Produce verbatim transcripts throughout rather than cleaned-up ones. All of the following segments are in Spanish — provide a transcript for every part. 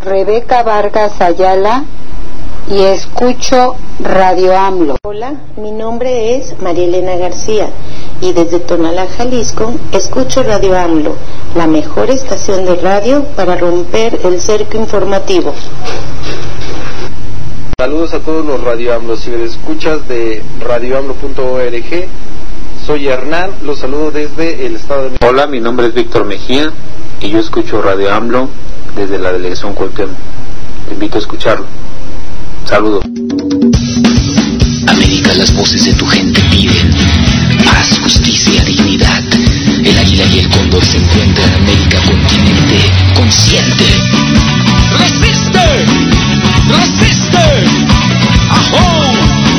Rebeca Vargas Ayala y escucho Radio AMLO. Hola, mi nombre es María Elena García y desde Tonalá, Jalisco, escucho Radio AMLO, la mejor estación de radio para romper el cerco informativo. Saludos a todos los Radio AMLO, si me escuchas de radio amlo punto org. Soy Hernán, los saludo desde el estado de México. Hola, mi nombre es Víctor Mejía y yo escucho Radio AMLO desde la delegación Cuauhtémoc. Te invito a escucharlo. Saludos. América, las voces de tu gente piden paz, justicia, dignidad. El águila y el cóndor se encuentran en América, continente consciente. ¡Resiste! ¡Resiste! ¡Ajo!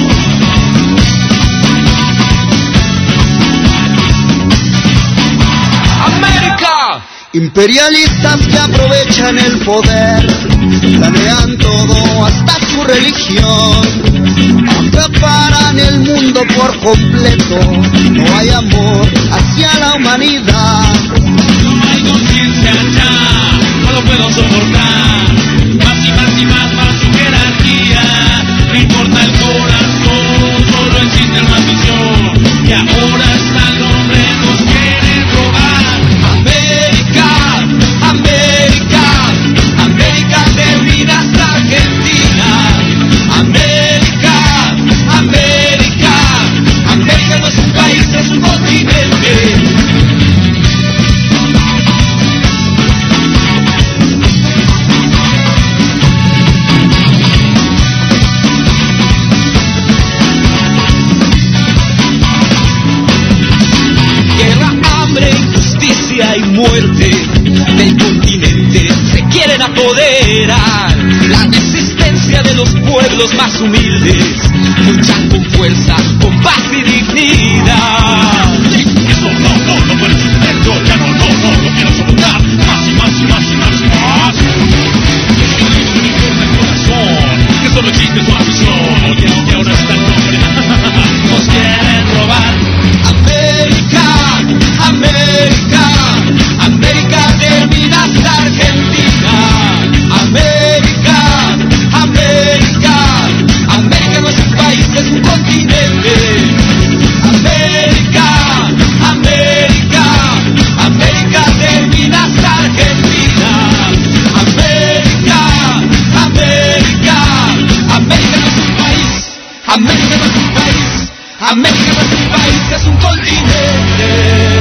¡América! Imperialistas que aprovechan el poder, planean todo hasta su religión, acaparan el mundo por completo, no hay amor hacia la humanidad. No hay conciencia ya, no lo puedo soportar, más y más y más, más su jerarquía, no importa el corazón, solo existe una misión, que ahora hasta el nombre nos quieren robar. América, América termina hasta Argentina. América, América, América no es un país, es un continente. Guerra, hambre, injusticia y muerte del continente se quieren apoderar. La resistencia de los pueblos más humildes luchan con fuerza, con paz y dignidad. Eso no, no, no puede suceder. Yo ya no, no, no, no quiero soportar. Más y más y más y más y más. El corazón, que solo existe su ambición, que es que ahora está el nombre. Nos quieren robar. América, América, América termina hasta Argentina. América, América, América no es un país, es un continente. América, América, América termina hasta Argentina. América, América, América no es un país, América no es un país, América no es un país, es un continente.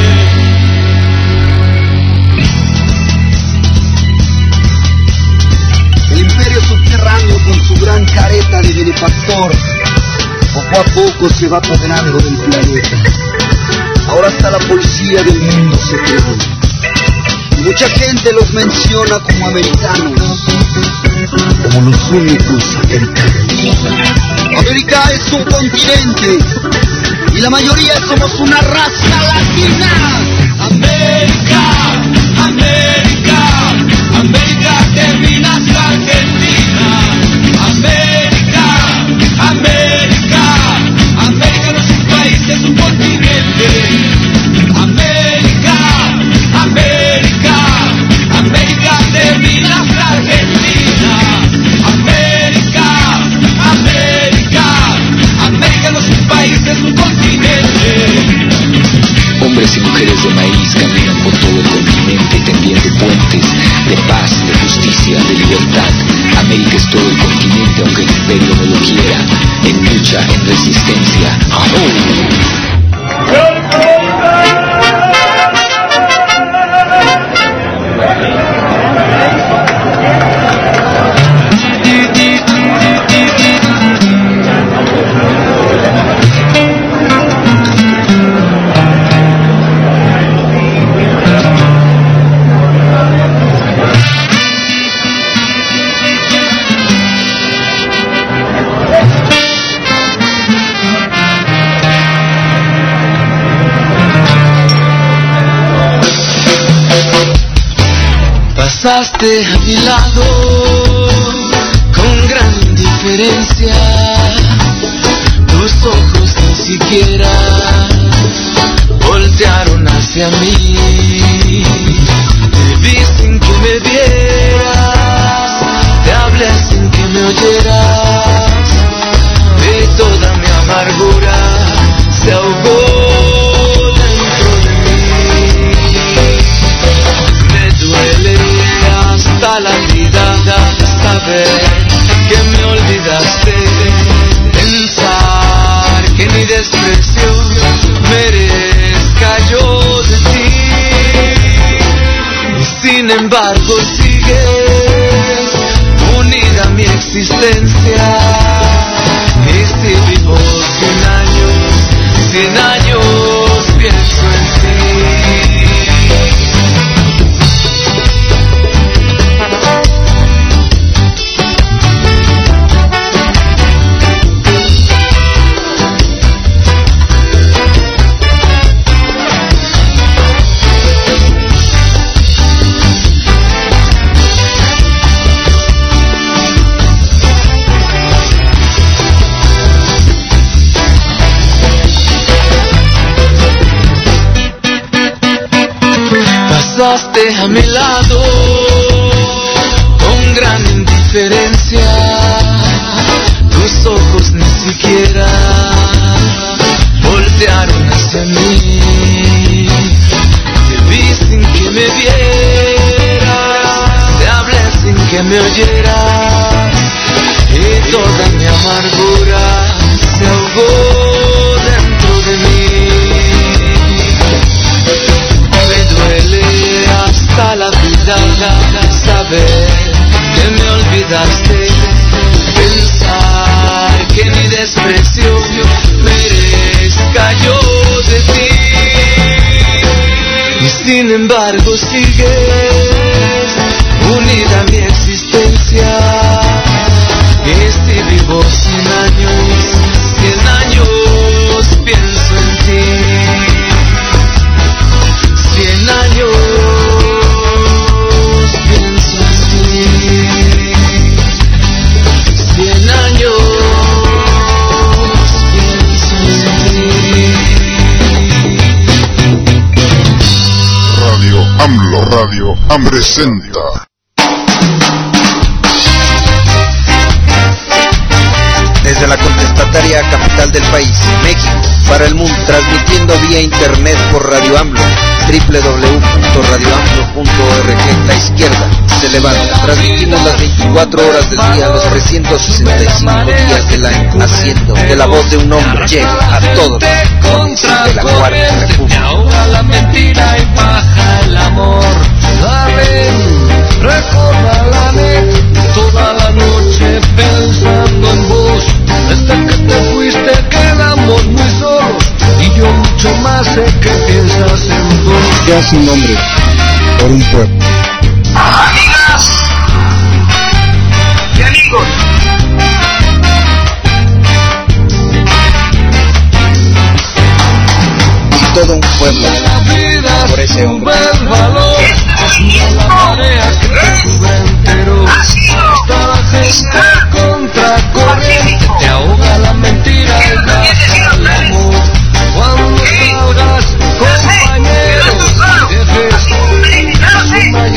Subterráneo con su gran careta de benefactor, poco a poco se va apoderando del planeta. Ahora hasta la policía del mundo se cree, y mucha gente los menciona como americanos, como los únicos americanos. América es un continente y la mayoría somos una raza latina. América, América, América termina hasta Argentina. América, América, América no es un país, es un continente. América, América, América termina hasta Argentina. América, América, América no es un país, es un continente. Hombres y mujeres de maíz caminan por todo el continente tendiendo puentes de paz, de justicia, de libertad. América es todo el continente, aunque el imperio no lo quiera, en lucha, en resistencia. ¡Oh! Pasaste a mi lado con gran diferencia, tus ojos ni siquiera voltearon hacia mí, te vi sin que me vieras, hasta la vida, saber que me olvidaste, pensar que mi desprecio merezca yo de ti, y sin embargo sigues unida a mi existencia, y si vivo cien años, cien años pienso en ti. Pasaste a mi lado con gran indiferencia, tus ojos ni siquiera voltearon hacia mí, te vi sin que me vieras, te hablé sin que me oyeras, y toda mi amargura se ahogó dentro de mí. Me duele hasta la vida saber que me olvidaste, pensar que mi desprecio merezca yo de ti, y sin embargo sigues unida a mi existencia, y si vivo cien años, cien años pienso en ti. Cien años pienso en ti, cien años pienso en ti. Radio AMLO, Radio AM presenta. Desde la contestataria capital del país, México, para el mundo, transmitiendo vía internet por Radio AMLO, doble u doble u doble u punto radio amlo punto org. La izquierda se levanta. Transmitimos las veinticuatro horas del día, los trescientos sesenta y cinco días del año, haciendo que la voz de un hombre llegue a todos los rincones de la Cuarta República. Ahoga la mentira y baja el amor. Recordálame toda la noche pensando en vos. Desde que te fuiste quedamos muy solos, y yo mucho más sé que piensas en vos. Ya sin nombre, por un pueblo. Amigas y amigos, y todo un pueblo por ese hombre. este movimiento es contracorriente. Te ahoga la mentira y baja el amor. Cuando salgas, compañero, dejes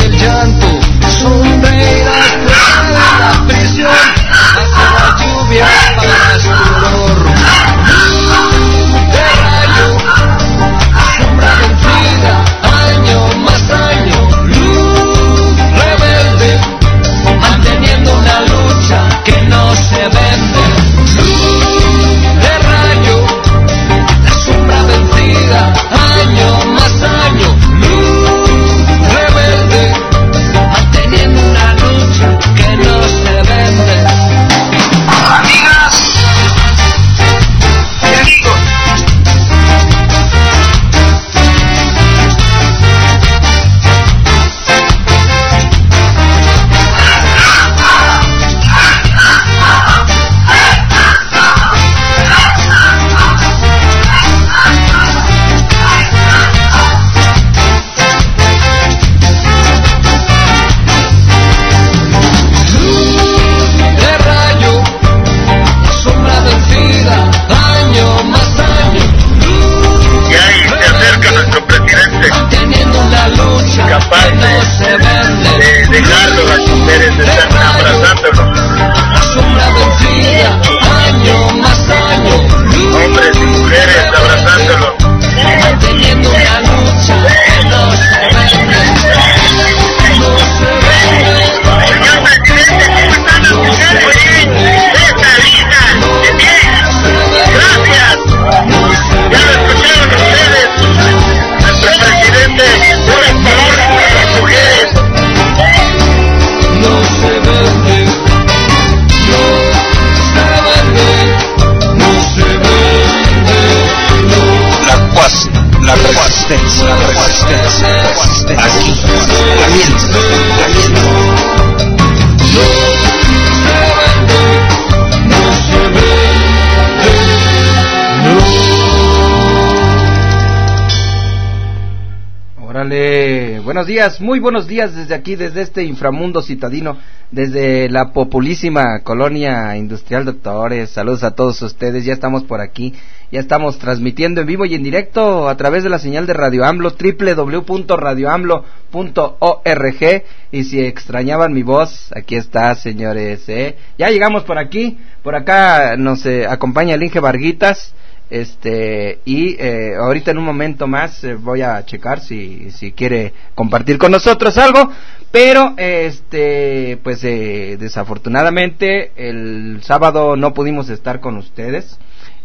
Buenos días, muy buenos días desde aquí, desde este inframundo citadino, desde la populísima colonia industrial Doctores. Saludos a todos ustedes, ya estamos por aquí, ya estamos transmitiendo en vivo y en directo a través de la señal de Radio AMLO, doble u doble u doble u punto radio amlo punto org, y si extrañaban mi voz, aquí está, señores, ¿eh? Ya llegamos por aquí, por acá nos eh, acompaña el Inge Varguitas. Este y eh, ahorita en un momento más eh, voy a checar si si quiere compartir con nosotros algo, pero este pues eh, desafortunadamente el sábado no pudimos estar con ustedes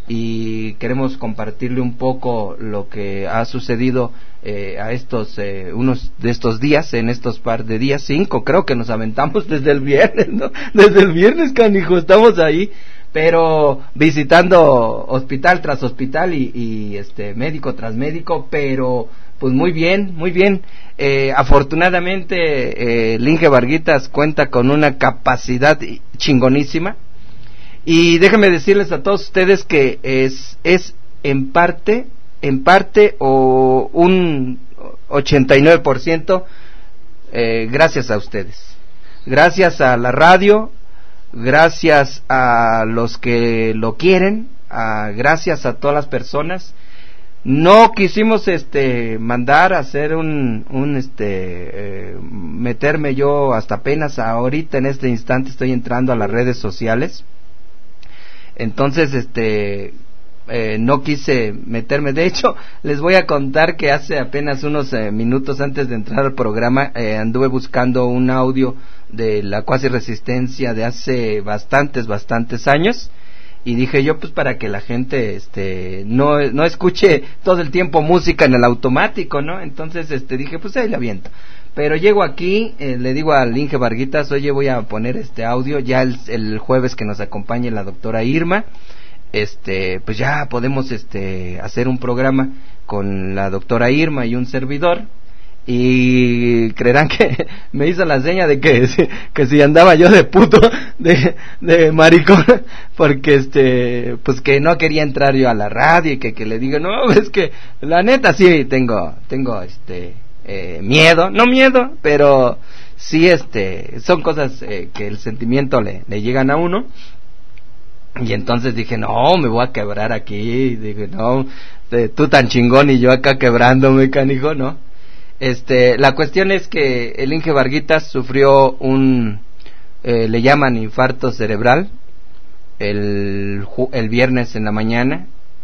y queremos compartirle un poco lo que ha sucedido eh, a estos eh, unos de estos días, en estos par de días, cinco creo que nos aventamos desde el viernes, ¿no? Desde el viernes, canijo, estamos ahí, pero visitando hospital tras hospital y, y este médico tras médico, pero pues muy bien, muy bien. Eh, afortunadamente eh, el Inge Varguitas cuenta con una capacidad chingonísima, y déjenme decirles a todos ustedes que es es en parte, en parte o un ochenta y nueve por ciento eh, gracias a ustedes, gracias a la radio, gracias a los que lo quieren, a, gracias a todas las personas. No quisimos este mandar a hacer un un este eh, meterme yo hasta apenas ahorita en este instante estoy entrando a las redes sociales. Entonces este eh, no quise meterme. De hecho, les voy a contar que hace apenas unos eh, minutos antes de entrar al programa eh, anduve buscando un audio de la cuasi resistencia de hace bastantes, bastantes años, y dije yo pues para que la gente este no no escuche todo el tiempo música en el automático, ¿no? Entonces este dije pues ahí le aviento. Pero llego aquí, eh, le digo al Inge Varguitas, oye, voy a poner este audio, ya el, el jueves que nos acompañe la doctora Irma, este pues ya podemos este hacer un programa con la doctora Irma y un servidor. Y creerán que me hizo la seña de que que si andaba yo de puto, de de maricón, porque este pues que no quería entrar yo a la radio, y que que le digo, no, es que la neta sí tengo tengo este eh, miedo, no miedo, pero sí este son cosas eh, que el sentimiento le le llegan a uno. Y entonces dije, no, me voy a quebrar aquí. Dije, no, de, tú tan chingón y yo acá quebrándome, canijo, ¿no? Este, la cuestión es que el Inge Varguitas sufrió un, eh, le llaman infarto cerebral, el, el viernes en la mañana.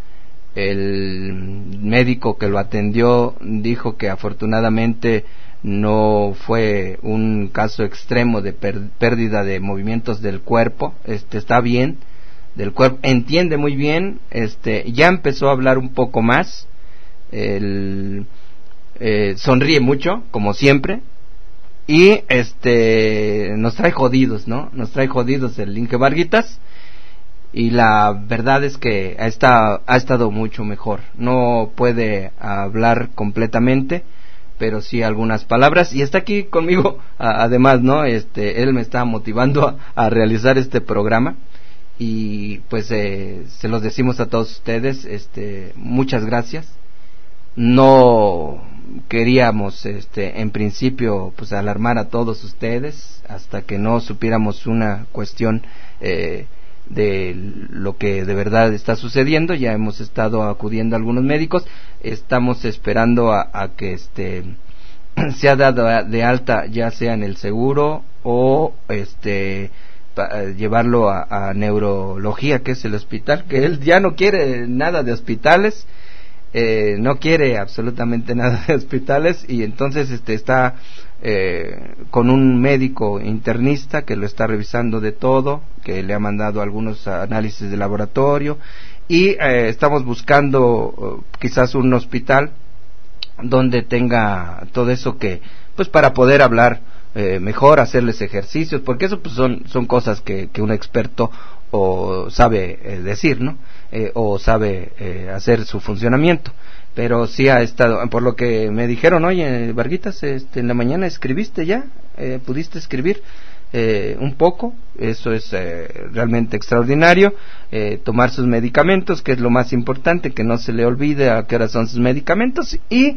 El médico que lo atendió dijo que afortunadamente no fue un caso extremo de per, pérdida de movimientos del cuerpo, este, está bien, del cuerpo, entiende muy bien, este, ya empezó a hablar un poco más, el... Eh, sonríe mucho como siempre, y este nos trae jodidos, ¿no? Nos trae jodidos el Inge Varguitas, y la verdad es que ha estado, ha estado mucho mejor. No puede hablar completamente, pero sí algunas palabras, y está aquí conmigo a, además, ¿no? Este, él me está motivando a, a realizar este programa, y pues eh, se los decimos a todos ustedes, este, muchas gracias. No queríamos este en principio pues alarmar a todos ustedes hasta que no supiéramos una cuestión eh, de lo que de verdad está sucediendo. Ya hemos estado acudiendo a algunos médicos, estamos esperando a, a que este se ha dado de alta, ya sea en el seguro o este pa, llevarlo a, a neurología, que es el hospital, que él ya no quiere nada de hospitales. Eh, no quiere absolutamente nada de hospitales, y entonces este está eh, con un médico internista que lo está revisando de todo, que le ha mandado algunos análisis de laboratorio, y eh, estamos buscando uh, quizás un hospital donde tenga todo eso, que pues para poder hablar eh, mejor, hacerles ejercicios, porque eso pues son son cosas que, que un experto o sabe eh, decir, ¿no? Eh, o sabe eh, hacer su funcionamiento. Pero sí ha estado, por lo que me dijeron, oye, Varguitas, este, en la mañana escribiste ya, eh, pudiste escribir eh, un poco, eso es eh, realmente extraordinario. Eh, tomar sus medicamentos, que es lo más importante, que no se le olvide a qué hora son sus medicamentos, y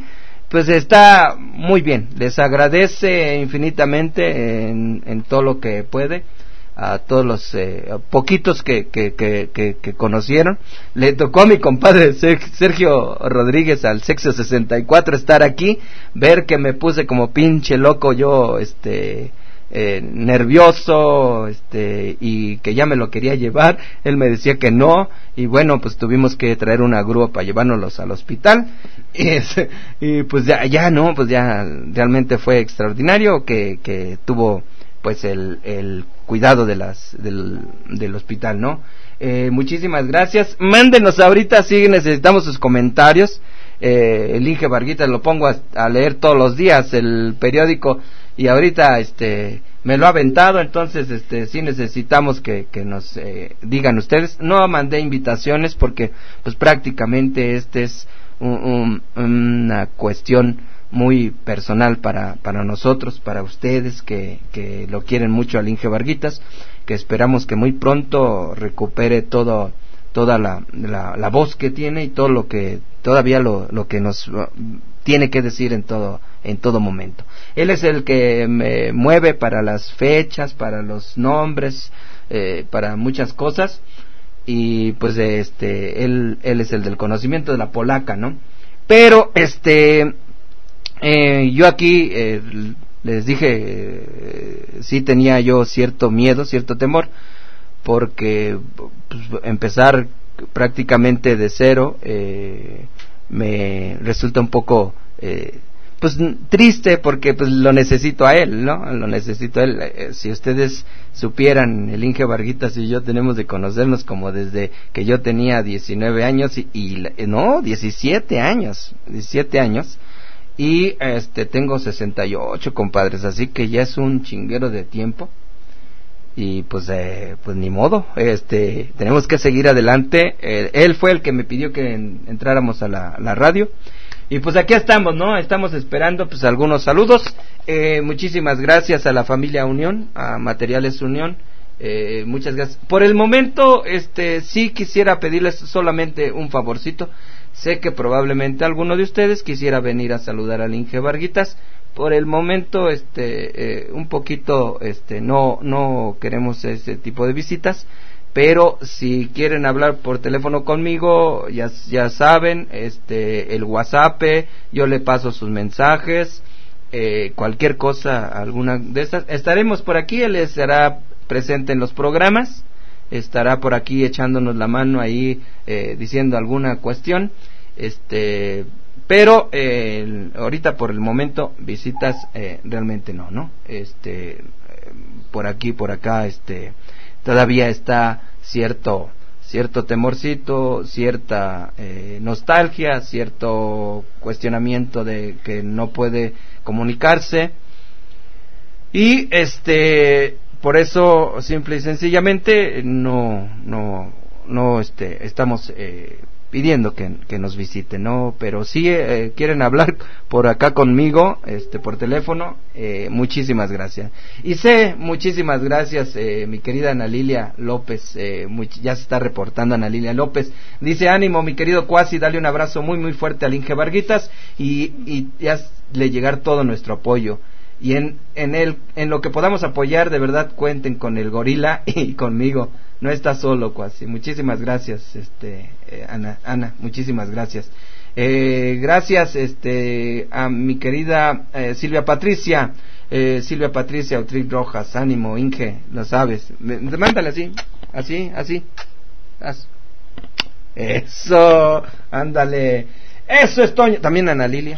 pues está muy bien, les agradece infinitamente en, en todo lo que puede, a todos los eh, poquitos que, que, que, que, que conocieron. Le tocó a mi compadre Sergio Rodríguez, al Sexo sesenta y cuatro, estar aquí, ver que me puse como pinche loco yo, este... Eh, nervioso, este, y que ya me lo quería llevar. Él me decía que no, y bueno, pues tuvimos que traer una grúa para llevárnoslos al hospital, y, ese, y pues ya, ya no, pues ya realmente fue extraordinario que, que tuvo pues el, el cuidado de las, del, del hospital, ¿no? Eh, muchísimas gracias, mándenos ahorita, sí necesitamos sus comentarios. Eh, el Inge Varguitas lo pongo a, a leer todos los días, el periódico, y ahorita este me lo ha aventado, entonces este sí necesitamos que, que nos eh, digan ustedes. No mandé invitaciones porque pues prácticamente este es un, un, una cuestión muy personal para para nosotros, para ustedes que, que lo quieren mucho al Inge Varguitas, que esperamos que muy pronto recupere todo toda la, la, la voz que tiene y todo lo que todavía lo, lo que nos uh, tiene que decir en todo en todo momento. Él es el que me mueve para las fechas, para los nombres, eh, para muchas cosas, y pues este él él es el del conocimiento de la polaca, ¿no? Pero este eh, yo aquí eh, les dije eh, sí tenía yo cierto miedo, cierto temor, porque pues, empezar prácticamente de cero eh, me resulta un poco eh, pues triste, porque pues lo necesito a él, ¿no? Lo necesito a él. Eh, si ustedes supieran, el Inge Varguitas y yo tenemos de conocernos como desde que yo tenía diecinueve años y, y no, diecisiete años, diecisiete años, y este tengo sesenta y ocho, compadres, así que ya es un chinguero de tiempo. Y pues eh, pues ni modo, este tenemos que seguir adelante. Eh, él fue el que me pidió que en, entráramos a la, la radio, y pues aquí estamos, ¿no? Estamos esperando pues algunos saludos. Eh, muchísimas gracias a la familia Unión, a Materiales Unión, eh, muchas gracias. Por el momento este sí quisiera pedirles solamente un favorcito. Sé que probablemente alguno de ustedes quisiera venir a saludar al Inge Varguitas. Por el momento este eh, un poquito este no no queremos ese tipo de visitas, pero si quieren hablar por teléfono conmigo, ya ya saben, este el WhatsApp, yo le paso sus mensajes, eh, cualquier cosa, alguna de estas, estaremos por aquí. Él estará presente en los programas, estará por aquí echándonos la mano ahí, eh, diciendo alguna cuestión, este pero eh, ahorita por el momento visitas eh, realmente no, ¿no? Este eh, por aquí, por acá, este todavía está cierto cierto temorcito, cierta eh, nostalgia, cierto cuestionamiento de que no puede comunicarse, y este por eso simple y sencillamente no no no este estamos eh, pidiendo que, que nos visiten, ¿no? Pero si eh, quieren hablar por acá conmigo, este por teléfono, eh, muchísimas gracias. Y sé, muchísimas gracias, eh, mi querida Ana Lilia López, eh, muy, ya se está reportando Ana Lilia López, dice: ánimo mi querido Cuasi, dale un abrazo muy muy fuerte al Inge Varguitas, y, y ya le llegar todo nuestro apoyo. Y en, en el, en lo que podamos apoyar, de verdad cuenten con el gorila y conmigo. No está solo, Cuasi. Muchísimas gracias, este, eh, Ana, Ana, muchísimas gracias. Eh, gracias, este, a mi querida eh, Silvia Patricia, eh, Silvia Patricia Utric Rojas, ánimo, Inge, lo sabes. Me, mándale así, así, así. Haz. Eso, ándale. Eso es Toño. También Ana Lilia.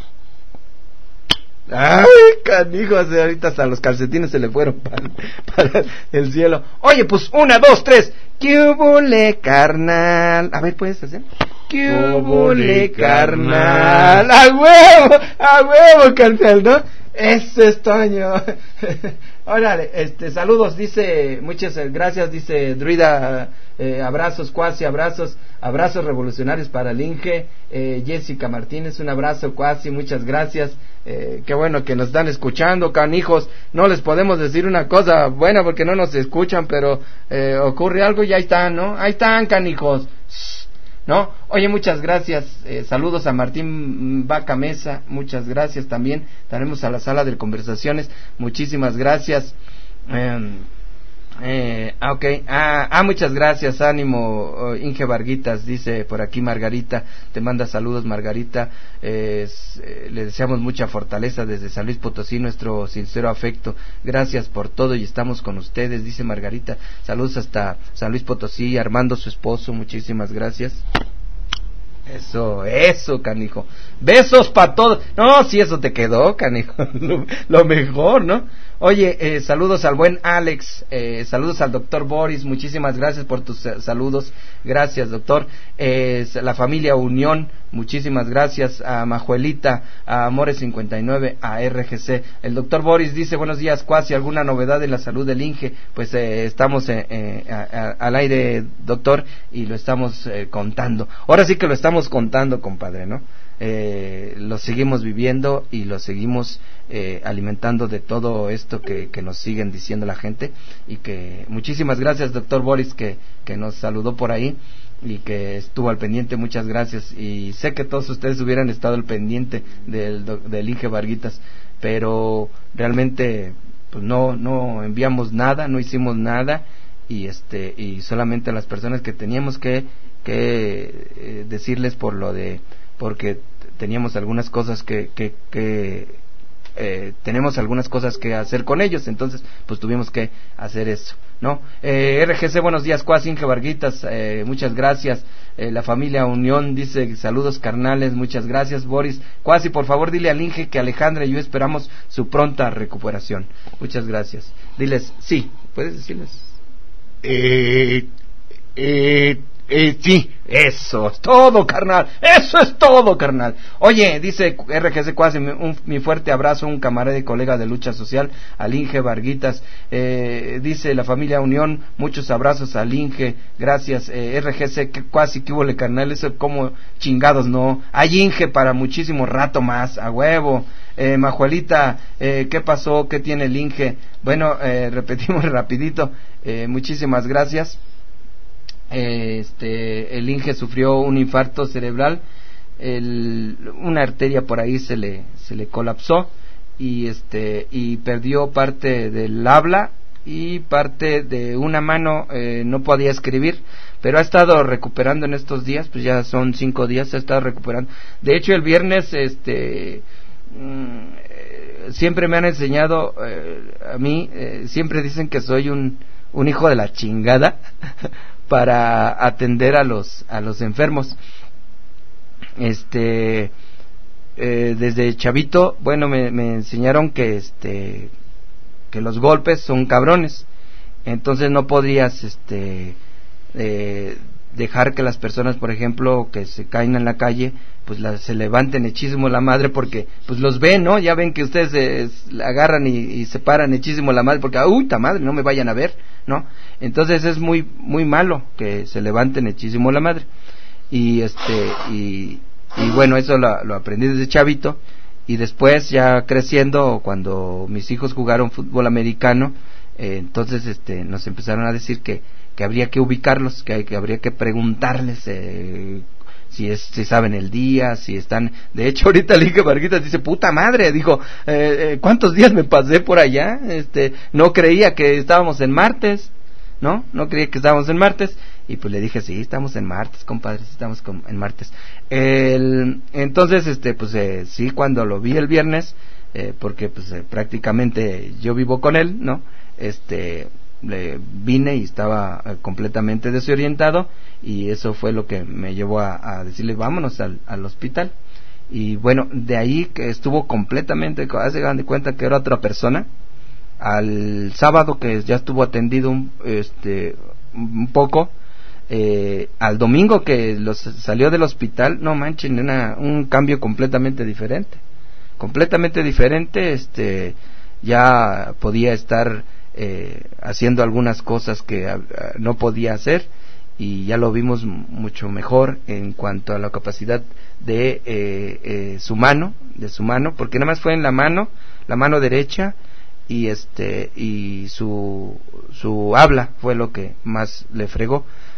Ay, canijos, ahorita hasta los calcetines se le fueron para, para el cielo. Oye, pues una, dos, tres. ¿Qué hubole, carnal? A ver, ¿puedes hacer? ¿Qué hubole, carnal? ¡A huevo! ¡A huevo, carnal! ¿No? Ese es Toño. Órale, este, saludos, dice, muchas gracias, dice Druida, eh, abrazos, Cuasi, abrazos, abrazos revolucionarios para el Inge, eh, Jessica Martínez, un abrazo, Cuasi, muchas gracias, eh, qué bueno que nos están escuchando, canijos. No les podemos decir una cosa buena porque no nos escuchan, pero eh, ocurre algo y ahí están, ¿no? Ahí están, canijos. Shh, ¿no? Oye, muchas gracias, eh, saludos a Martín Vaca Mesa, muchas gracias también, tenemos a la sala de conversaciones, muchísimas gracias. Eh, Eh, ah, ok, ah, ah, muchas gracias, ánimo, uh, Inge Varguitas, dice por aquí Margarita, te manda saludos Margarita, eh, eh, le deseamos mucha fortaleza desde San Luis Potosí, nuestro sincero afecto, gracias por todo y estamos con ustedes, dice Margarita, saludos hasta San Luis Potosí, Armando su esposo, muchísimas gracias. Eso, eso, canijo. Besos para todos. No, si eso te quedó, canijo. Lo, lo mejor, ¿no? Oye, eh, saludos al buen Alex, eh, saludos al doctor Boris, muchísimas gracias por tus uh, saludos, gracias doctor, eh, la familia Unión, muchísimas gracias, a Majuelita, a Amores cincuenta y nueve, a R G C, el doctor Boris dice, buenos días, Cuasi, ¿alguna novedad en la salud del Inge? Pues eh, estamos eh, eh, a, a, al aire, doctor, y lo estamos eh, contando, ahora sí que lo estamos contando, compadre, ¿no? Eh, lo seguimos viviendo y lo seguimos eh, alimentando de todo esto que, que nos siguen diciendo la gente y que muchísimas gracias doctor Boris que, que nos saludó por ahí y que estuvo al pendiente, muchas gracias y sé que todos ustedes hubieran estado al pendiente del, del Inge Varguitas, pero realmente pues no, no enviamos nada, no hicimos nada y este y solamente a las personas que teníamos que, que eh, decirles por lo de porque teníamos algunas cosas que, que, que eh, tenemos algunas cosas que hacer con ellos, entonces pues tuvimos que hacer eso, ¿no? Eh, R G C, buenos días, Cuasi, Inge Varguitas, eh, muchas gracias, eh, la familia Unión dice, saludos carnales, muchas gracias, Boris, Cuasi, por favor dile al Inge que Alejandra y yo esperamos su pronta recuperación, muchas gracias, diles, sí, ¿puedes decirles? Eh, eh, Eh, sí, eso es todo, carnal, eso es todo, carnal. Oye, dice R G C Cuasi, un, mi fuerte abrazo, un camarada y colega de lucha social, al Inge Varguitas, eh, dice la familia Unión, muchos abrazos al Inge, gracias, eh, R G C Cuasi, que hubo, carnal, eso como chingados, no, hay Inge para muchísimo rato más, a huevo. Eh, Majuelita, eh, ¿qué pasó? ¿Qué tiene el Inge? Bueno, eh, repetimos rapidito, eh, muchísimas gracias. Este, el Inge sufrió un infarto cerebral, el, una arteria por ahí se le se le colapsó y este y perdió parte del habla y parte de una mano, eh, no podía escribir, pero ha estado recuperando en estos días, pues ya son cinco días, ha estado recuperando. De hecho el viernes este mm, eh, siempre me han enseñado eh, a mí eh, siempre dicen que soy un un hijo de la chingada para atender a los a los enfermos. Este eh, desde chavito, bueno, me, me enseñaron que este que los golpes son cabrones. Entonces no podías este eh, dejar que las personas, por ejemplo, que se caen en la calle, pues la, se levanten hechísimo la madre porque pues los ven, ¿no? Ya ven que ustedes eh, agarran y, y se paran hechísimo la madre porque uy, ta madre, no me vayan a ver, ¿no? Entonces es muy muy malo que se levanten hechísimo la madre. Y este y, y bueno, eso lo, lo aprendí desde chavito y después ya creciendo cuando mis hijos jugaron fútbol americano, eh, entonces este nos empezaron a decir que que habría que ubicarlos, que, que habría que preguntarles eh, si es si saben el día, si están. De hecho ahorita el Inge Varguitas dice puta madre, dijo eh, eh, cuántos días me pasé por allá, este no creía que estábamos en martes, no no creía que estábamos en martes y pues le dije sí estamos en martes, compadre, estamos con, en martes. El, entonces este pues eh, sí, cuando lo vi el viernes eh, porque pues eh, prácticamente yo vivo con él, no este le vine y estaba eh, completamente desorientado y eso fue lo que me llevó a, a decirle vámonos al, al hospital y bueno, de ahí que estuvo completamente, hace de cuenta que era otra persona. Al sábado que ya estuvo atendido un, este, un poco, eh, al domingo que los salió del hospital, no manchen, una, un cambio completamente diferente, completamente diferente, este, ya podía estar Eh, haciendo algunas cosas que uh, no podía hacer y ya lo vimos m- mucho mejor en cuanto a la capacidad de eh, eh, su mano, de su mano, porque nada más fue en la mano, la mano derecha y este y su su habla fue lo que más le fregó.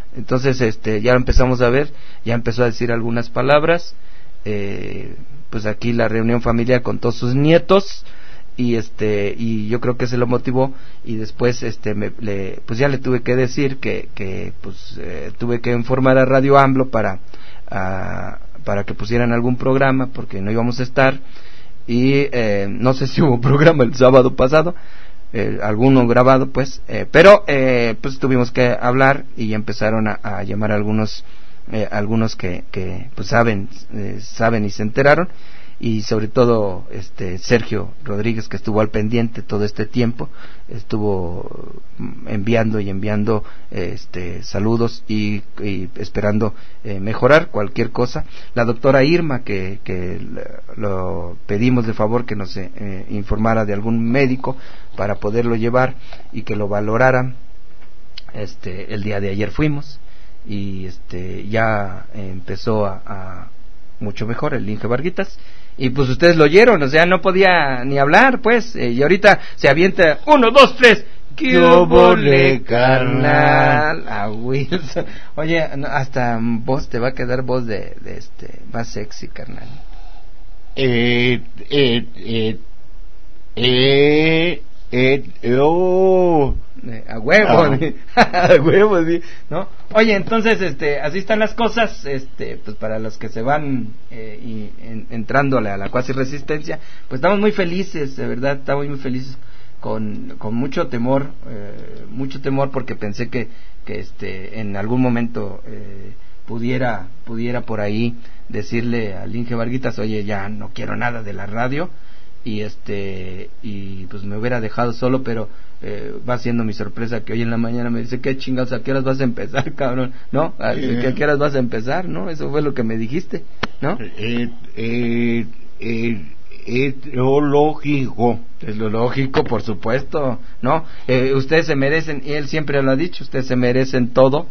Entonces este ya lo empezamos a ver, ya empezó a decir algunas palabras, eh, pues aquí la reunión familiar con todos sus nietos, y este y yo creo que se lo motivó, y después este me, le, pues ya le tuve que decir que que pues eh, tuve que informar a Radio AMLO para a, para que pusieran algún programa, porque no íbamos a estar, y eh, no sé si hubo programa el sábado pasado, eh, alguno grabado pues, eh, pero eh, pues tuvimos que hablar, y empezaron a, a llamar a algunos eh, algunos que que pues saben eh, saben y se enteraron, y sobre todo este Sergio Rodríguez, que estuvo al pendiente todo este tiempo, estuvo enviando y enviando este saludos y, y esperando eh, mejorar cualquier cosa. La doctora Irma, que, que lo pedimos de favor que nos eh, informara de algún médico para poderlo llevar y que lo valoraran. Este el día de ayer fuimos, y este ya empezó a, a mucho mejor el Inge Varguitas. Y pues ustedes lo oyeron, o sea, no podía ni hablar, pues, eh, y ahorita se avienta, uno, dos, tres, ¡qué óvole, carnal! A Wilson. Oye, no, hasta voz, te va a quedar voz de, de este, más sexy, carnal. Eh, eh, eh, eh, eh, oh. Eh, a huevo, ah. a huevo, sí, ¿no? Oye, entonces, este, así están las cosas, este, pues para los que se van eh, y, en, entrando a la, a la cuasi resistencia, pues estamos muy felices, de verdad, estamos muy felices, con, con mucho temor, eh, mucho temor, porque pensé que, que este, en algún momento eh, pudiera, pudiera por ahí decirle al Inge Varguitas, oye, ya no quiero nada de la radio, y este, y pues me hubiera dejado solo, pero Eh, va siendo mi sorpresa que hoy en la mañana me dice, ¿qué chingados? ¿A qué horas vas a empezar, cabrón? ¿No? ¿A, eh, ¿a qué horas vas a empezar? ¿No? Eso fue lo que me dijiste, ¿no? Eh, eh, eh, es lo lógico. Es lo lógico, por supuesto, ¿no? Eh, ustedes se merecen, y él siempre lo ha dicho, ustedes se merecen todo,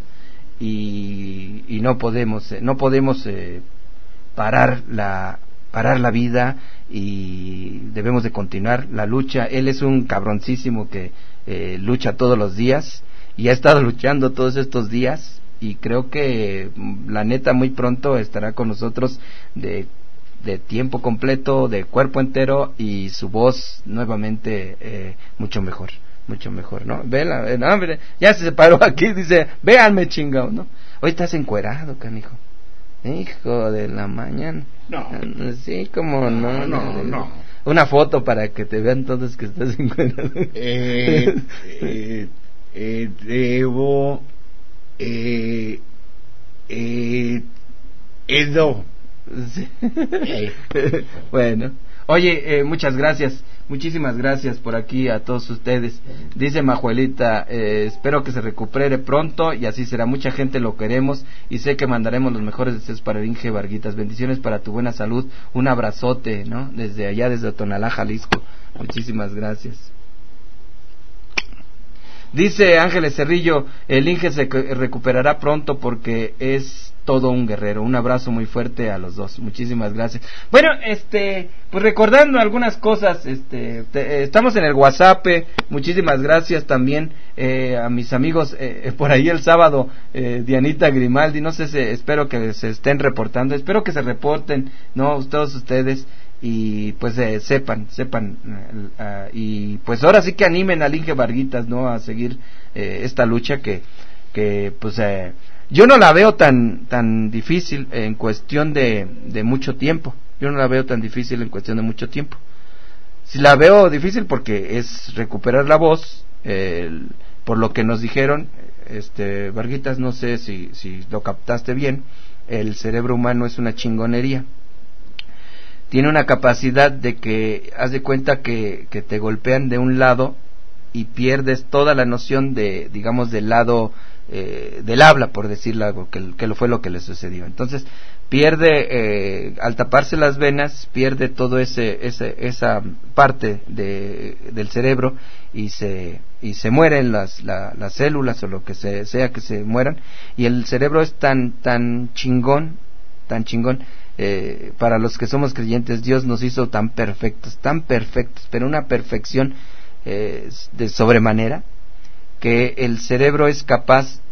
y, y no podemos, eh, no podemos eh, parar la parar la vida, y debemos de continuar la lucha. Él es un cabroncísimo que eh, lucha todos los días, y ha estado luchando todos estos días, y creo que la neta muy pronto estará con nosotros de, de tiempo completo, de cuerpo entero, y su voz nuevamente eh, mucho mejor, mucho mejor, ¿no? Vela, no, hombre, ya se paró aquí, dice, véanme chingado, ¿no? Hoy estás encuerado, canijo. Hijo de la mañana. No. Sí, como no, no, no, no. Una foto para que te vean todos que estás encuerado. Eh, eh, eh, debo, eh, eh, Edo. Sí. Bueno. Oye, eh, muchas gracias, muchísimas gracias por aquí a todos ustedes. Dice Majuelita, eh, espero que se recupere pronto, y así será. Mucha gente lo queremos, y sé que mandaremos los mejores deseos para el Inge Varguitas. Bendiciones para tu buena salud. Un abrazote, ¿no? Desde allá, desde Tonalá, Jalisco. Muchísimas gracias. Dice Ángeles Cerrillo, el Inge se recuperará pronto porque es todo un guerrero. Un abrazo muy fuerte a los dos. Muchísimas gracias. Bueno, este, pues recordando algunas cosas, este, te, estamos en el WhatsApp. Muchísimas gracias también eh, a mis amigos eh, por ahí el sábado, eh, Dianita Grimaldi. No sé si, espero que se estén reportando. Espero que se reporten, no, todos ustedes. Y pues eh, sepan, sepan uh, uh, y pues ahora sí que animen al Inge Varguitas, ¿no? A seguir eh, esta lucha que, que pues eh, yo no la veo tan tan difícil en cuestión de, de mucho tiempo. Yo no la veo tan difícil en cuestión de mucho tiempo. Si la veo difícil porque es recuperar la voz, eh, por lo que nos dijeron, este Varguitas, no sé si, si lo captaste bien, el cerebro humano es una chingonería. Tiene una capacidad de que, haz de cuenta que, que te golpean de un lado y pierdes toda la noción de, digamos, del lado eh, del habla, por decirlo algo, que, que fue lo que le sucedió. Entonces, pierde, eh, al taparse las venas, pierde todo ese, ese esa parte de, del cerebro, y se y se mueren las la, las células o lo que se, sea que se mueran, y el cerebro es tan tan chingón, tan chingón. Eh, para los que somos creyentes, Dios nos hizo tan perfectos, tan perfectos, pero una perfección eh, de sobremanera, que el cerebro es capaz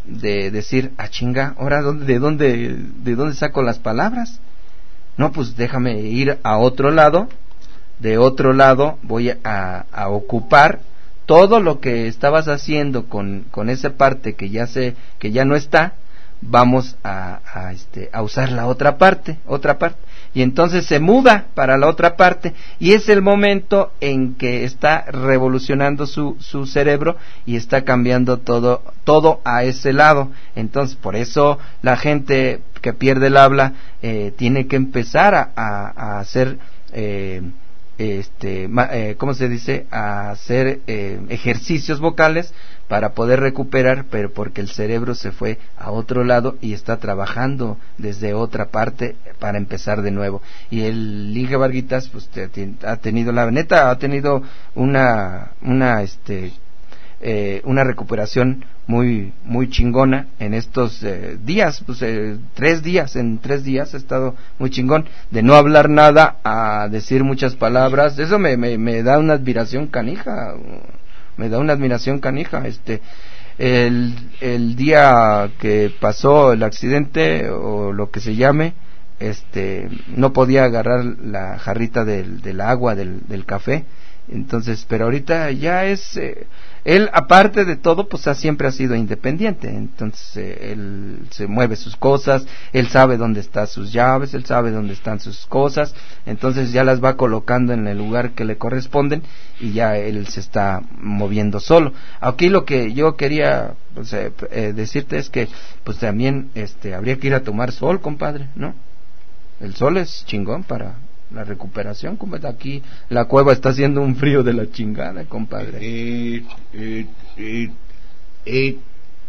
de decir, ah chinga, ahora ¿dónde, de dónde, de dónde saco las palabras? No, pues déjame ir a otro lado, de otro lado voy a, a ocupar todo lo que estabas haciendo con, con esa parte que ya se, que ya no está, vamos a, a este, a usar la otra parte, otra parte, y entonces se muda para la otra parte, y es el momento en que está revolucionando su, su cerebro y está cambiando todo, todo a ese lado. Entonces por eso la gente que pierde el habla eh, tiene que empezar a, a, a hacer eh, este, eh, ¿cómo se dice? A hacer eh, ejercicios vocales para poder recuperar, pero porque el cerebro se fue a otro lado y está trabajando desde otra parte para empezar de nuevo. Y el Inge Varguitas pues te, te, ha tenido la neta ha tenido una una este eh, una recuperación muy muy chingona en estos eh, días, pues eh, tres días, en tres días ha estado muy chingón, de no hablar nada a decir muchas palabras. Eso me me, me da una admiración canija, me da una admiración canija. Este, el el día que pasó el accidente o lo que se llame, este, no podía agarrar la jarrita del del agua del del café. Entonces, pero ahorita ya es eh, él, aparte de todo, pues ha, siempre ha sido independiente. Entonces eh, él se mueve sus cosas, él sabe dónde están sus llaves, él sabe dónde están sus cosas, entonces ya las va colocando en el lugar que le corresponden y ya él se está moviendo solo. Aquí lo que yo quería pues, eh, eh, decirte es que pues también este habría que ir a tomar sol, compadre, ¿no? El sol es chingón para la recuperación, compadre. Aquí la cueva está haciendo un frío de la chingada, compadre. Eh, eh, eh, eh,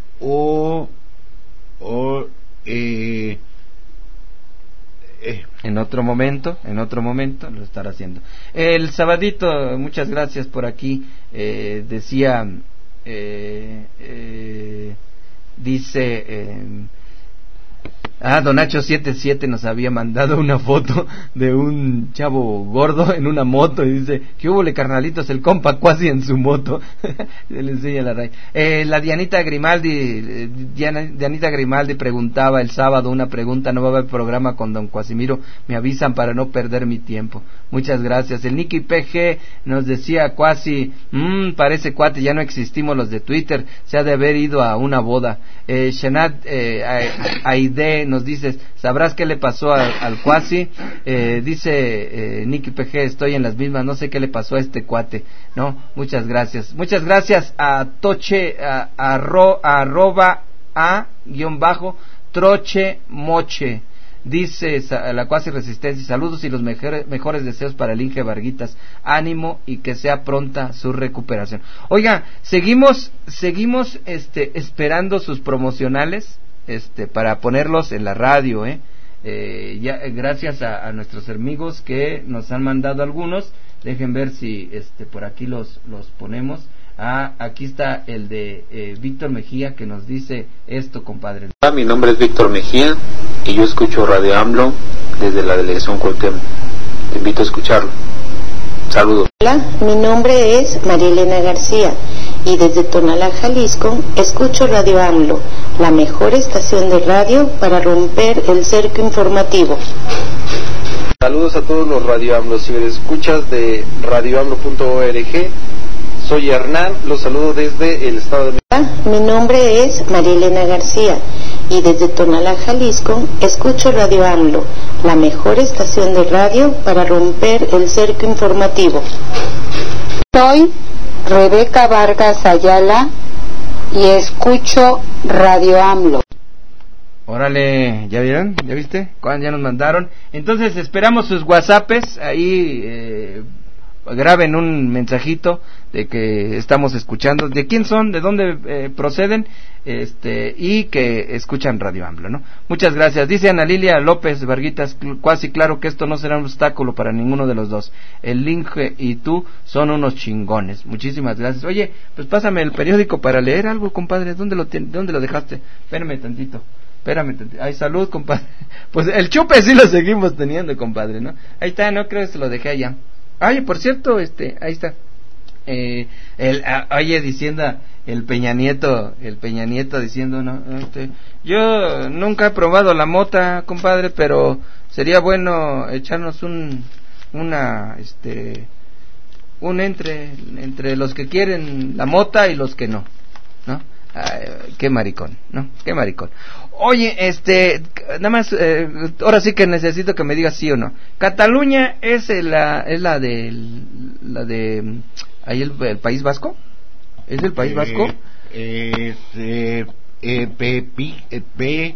o, o, eh, eh. En otro momento, en otro momento lo estará haciendo. El sabadito, muchas gracias por aquí. Eh, decía, eh, eh, dice. Eh, Ah, Don Nacho setenta y siete nos había mandado una foto de un chavo gordo en una moto y dice, ¿qué hubo, le carnalitos? El compa casi en su moto. Se le enseña la raya. Eh, la Dianita Grimaldi, eh, Diana, Dianita Grimaldi preguntaba el sábado una pregunta, no va a haber programa con Don Cuasimiro, me avisan para no perder mi tiempo. Muchas gracias. El Nicky P G nos decía, Cuasi, mmm, parece cuate, ya no existimos los de Twitter, se ha de haber ido a una boda. Eh, Shanat eh, Aide nos dices, ¿sabrás qué le pasó a, al Cuasi? Eh, dice eh, Nicky P G, estoy en las mismas, no sé qué le pasó a este cuate. No, muchas gracias. Muchas gracias a Toche, a, a ro, a arroba a guión bajo Troche Moche. Dice la Cuasi Resistencia, saludos y los mejores, mejores deseos para el Inge Varguitas, ánimo y que sea pronta su recuperación. Oiga, seguimos, seguimos este, esperando sus promocionales, este, para ponerlos en la radio, eh, eh ya, gracias a, a nuestros amigos que nos han mandado algunos. Dejen ver si este por aquí los los ponemos. Ah, aquí está el de eh, Víctor Mejía que nos dice esto, compadre. Hola, mi nombre es Víctor Mejía y yo escucho Radio AMLO desde la delegación Cuauhtémoc. Te invito a escucharlo. Saludos. Hola, mi nombre es María Elena García y desde Tonalá, Jalisco, escucho Radio AMLO, la mejor estación de radio para romper el cerco informativo. Saludos a todos los Radio AMLO ciberescuchas de radio amlo punto org. Soy Hernán, los saludo desde el estado de México. Hola, mi nombre es María Elena García y desde Tonalá, Jalisco, escucho Radio AMLO, la mejor estación de radio para romper el cerco informativo. Soy Rebeca Vargas Ayala y escucho Radio AMLO. Órale, ¿ya vieron? ¿Ya viste? ¿Cuándo ya nos mandaron? Entonces esperamos sus WhatsApps, ahí eh, graben un mensajito de que estamos escuchando, de quién son, de dónde eh, proceden, este y que escuchan Radio AMLO, ¿no? Muchas gracias. Dice Ana Lilia López Varguitas, Cuasi claro que esto no será un obstáculo para ninguno de los dos. El Inge y tú son unos chingones. Muchísimas gracias. Oye, pues pásame el periódico para leer algo, compadre. ¿Dónde lo dónde lo dejaste? Espérame tantito. Espérame tantito. Ay, salud, compadre. Pues el chupe sí lo seguimos teniendo, compadre, ¿no? Ahí está, no creo que se lo dejé allá. Ay, por cierto, este, ahí está. Eh, el, a, oye, diciendo el Peña Nieto, el Peña Nieto diciendo, no, este, yo nunca he probado la mota, compadre, pero sería bueno echarnos un, una, este, un entre, entre los que quieren la mota y los que no, ¿no? Ay, qué maricón, ¿no? Qué maricón. Oye, este, nada más, eh, ahora sí que necesito que me digas sí o no. Cataluña es la, es la de, la de, ahí el, el País Vasco, ¿es el País Vasco? Eh, eh, eh, pe, pi, eh, pe,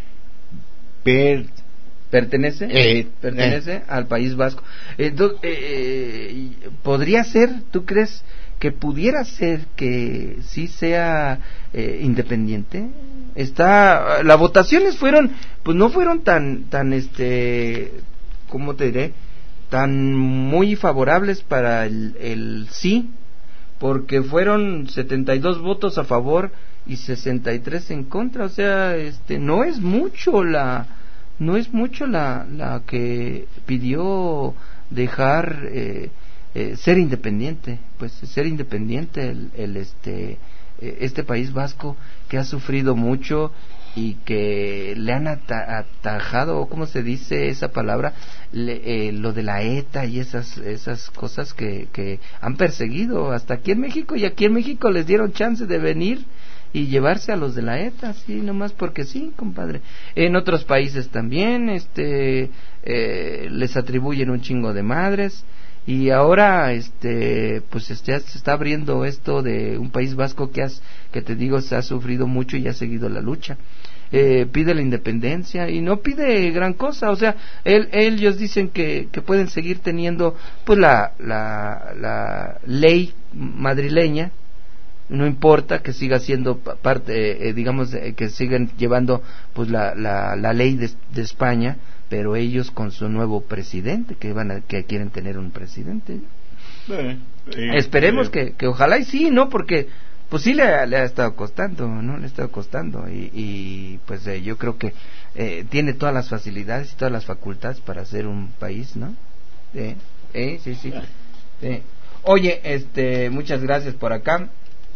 per, pertenece, eh, pertenece eh. al País Vasco. Entonces, eh, podría ser, ¿tú crees que pudiera ser que sí sea eh, independiente? Está, las votaciones fueron, pues no fueron tan, tan, este, ¿cómo te diré? Tan muy favorables para el, el sí, porque fueron setenta y dos votos a favor y sesenta y tres en contra, o sea, este, no es mucho la, no es mucho la, la que pidió dejar eh, eh, ser independiente, pues ser independiente el, el este este País Vasco, que ha sufrido mucho y que le han ata atajado, ¿cómo se dice esa palabra? Le, eh, lo de la ETA y esas esas cosas que, que han perseguido hasta aquí en México, y aquí en México les dieron chance de venir y llevarse a los de la ETA, sí, nomás porque sí, compadre. En otros países también, este, eh, les atribuyen un chingo de madres. Y ahora, este, pues este, se está abriendo esto de un País Vasco que, has, que te digo, se ha sufrido mucho y ha seguido la lucha. Eh, pide la independencia y no pide gran cosa, o sea, él, ellos dicen que, que pueden seguir teniendo, pues, la, la, la ley madrileña, no importa que siga siendo parte, eh, digamos, eh, que sigan llevando, pues, la, la, la ley de, de España, pero ellos con su nuevo presidente, que van a, que quieren tener un presidente. Eh, eh, Esperemos eh. que, que ojalá y sí, ¿no? Porque pues sí le, le ha estado costando, ¿no? Le ha estado costando y, y pues eh, yo creo que eh, tiene todas las facilidades y todas las facultades para ser un país, ¿no? Eh, eh, sí, sí. Eh. Oye, este, muchas gracias por acá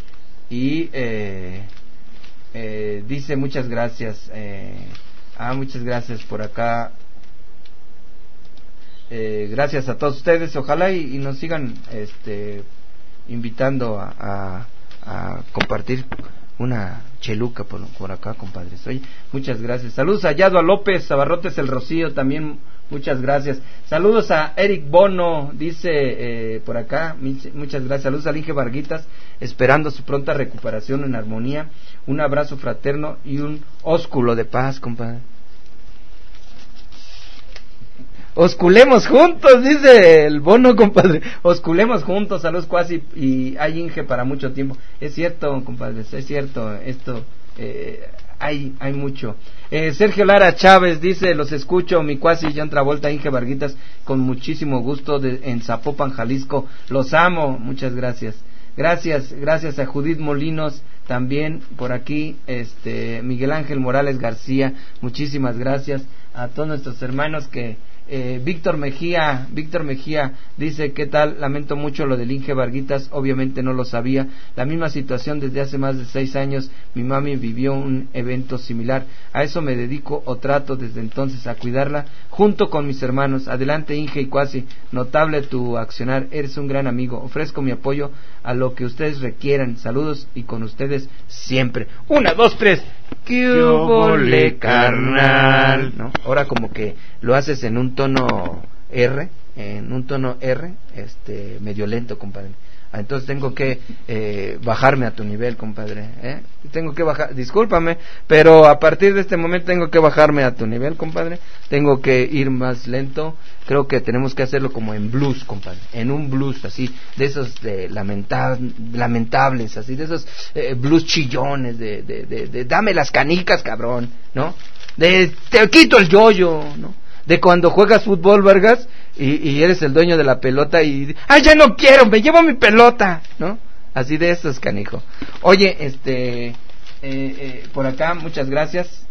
y eh, eh, dice muchas gracias. Eh, ah, muchas gracias por acá. Eh, gracias a todos ustedes, ojalá y, y nos sigan este invitando a, a, a compartir una cheluca por, por acá, compadres. Oye, muchas gracias. Saludos a Yadua López, Abarrotes el Rocío, también muchas gracias. Saludos a Eric Bono, dice eh, por acá, muchas gracias. Saludos a Inge Varguitas, esperando su pronta recuperación en armonía. Un abrazo fraterno y un ósculo de paz, compadre. Osculemos juntos, dice el Bono, compadre. Osculemos juntos, saludos Cuasi y hay Inge para mucho tiempo. Es cierto, compadres, es cierto. Esto eh, hay hay mucho. Eh, Sergio Lara Chávez dice, los escucho, mi Cuasi, John Travolta, Inge Varguitas, con muchísimo gusto de, en Zapopan, Jalisco. Los amo, muchas gracias. Gracias, gracias a Judith Molinos también por aquí, este Miguel Ángel Morales García, muchísimas gracias a todos nuestros hermanos que Eh, Víctor Mejía, Víctor Mejía dice, ¿qué tal? Lamento mucho lo del Inge Varguitas, obviamente no lo sabía. La misma situación desde hace más de seis años, mi mami vivió un evento similar. A eso me dedico o trato desde entonces a cuidarla junto con mis hermanos. Adelante Inge y Cuasi, notable tu accionar, eres un gran amigo. Ofrezco mi apoyo a lo que ustedes requieran. Saludos y con ustedes siempre. Una, dos, tres. ¡Qué ole, carnal! ¿No? Ahora como que lo haces en un tono R, en un tono R, este, medio lento, compadre. Entonces tengo que eh, bajarme a tu nivel, compadre. ¿eh? Tengo que bajar, discúlpame, pero a partir de este momento tengo que bajarme a tu nivel, compadre. Tengo que ir más lento. Creo que tenemos que hacerlo como en blues, compadre. En un blues así, de esos de lamenta lamentables, así, de esos eh, blues chillones, de, de, de, de dame las canicas, cabrón, ¿no? De te quito el yoyo, ¿no? De cuando juegas fútbol, Vargas, y, y eres el dueño de la pelota y ¡ay, ya no quiero! ¡Me llevo mi pelota! ¿No? Así de esos, canijo. Oye, este, eh, eh, por acá, muchas gracias.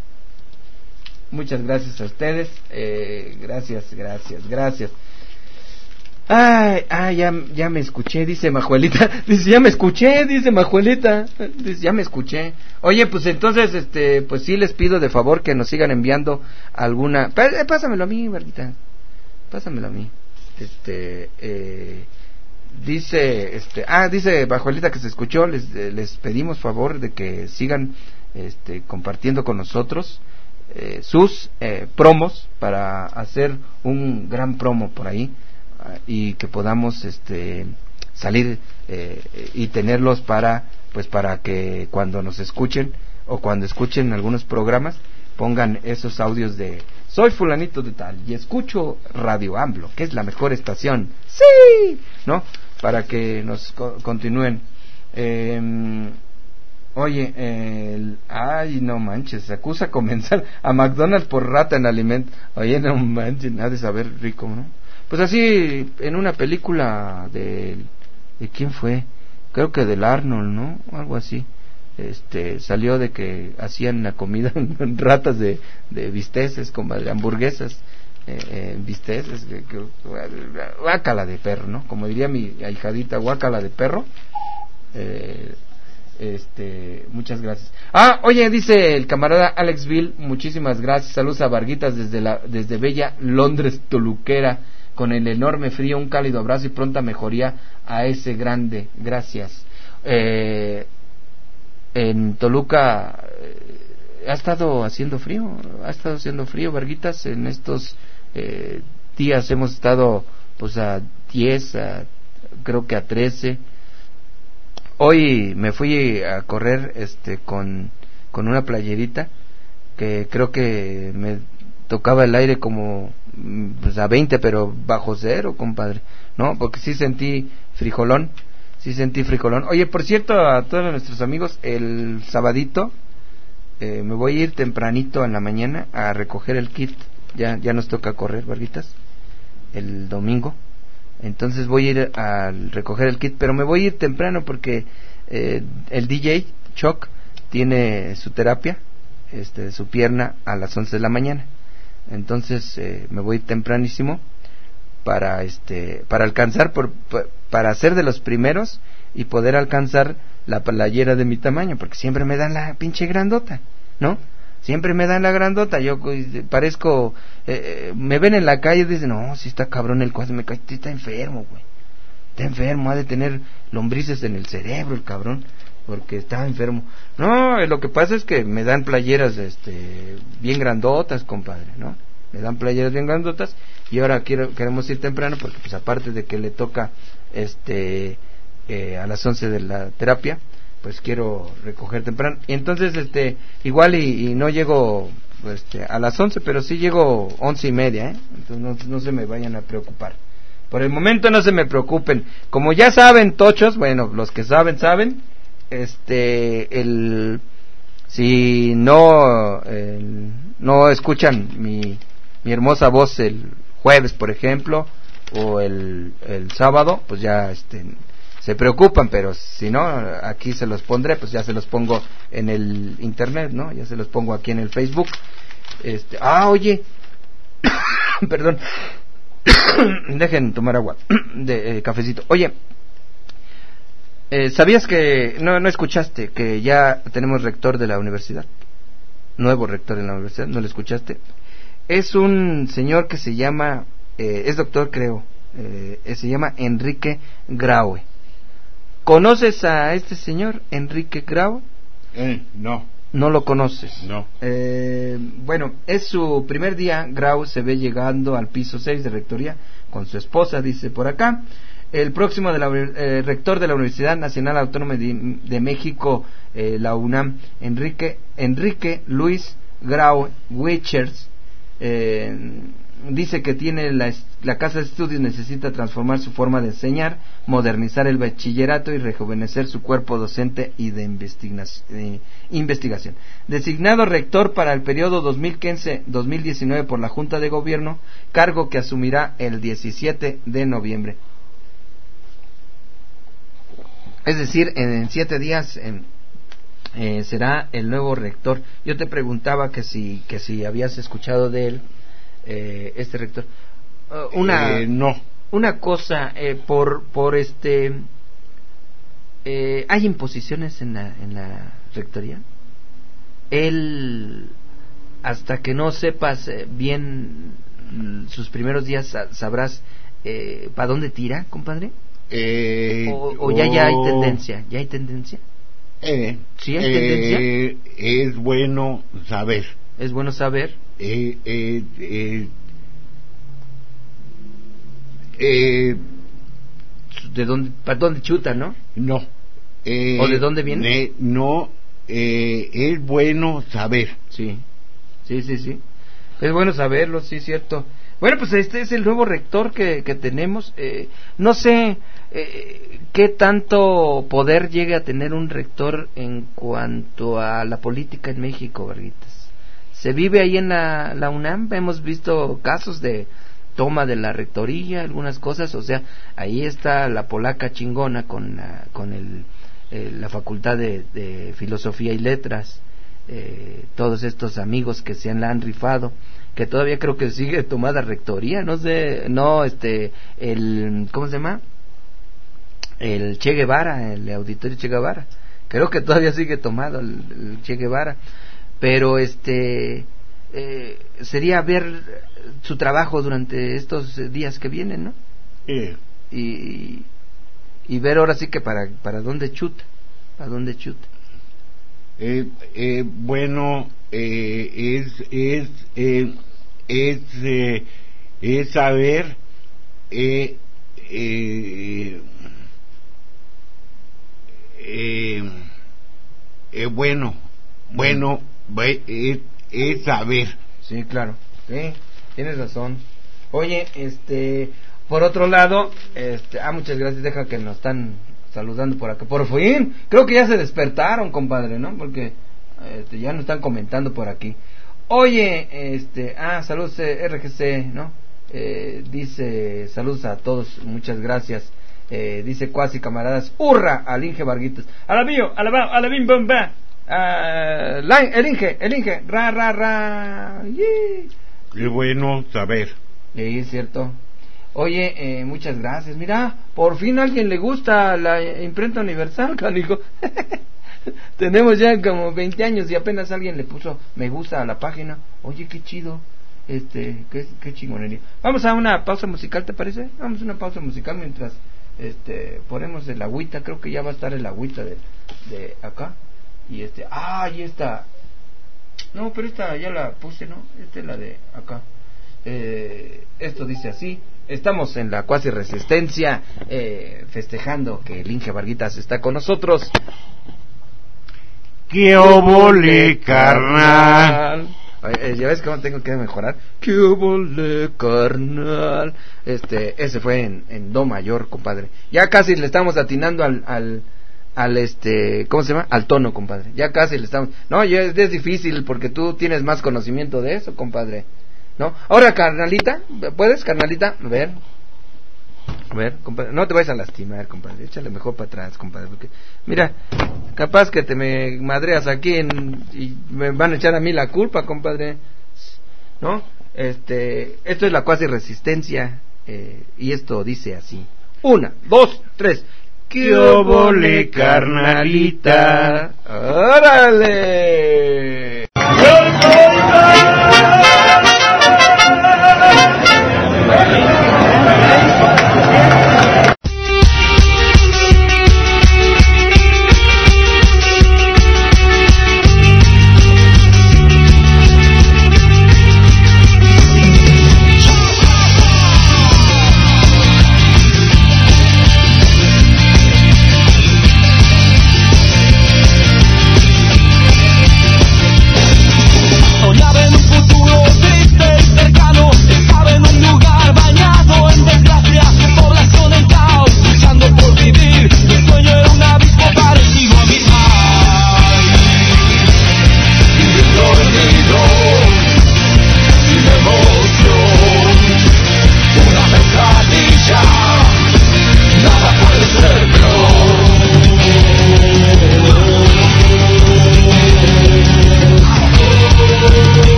Muchas gracias a ustedes. Eh, gracias, gracias, gracias. Ay, ay, ya, ya me escuché, dice Majuelita. Dice, ya me escuché, dice Majuelita. Dice, ya me escuché. Oye, pues entonces, este, pues sí les pido de favor que nos sigan enviando alguna... Pásamelo a mí, Marquita. Pásamelo a mí. Este, eh... Dice, este, ah, dice Bajuelita que se escuchó, les, les pedimos favor de que sigan, este, compartiendo con nosotros eh, sus eh, promos para hacer un gran promo por ahí uh, y que podamos, este, salir eh, y tenerlos para, pues, para que cuando nos escuchen o cuando escuchen algunos programas pongan esos audios de soy fulanito de tal y escucho Radio AMLO, que es la mejor estación, sí, ¿no? Para que nos co- continúen. Eh, oye, eh, el, ay, no manches, se acusa comensal a McDonald's por rata en alimento. Oye, no manches, nada de saber rico, ¿no? Pues así, en una película de, ¿de quién fue? Creo que del Arnold, ¿no? Algo así. Este, salió de que hacían la comida en ratas de, de bisteces, como de hamburguesas, eh, eh, bisteces, que, que, guácala de perro, ¿no? Como diría mi ahijadita, guácala de perro. Eh, este, muchas gracias. Ah, oye, dice el camarada Alex Bill, muchísimas gracias, saludos a Varguitas desde la, desde bella Londres Toluquera, con el enorme frío, un cálido abrazo y pronta mejoría a ese grande, gracias. Eh, En Toluca eh, ha estado haciendo frío, ha estado haciendo frío, Varguitas, en estos eh, días hemos estado pues a diez, a, creo que a trece. Hoy me fui a correr este con, con una playerita que creo que me tocaba el aire como pues, a veinte, pero bajo cero, compadre, ¿no? Porque sí sentí frijolón. Sí sentí fricolón. Oye, por cierto, a todos nuestros amigos, el sabadito eh, me voy a ir tempranito en la mañana a recoger el kit. Ya ya nos toca correr, Varguitas, el domingo. Entonces voy a ir a recoger el kit, pero me voy a ir temprano porque eh, el D J Choc tiene su terapia, este, de su pierna a las once de la mañana. Entonces eh, me voy tempranísimo para este para alcanzar por, por para ser de los primeros y poder alcanzar la playera de mi tamaño, porque siempre me dan la pinche grandota, ¿no? Siempre me dan la grandota, yo parezco, eh, me ven en la calle y dicen, no, si está cabrón el cuadro, me cae, está enfermo, güey, está enfermo, ha de tener lombrices en el cerebro el cabrón, porque está enfermo. No, lo que pasa es que me dan playeras, este, bien grandotas, compadre, ¿no? Me dan playeras bien grandotas y ahora quiero, queremos ir temprano porque pues aparte de que le toca este eh, a las once de la terapia, pues quiero recoger temprano. Y entonces este igual y, y no llego este, a las once, pero sí llego once y media, ¿eh? Entonces no, no se me vayan a preocupar. Por el momento no se me preocupen. Como ya saben, tochos, bueno, los que saben, saben, este, el, si no, el, no escuchan mi mi hermosa voz el jueves, por ejemplo, o el, el sábado, pues ya este se preocupan, pero si no, aquí se los pondré, pues ya se los pongo en el internet, ¿no? Ya se los pongo aquí en el Facebook. Este, ah, oye, perdón, dejen tomar agua, de eh, cafecito. Oye, eh, ¿sabías que, no, no escuchaste, que ya tenemos rector de la universidad? Nuevo rector de la universidad, ¿no lo escuchaste? Es un señor que se llama, eh, es doctor creo, eh, se llama Enrique Graue. ¿Conoces a este señor, Enrique Graue? Eh, no. ¿No lo conoces? No. Eh, bueno, es su primer día. Graue se ve llegando al piso seis de rectoría con su esposa, dice por acá. El próximo de la, eh, rector de la Universidad Nacional Autónoma de, de México, eh, la UNAM, Enrique, Enrique Luis Graue Wichers, Eh, dice que tiene la, la casa de estudios necesita transformar su forma de enseñar, modernizar el bachillerato y rejuvenecer su cuerpo docente y de investigación, eh, investigación. Designado rector para el periodo dos mil quince a dos mil diecinueve por la Junta de Gobierno, cargo que asumirá el diecisiete de noviembre. Es decir, en siete días en, Eh, será el nuevo rector. Yo te preguntaba que si que si habías escuchado de él, eh, este rector. Uh, una eh, no una cosa, eh, por por este, eh, ¿hay imposiciones en la en la rectoría? Él, hasta que no sepas eh, bien sus primeros días, sabrás eh, para dónde tira, compadre. Eh, o, o ya ya hay tendencia, ya hay tendencia. Eh, ¿Sí hay eh, tendencia? Es bueno saber. Es bueno saber. Eh, eh, eh, eh, ¿De dónde, para dónde chuta, no? No. Eh, ¿O de dónde viene? Eh, no, eh, es bueno saber. Sí, sí, sí, sí. Es bueno saberlo, sí, cierto. Bueno, pues este es el nuevo rector que, que tenemos. Eh, no sé eh, qué tanto poder llegue a tener un rector en cuanto a la política en México, Varguitas. Se vive ahí en la, la UNAM, hemos visto casos de toma de la rectoría, algunas cosas, o sea, ahí está la polaca chingona con la, con el, eh, la facultad de, de filosofía y letras, eh, todos estos amigos que se han, la han rifado, que todavía creo que sigue tomada rectoría, no sé, no, este, el, ¿cómo se llama? El Che Guevara, el auditorio Che Guevara, creo que todavía sigue tomado el, el Che Guevara, pero este, eh, sería ver su trabajo durante estos días que vienen, ¿no? Eh. Y, y ver ahora sí que para, para dónde chuta, para dónde chuta. Eh, eh, bueno, eh, es es eh, es eh, es saber eh, eh, eh, eh, bueno bueno es, es saber. Sí, claro, sí, tienes razón. Oye, este, por otro lado, este, ah, muchas gracias, deja que nos están saludando por acá, por fin, creo que ya se despertaron, compadre, ¿no? Porque este, ya nos están comentando por aquí. Oye, este, ah, saludos eh, R G C, ¿no? Eh, dice, saludos a todos, muchas gracias. Eh, dice cuasi camaradas, hurra al Inge Varguitas, a la mío, a la va, a la bim bam ba, a la, el Inge, el Inge, ra ra ra, yeah. Qué bueno saber. Sí, es cierto. Oye, eh, muchas gracias. Mira, por fin a alguien le gusta la imprenta universal, canijo. Tenemos ya como veinte años y apenas alguien le puso me gusta a la página. Oye, qué chido. Este, qué, qué chingonería. Vamos a una pausa musical, ¿te parece? Vamos a una pausa musical mientras este ponemos el agüita. Creo que ya va a estar el agüita de, de acá. Y este, ah, ahí está. No, pero esta ya la puse, ¿no? Esta es la de acá. Eh, esto dice así. Estamos en la cuasi resistencia, eh, festejando que el Inge Varguitas está con nosotros. ¡Qué obole, carnal! Eh, ¿Ya ves cómo tengo que mejorar? ¡Qué obole, carnal! Este, ese fue en, en do mayor, compadre. Ya casi le estamos atinando al, al, al este, ¿cómo se llama? Al tono, compadre. Ya casi le estamos. No, ya es, es difícil porque tú tienes más conocimiento de eso, compadre. ¿No? Ahora, carnalita, ¿puedes, carnalita? A ver, a ver, compadre, no te vayas a lastimar, compadre, échale mejor para atrás, compadre, porque, mira, capaz que te me madreas aquí en, y me van a echar a mí la culpa, compadre, ¿no? Este, esto es la cuasi resistencia, eh, y esto dice así, una, dos, tres, ¡qué obole, carnalita! ¡Órale!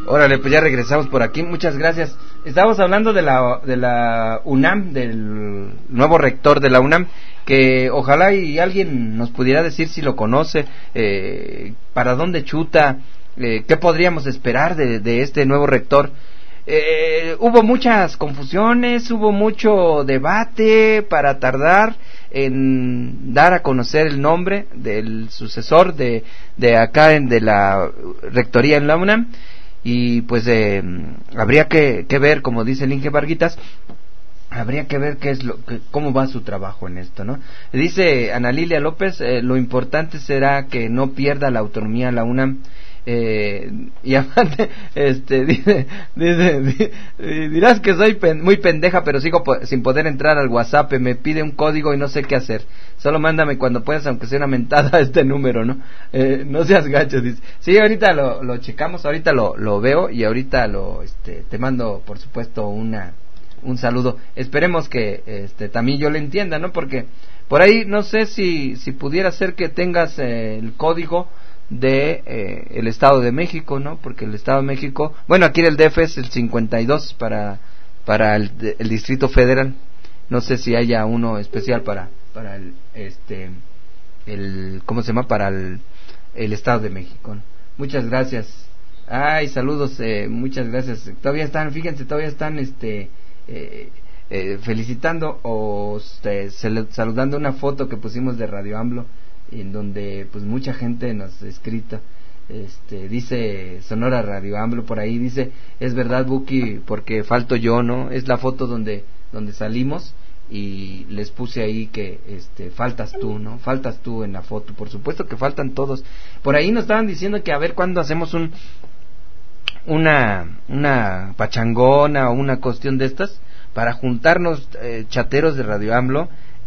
Órale, pues ya regresamos por aquí. Muchas gracias. Estábamos hablando de la de la UNAM, del nuevo rector de la UNAM, que ojalá y alguien nos pudiera decir si lo conoce, eh, para dónde chuta, eh, qué podríamos esperar de, de este nuevo rector. Eh, hubo muchas confusiones, hubo mucho debate para tardar en dar a conocer el nombre del sucesor de, de acá en, de la rectoría en la UNAM, y pues eh, habría que, que ver, como dice el Inge Varguitas, habría que ver qué es lo, que, cómo va su trabajo en esto, ¿no? Dice Ana Lilia López, eh, lo importante será que no pierda la autonomía la UNAM. Eh, y aparte, este, dice, dice, dice, dirás que soy pen, muy pendeja, pero sigo po sin poder entrar al WhatsApp, me pide un código y no sé qué hacer. Solo mándame cuando puedas, aunque sea una mentada a este número, ¿no? Eh, no seas gacho, dice. Sí, ahorita lo, lo checamos, ahorita lo, lo veo y ahorita lo, este, te mando, por supuesto, una, un saludo. Esperemos que, este, también yo le entienda, ¿no? Porque por ahí no sé si, si pudiera ser que tengas eh, el código de eh, el Estado de México, ¿no? Porque el Estado de México, bueno, aquí en el D F es el cincuenta y dos para para el, el Distrito Federal. No sé si haya uno especial para para el este el ¿cómo se llama? Para el, el Estado de México, ¿no? Muchas gracias. Ay, saludos, eh, muchas gracias. Todavía están, fíjense, todavía están este eh, eh, felicitando o este, saludando una foto que pusimos de Radio AMLO, en donde pues mucha gente nos ha escrito, este, dice Sonora Radio AMLO por ahí, dice, es verdad Buki, porque falto yo, ¿no? Es la foto donde donde salimos y les puse ahí que este faltas tú, ¿no? Faltas tú en la foto, por supuesto que faltan todos. Por ahí nos estaban diciendo que a ver cuándo hacemos un una una pachangona o una cuestión de estas para juntarnos eh, chateros de Radio AMLO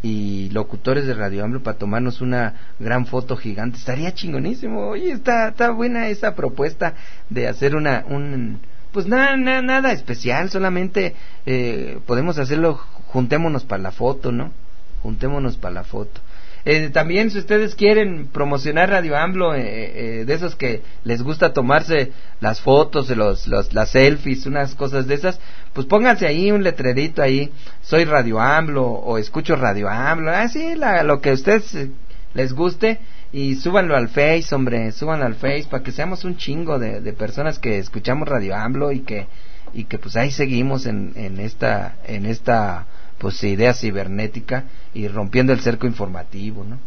y locutores de Radio AMLO para tomarnos una gran foto gigante. Estaría chingonísimo. Oye, está está buena esa propuesta de hacer una un pues nada nada nada especial, solamente eh, podemos hacerlo, juntémonos para la foto, ¿no? Juntémonos para la foto. Eh, también si ustedes quieren promocionar Radio AMLO, eh, eh, de esos que les gusta tomarse las fotos, los, los, las selfies, unas cosas de esas, pues pónganse ahí un letrerito ahí, soy Radio AMLO o escucho Radio AMLO, así la, lo que a ustedes eh, les guste, y súbanlo al Face, hombre, súbanlo al Face para que seamos un chingo de, de personas que escuchamos Radio AMLO y que y que pues ahí seguimos en, en esta en esta pues idea cibernética y rompiendo el cerco informativo, ¿no?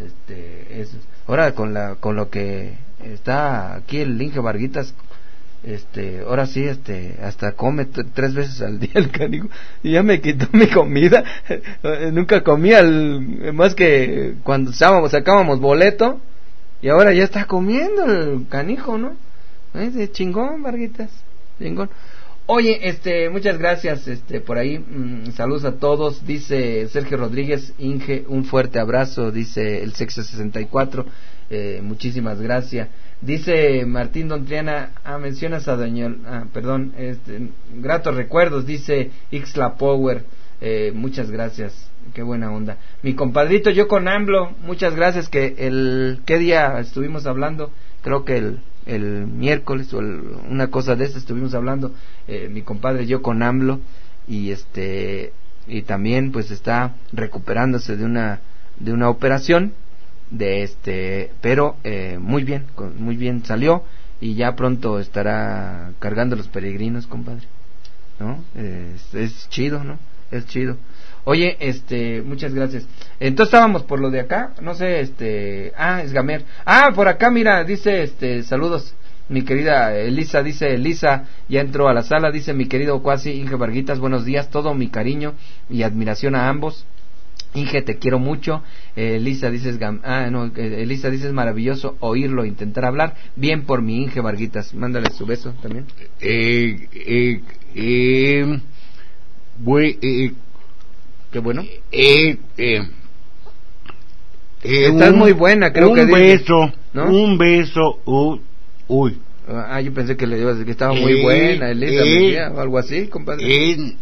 Este, eso. Ahora con la con lo que está aquí el Inge Varguitas, este, ahora sí, este, hasta come t tres veces al día el canijo, y ya me quitó mi comida. Nunca comía el, más que cuando sacábamos, sacábamos boleto, y ahora ya está comiendo el canijo, ¿no? Es de chingón, Varguitas, chingón. Oye, este, muchas gracias, este, por ahí, mmm, saludos a todos, dice Sergio Rodríguez, Inge, un fuerte abrazo, dice el Sexo sesenta y cuatro, eh, muchísimas gracias. Dice Martín Dontriana, ah, mencionas a Doña, ah, perdón, este, gratos recuerdos, dice Ixla Power, eh, muchas gracias, qué buena onda. Mi compadrito, yo con AMLO, muchas gracias, que el, ¿qué día estuvimos hablando? Creo que el el miércoles o el, una cosa de esta estuvimos hablando, eh, mi compadre yo con AMLO, y este y también pues está recuperándose de una de una operación de este pero eh, muy bien muy bien salió, y ya pronto estará cargando los peregrinos, compadre, ¿no? Es, es chido, ¿no? Es chido. Oye, este, muchas gracias. Entonces estábamos por lo de acá, no sé, este, ah, es Gamer. Ah, por acá, mira, dice, este, saludos, mi querida Elisa, dice Elisa, ya entró a la sala, dice mi querido Cuasi, Inge Varguitas, buenos días, todo mi cariño y admiración a ambos. Inge, te quiero mucho. eh, Elisa, dices, ah, no, eh, Elisa, dices, maravilloso oírlo, intentar hablar, bien por mi Inge Varguitas, mándale su beso también. Eh, eh, eh, voy, eh, qué bueno. Eh, eh, eh, Estás un, muy buena, creo un que Un beso, ¿no? un beso, uh, uy. Ah, yo pensé que le ibas a decir que estaba muy eh, buena, Elisa, eh, Mejía, o algo así, compadre. Eh,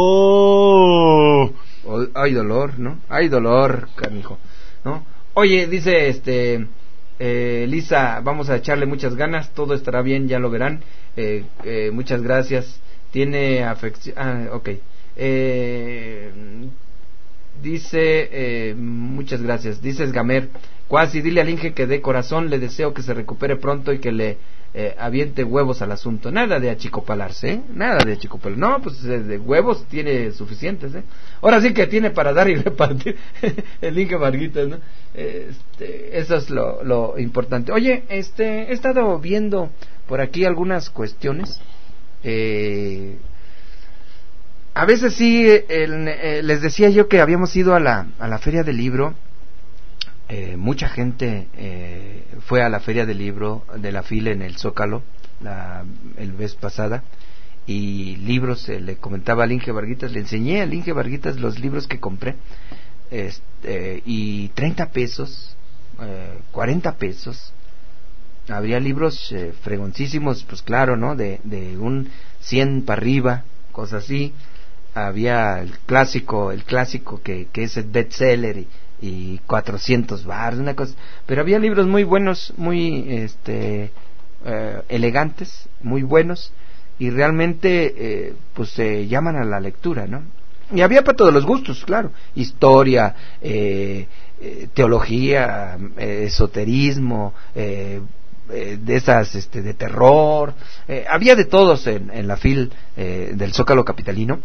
oh. oh. Hay dolor, ¿no? Hay dolor, canijo, ¿no? Oye, dice, este, Eh, Lisa, vamos a echarle muchas ganas, todo estará bien, ya lo verán. Eh, eh, muchas gracias. Tiene afección. Ah, ok. Eh, dice, eh, muchas gracias. Dice Gamer, cuasi dile al Inge que de corazón le deseo que se recupere pronto y que le eh, aviente huevos al asunto. Nada de achicopalarse, ¿eh? Nada de achicopalarse. No, pues de, de huevos tiene suficientes, ¿eh? Ahora sí que tiene para dar y repartir el Inge Varguitas, ¿no? Este, eso es lo, lo importante. Oye, este, he estado viendo por aquí algunas cuestiones. Eh, a veces sí, el, eh, les decía yo que habíamos ido a la, a la feria del libro. Eh, mucha gente eh, fue a la feria del libro de la fila en el Zócalo la el vez pasada, y libros, eh, le comentaba al Inge Varguitas, le enseñé al Inge Varguitas los libros que compré, este, y treinta pesos, eh, cuarenta pesos, habría libros eh, fregoncísimos, pues claro, ¿no? De, de un cien para arriba, cosas así. Había el clásico, el clásico que, que es el bestseller y y cuatrocientos bars, una cosa, pero había libros muy buenos, muy este eh, elegantes, muy buenos, y realmente eh, pues se eh, llaman a la lectura, ¿no? Y había para todos los gustos, claro, historia, eh, eh, teología, eh, esoterismo, eh, eh, de esas este de terror, eh, había de todos en, en la fil eh, del Zócalo capitalino.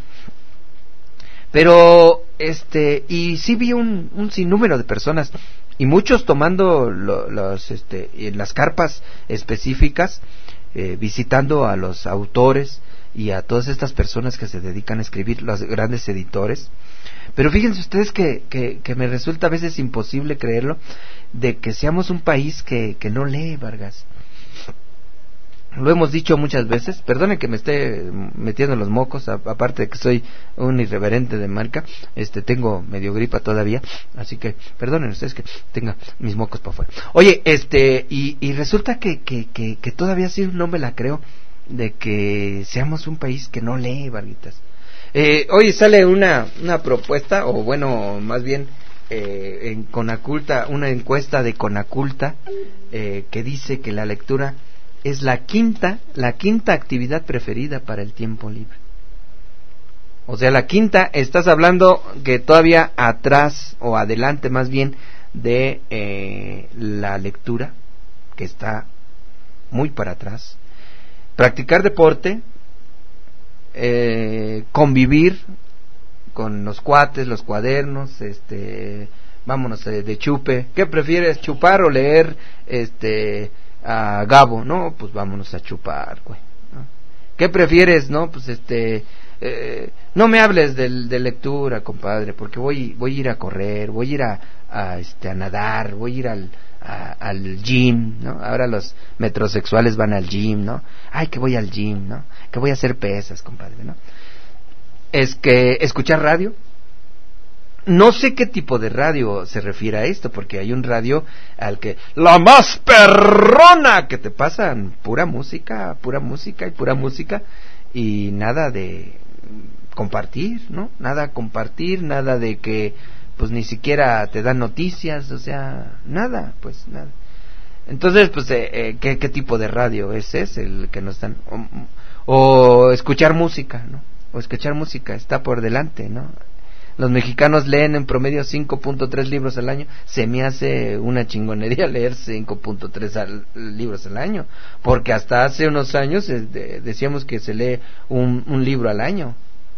Pero, este, y sí vi un, un sinnúmero de personas, y muchos tomando lo, los, este, en las carpas específicas, eh, visitando a los autores y a todas estas personas que se dedican a escribir, los grandes editores. Pero fíjense ustedes que, que, que me resulta a veces imposible creerlo, de que seamos un país que, que no lee, Vargas. Lo hemos dicho muchas veces, perdonen que me esté metiendo los mocos, a, aparte de que soy un irreverente de marca, este tengo medio gripa todavía, así que perdonen ustedes que tenga mis mocos para afuera. Oye, este, y, y resulta que, que, que, que todavía sí no me la creo, de que seamos un país que no lee, Varguitas. Eh, hoy sale una, una propuesta, o bueno, más bien, eh, en Conaculta, una encuesta de Conaculta, eh, que dice que la lectura es la quinta, la quinta actividad preferida para el tiempo libre. O sea, la quinta, estás hablando que todavía atrás, o adelante más bien, de eh, la lectura, que está muy para atrás. Practicar deporte, eh, convivir con los cuates, los cuadernos, este, vámonos de, de chupe. ¿Qué prefieres, chupar o leer, este, a Gabo? No, pues vámonos a chupar, güey, ¿no? ¿Qué prefieres? No, pues este, eh, no me hables de, de lectura, compadre, porque voy, voy a ir a correr, voy a ir a, a este, a nadar, voy a ir al, a, al gym, ¿no? Ahora los metrosexuales van al gym, ¿no? Ay, que voy al gym, ¿no? Que voy a hacer pesas, compadre, ¿no? Es que escuchar radio. No sé qué tipo de radio se refiere a esto, porque hay un radio al que la más perrona, que te pasan pura música, pura música y pura música, y nada de compartir, ¿no? Nada compartir, nada de que pues ni siquiera te dan noticias, o sea, nada, pues nada. Entonces, pues, eh, eh, ¿qué, qué tipo de radio es ese el que nos dan? O, o escuchar música, ¿no? O escuchar música está por delante, ¿no? Los mexicanos leen en promedio cinco punto tres libros al año. Se me hace una chingonería leer cinco punto tres al, libros al año, porque hasta hace unos años eh, de, decíamos que se lee un, un libro al año.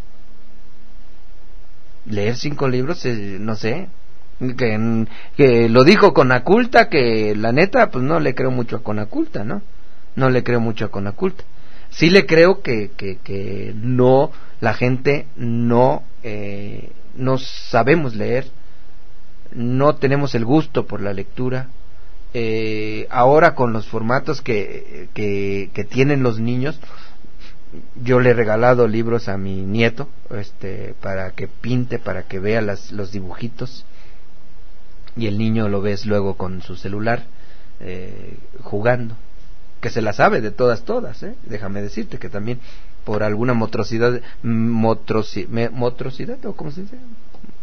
Leer cinco libros, eh, no sé, que, que lo dijo Conaculta, que la neta, pues no le creo mucho a Conaculta, ¿no? No le creo mucho a Conaculta. Sí le creo que, que, que no, la gente no, eh, no sabemos leer, no tenemos el gusto por la lectura. Eh, ahora con los formatos que, que, que tienen los niños, yo le he regalado libros a mi nieto, este, para que pinte, para que vea las, los dibujitos, y el niño lo ves luego con su celular, eh, jugando, que se la sabe de todas, todas, ¿eh? Déjame decirte que también por alguna motricidad, motroci, me, motricidad, o cómo se dice,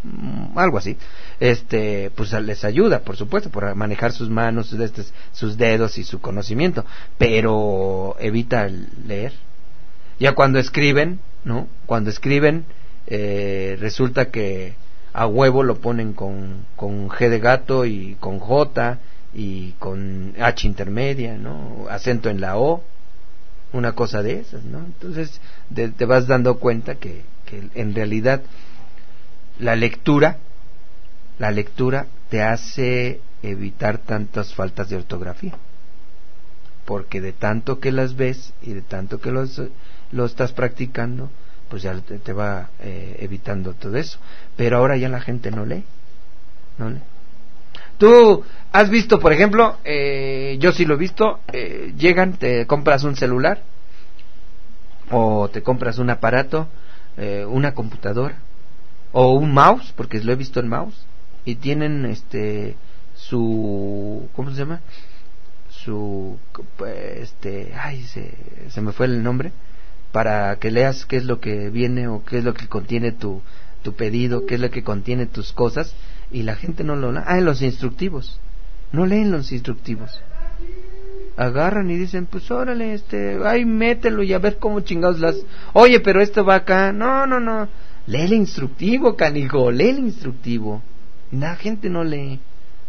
algo así, este, pues les ayuda, por supuesto, por manejar sus manos, sus, este, sus dedos y su conocimiento, pero evita el leer. Ya cuando escriben, ¿no? Cuando escriben, eh, resulta que a huevo lo ponen con, con G de gato y con J y con H intermedia, ¿no? Acento en la O, una cosa de esas, ¿no? Entonces de, te vas dando cuenta que, que en realidad la lectura, la lectura te hace evitar tantas faltas de ortografía, porque de tanto que las ves y de tanto que los, lo estás practicando, pues ya te, te va eh, evitando todo eso. Pero ahora ya la gente no lee, no lee. Tú has visto, por ejemplo, eh, yo sí lo he visto, eh, llegan, te compras un celular o te compras un aparato, eh, una computadora o un mouse, porque lo he visto en mouse, y tienen este su, ¿cómo se llama? Su, este, ay, se, se me fue el nombre, para que leas qué es lo que viene o qué es lo que contiene tu, tu pedido, qué es lo que contiene tus cosas, y la gente no lo lee. Ah, en los instructivos, no leen los instructivos, agarran y dicen, pues órale, este, ay, mételo y a ver cómo chingados las, oye, pero esto va acá, no, no, no, lee el instructivo, canijo, lee el instructivo. La gente no lee.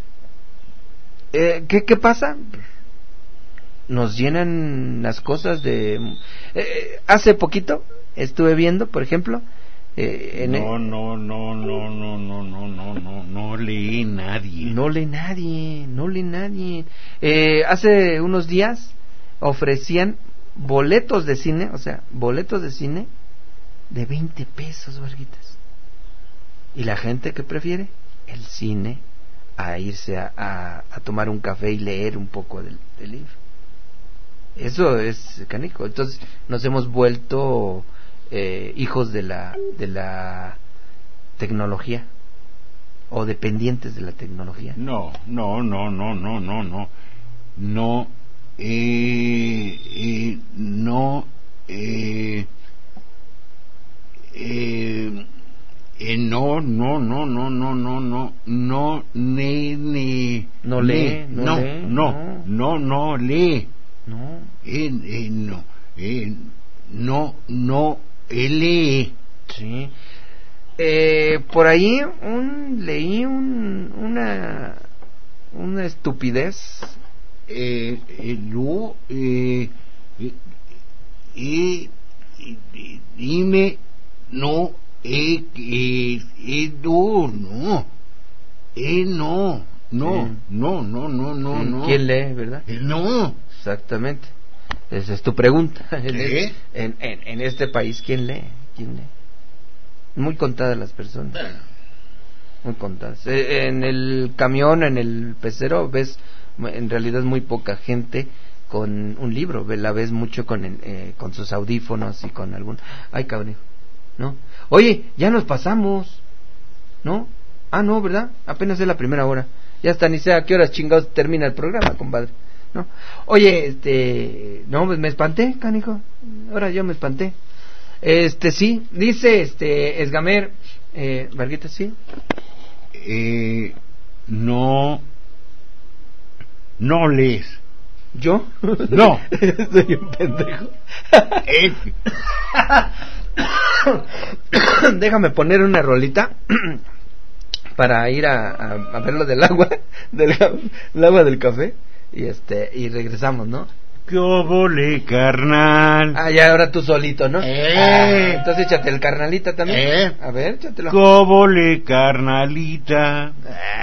Eh, ¿qué, qué pasa? Nos llenan las cosas de... Eh, hace poquito estuve viendo, por ejemplo... Eh, en no, el... no, no, no, no, no, no, no, no, no lee nadie. No lee nadie, no lee nadie. Eh, hace unos días ofrecían boletos de cine, o sea, boletos de cine de veinte pesos, Varguitas. ¿Y la gente qué prefiere? El cine a irse a, a, a tomar un café y leer un poco del, del libro. Eso es canijo. Entonces nos hemos vuelto eh, hijos de la de la tecnología o dependientes de la tecnología. No, no, no, no, no, no, no, no, eh, eh, no, eh, eh, eh, no, no, no, no, no, no, no, no, ne, ne, no lee, no, no, lee, no, no, no lee, no, eh, eh, no, eh, no, no, eh, lee, sí. Eh, por ahí un, leí un, una una estupidez. Eh, eh, no, eh, eh, eh, eh, dime, no, eh, eh, eh, no, no, eh, no, no, Sí. no, no, no, no, Sí. no. ¿Quién lee, verdad? Eh, no. Exactamente. Esa es tu pregunta. ¿Qué? En, en, en este país, ¿quién lee? ¿Quién lee? Muy contadas las personas. Muy contadas. Eh, en el camión, en el pecero, ves en realidad muy poca gente con un libro. La ves mucho con eh, con sus audífonos y con algún... Ay, cabrón, ¿no? Oye, ya nos pasamos, ¿no? Ah, no, ¿verdad? Apenas es la primera hora. Ya hasta ni sé a qué horas chingados termina el programa, compadre, ¿no? Oye, este... No, pues me espanté, canijo. Ahora yo me espanté. Este, sí, dice este Esgamer, eh, Varguita, sí. Eh, no, no lees. ¿Yo? No. Soy un pendejo. Eh. Déjame poner una rolita para ir a, a, a ver lo del agua, del el agua del café, y este, y regresamos, ¿no? ¡Qué obole, carnal! Ah, ya ahora tú solito, ¿no? Eh. Ah, entonces échate el carnalita también. Eh. A ver, échatelo. ¡Qué obole, carnalita!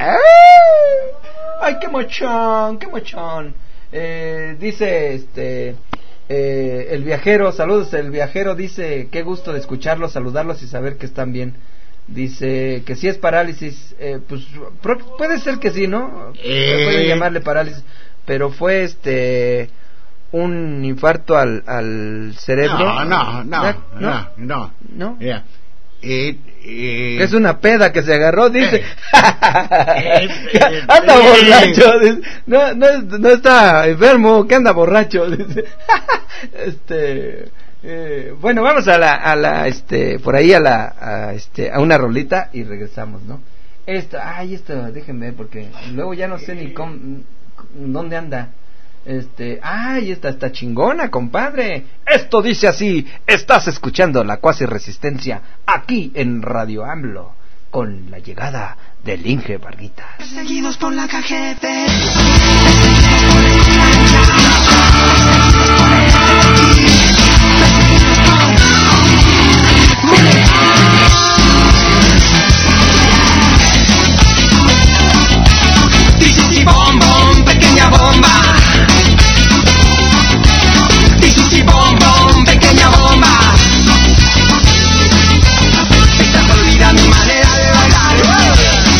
¡Ay, qué mochón, qué mochón! Eh, dice, este... Eh, el viajero, saludos, el viajero dice, qué gusto de escucharlos, saludarlos y saber que están bien. Dice que si es parálisis, eh, pues pro- puede ser que sí, ¿no? Eh. Pueden llamarle parálisis, pero fue este... un infarto al, al cerebro. No, no, no, ¿No? no, no. ¿No? Yeah. Eh, eh, Es una peda que se agarró, dice. Eh. Eh, eh, Anda eh. borracho. Dice. No, no, no está enfermo, que anda borracho. Dice. Este, Eh, bueno, vamos a la, a la, este, por ahí a la, a, este, a una rolita y regresamos, ¿no? Esta, ay, esta, déjenme ver porque luego ya no sé ni cómo, dónde anda. Este, ay, esta está chingona, compadre. Esto dice así: estás escuchando la Cuasi Resistencia aquí en Radio AMLO con la llegada del Inge Varguitas. Perseguidos por la K G B. Dice si bom bom, pequeña bomba. Dice si bom bom, pequeña bomba. Esta se olvida mi manera de bailar.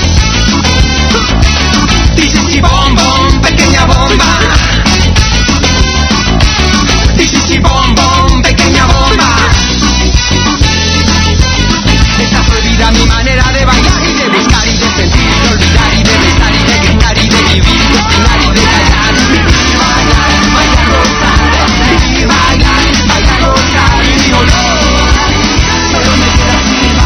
Dice si bom bom, pequeña bomba. Dice si bom bom, pequeña bomba. Está prohibida mi manera de bailar y de buscar y de sentir, de olvidar y de besar y de gritar y de vivir, de opinar y de callar. Bailar, bailar, gozar, y bailar, bailar, gozar y mi olor, solo me queda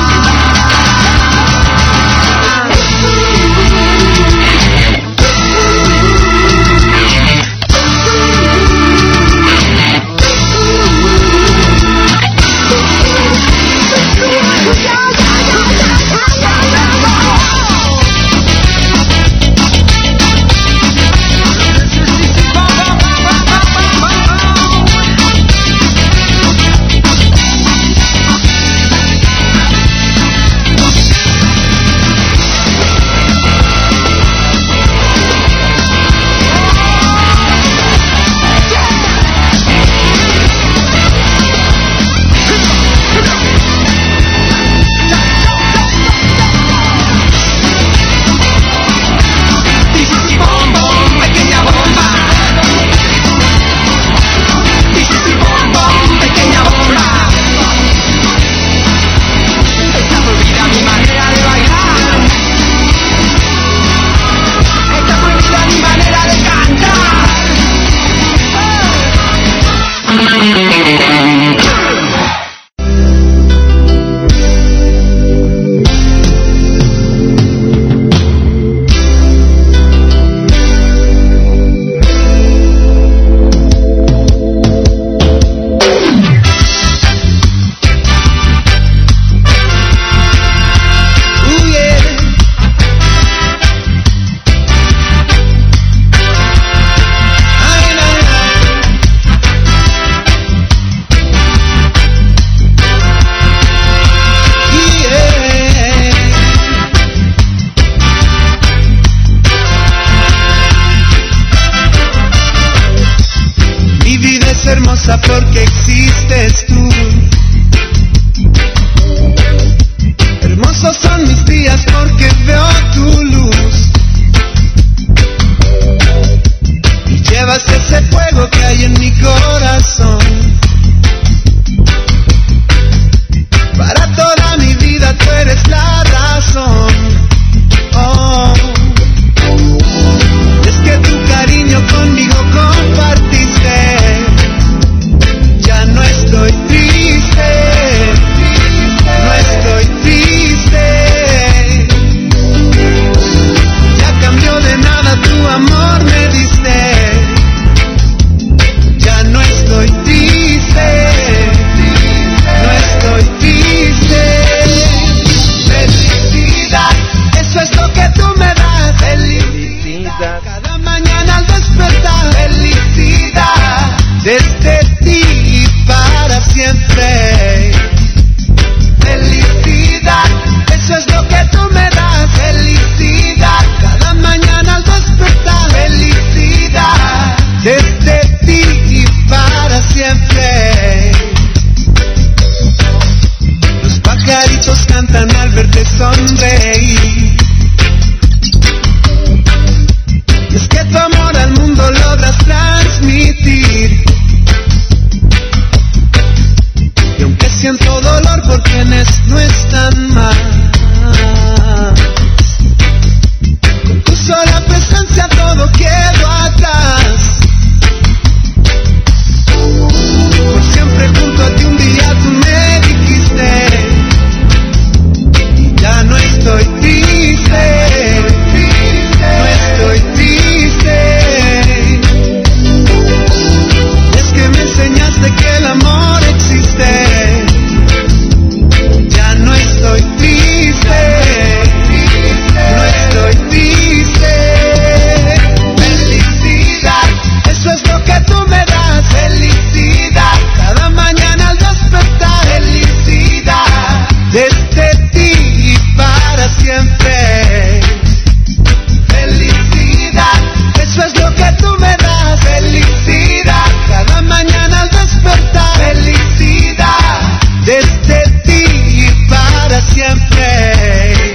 porque existes tú. Hermosos son mis días porque veo tu luz. Y llevas ese fuego que hay en mi corazón. Para toda mi vida tú eres la razón. Oh, es que tu cariño conmigo compartiste. Ya no estoy triste. de que el amor existe. Ya no estoy triste, no estoy triste. Felicidad, eso es lo que tú me das. Felicidad, cada mañana al despertar. Felicidad, desde ti y para siempre. Felicidad, eso es lo que tú me das. Felicidad, cada mañana al despertar. Felicidad, desde ti y para siempre.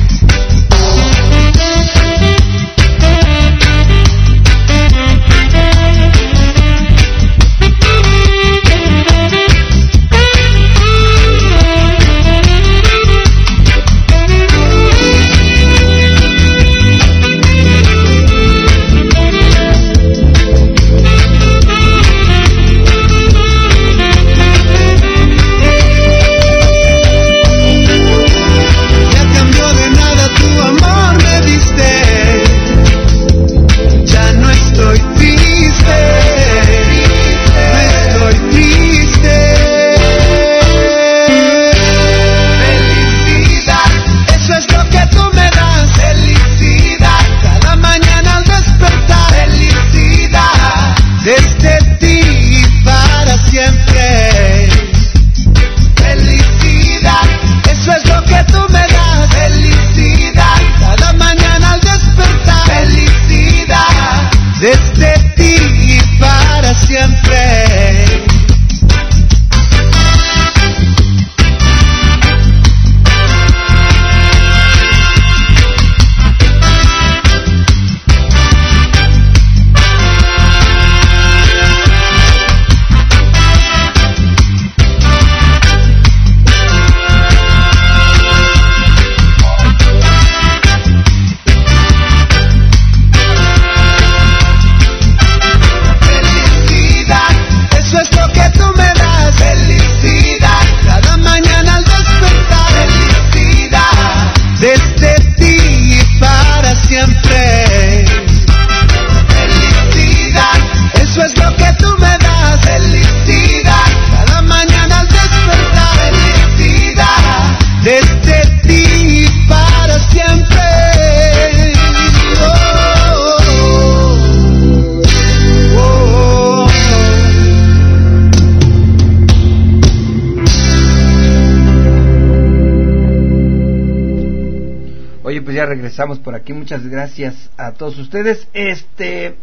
Regresamos por aquí, muchas gracias a todos ustedes. Este,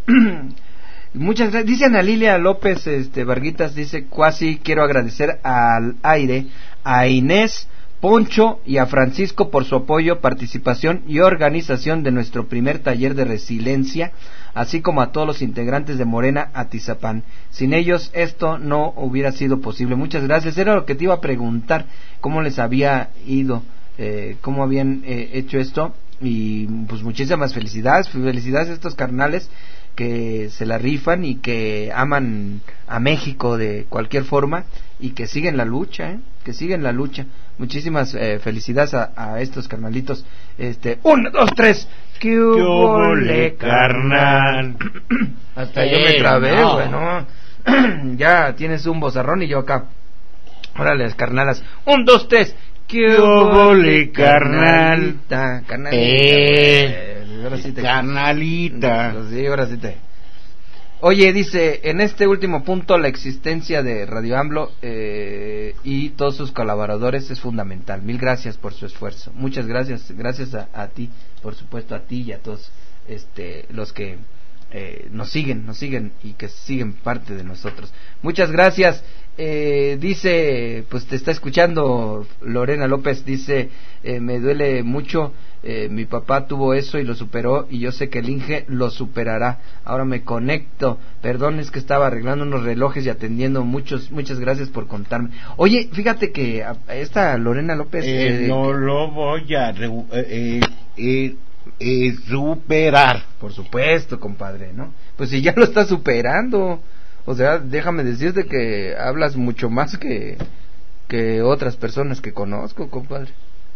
muchas gracias. Dice Ana Lilia López, este, Varguitas, dice, cuasi quiero agradecer al aire a Inés, Poncho y a Francisco por su apoyo, participación y organización de nuestro primer taller de resiliencia, así como a todos los integrantes de Morena Atizapán. Sin ellos esto no hubiera sido posible. Muchas gracias. Era lo que te iba a preguntar, cómo les había ido, eh, cómo habían eh, hecho esto. Y pues muchísimas felicidades, felicidades a estos carnales que se la rifan y que aman a México de cualquier forma y que siguen la lucha, ¿eh? que siguen la lucha. Muchísimas eh, felicidades a, a estos carnalitos. Este, uno, dos, tres. ¡Qué hubo, carnal! Hasta eh, yo me trabé, no. Bueno, ya tienes un bozarrón y yo acá. Órale, carnalas. Un, dos, tres. ¡Qué hubo, carnalita! Carnalita, eh, pues, ahora sí te... carnalita. Sí, ahora sí te... Oye, dice, en este último punto la existencia de Radio AMLO eh, y todos sus colaboradores es fundamental. Mil gracias por su esfuerzo. Muchas gracias, gracias a, a ti, por supuesto a ti y a todos este, los que eh, nos siguen, nos siguen y que siguen parte de nosotros. Muchas gracias. Eh, dice, pues te está escuchando Lorena López, dice, eh, me duele mucho, eh, mi papá tuvo eso y lo superó y yo sé que el Inge lo superará. Ahora me conecto, perdón, es que estaba arreglando unos relojes y atendiendo. Muchos, muchas gracias por contarme. Oye, fíjate que a, a esta Lorena López eh, eh, no que... lo voy a re, eh, eh, eh, superar, por supuesto, compadre, ¿no? Pues si ya lo está superando. O sea, déjame decirte que hablas mucho más que que otras personas que conozco, compadre.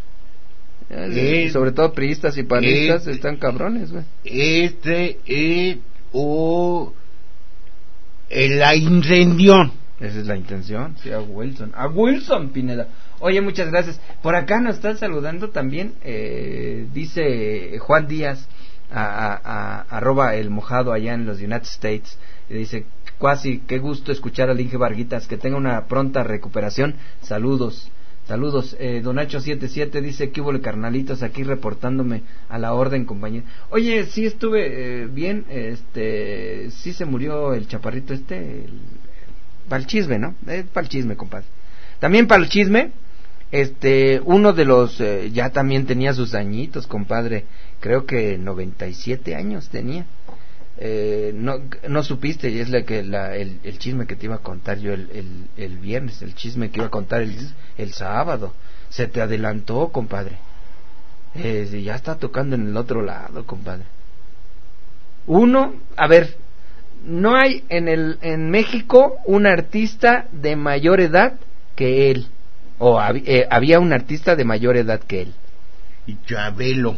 Eh, Sobre todo priistas y panistas este, están cabrones, güey. Este es o la incendión. Esa es la intención, sí, a Wilson. A Wilson Pineda. Oye, muchas gracias. Por acá nos están saludando también, eh, dice Juan Díaz, a, a, a, arroba el mojado allá en los United States, y dice, cuasi, qué gusto escuchar al Inge Varguitas, que tenga una pronta recuperación. Saludos. Saludos, eh, Donacho setenta y siete dice que hubo carnalitos aquí reportándome a la orden, compañero. Oye, sí estuve eh, bien, este, sí se murió el chaparrito este, el, para el chisme, ¿no? Eh, para el chisme, compadre. También para el chisme, este, uno de los, eh, ya también tenía sus añitos, compadre, creo que noventa y siete años tenía. Eh, no no supiste, y es la que la, el, el chisme que te iba a contar yo el, el, el viernes, el chisme que iba a contar el, el sábado. Se te adelantó, compadre. Eh, ya está tocando en el otro lado, compadre. Uno, a ver, no hay en el en México un artista de mayor edad que él, o hab, eh, había un artista de mayor edad que él. Y Chabelo.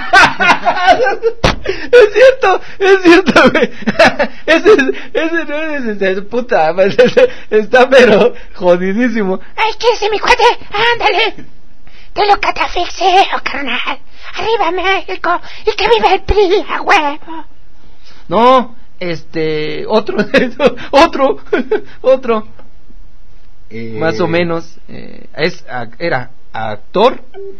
Es cierto, es cierto, güey. Ese, ese no es ese, puta, está pero jodidísimo. Ay, ¿qué es mi cuate? Ándale. Te lo catafixeo, carnal. Arriba México y que vive el P R I, a huevo. No, este, otro, otro, otro. Eh... Más o menos, eh, es, era actor,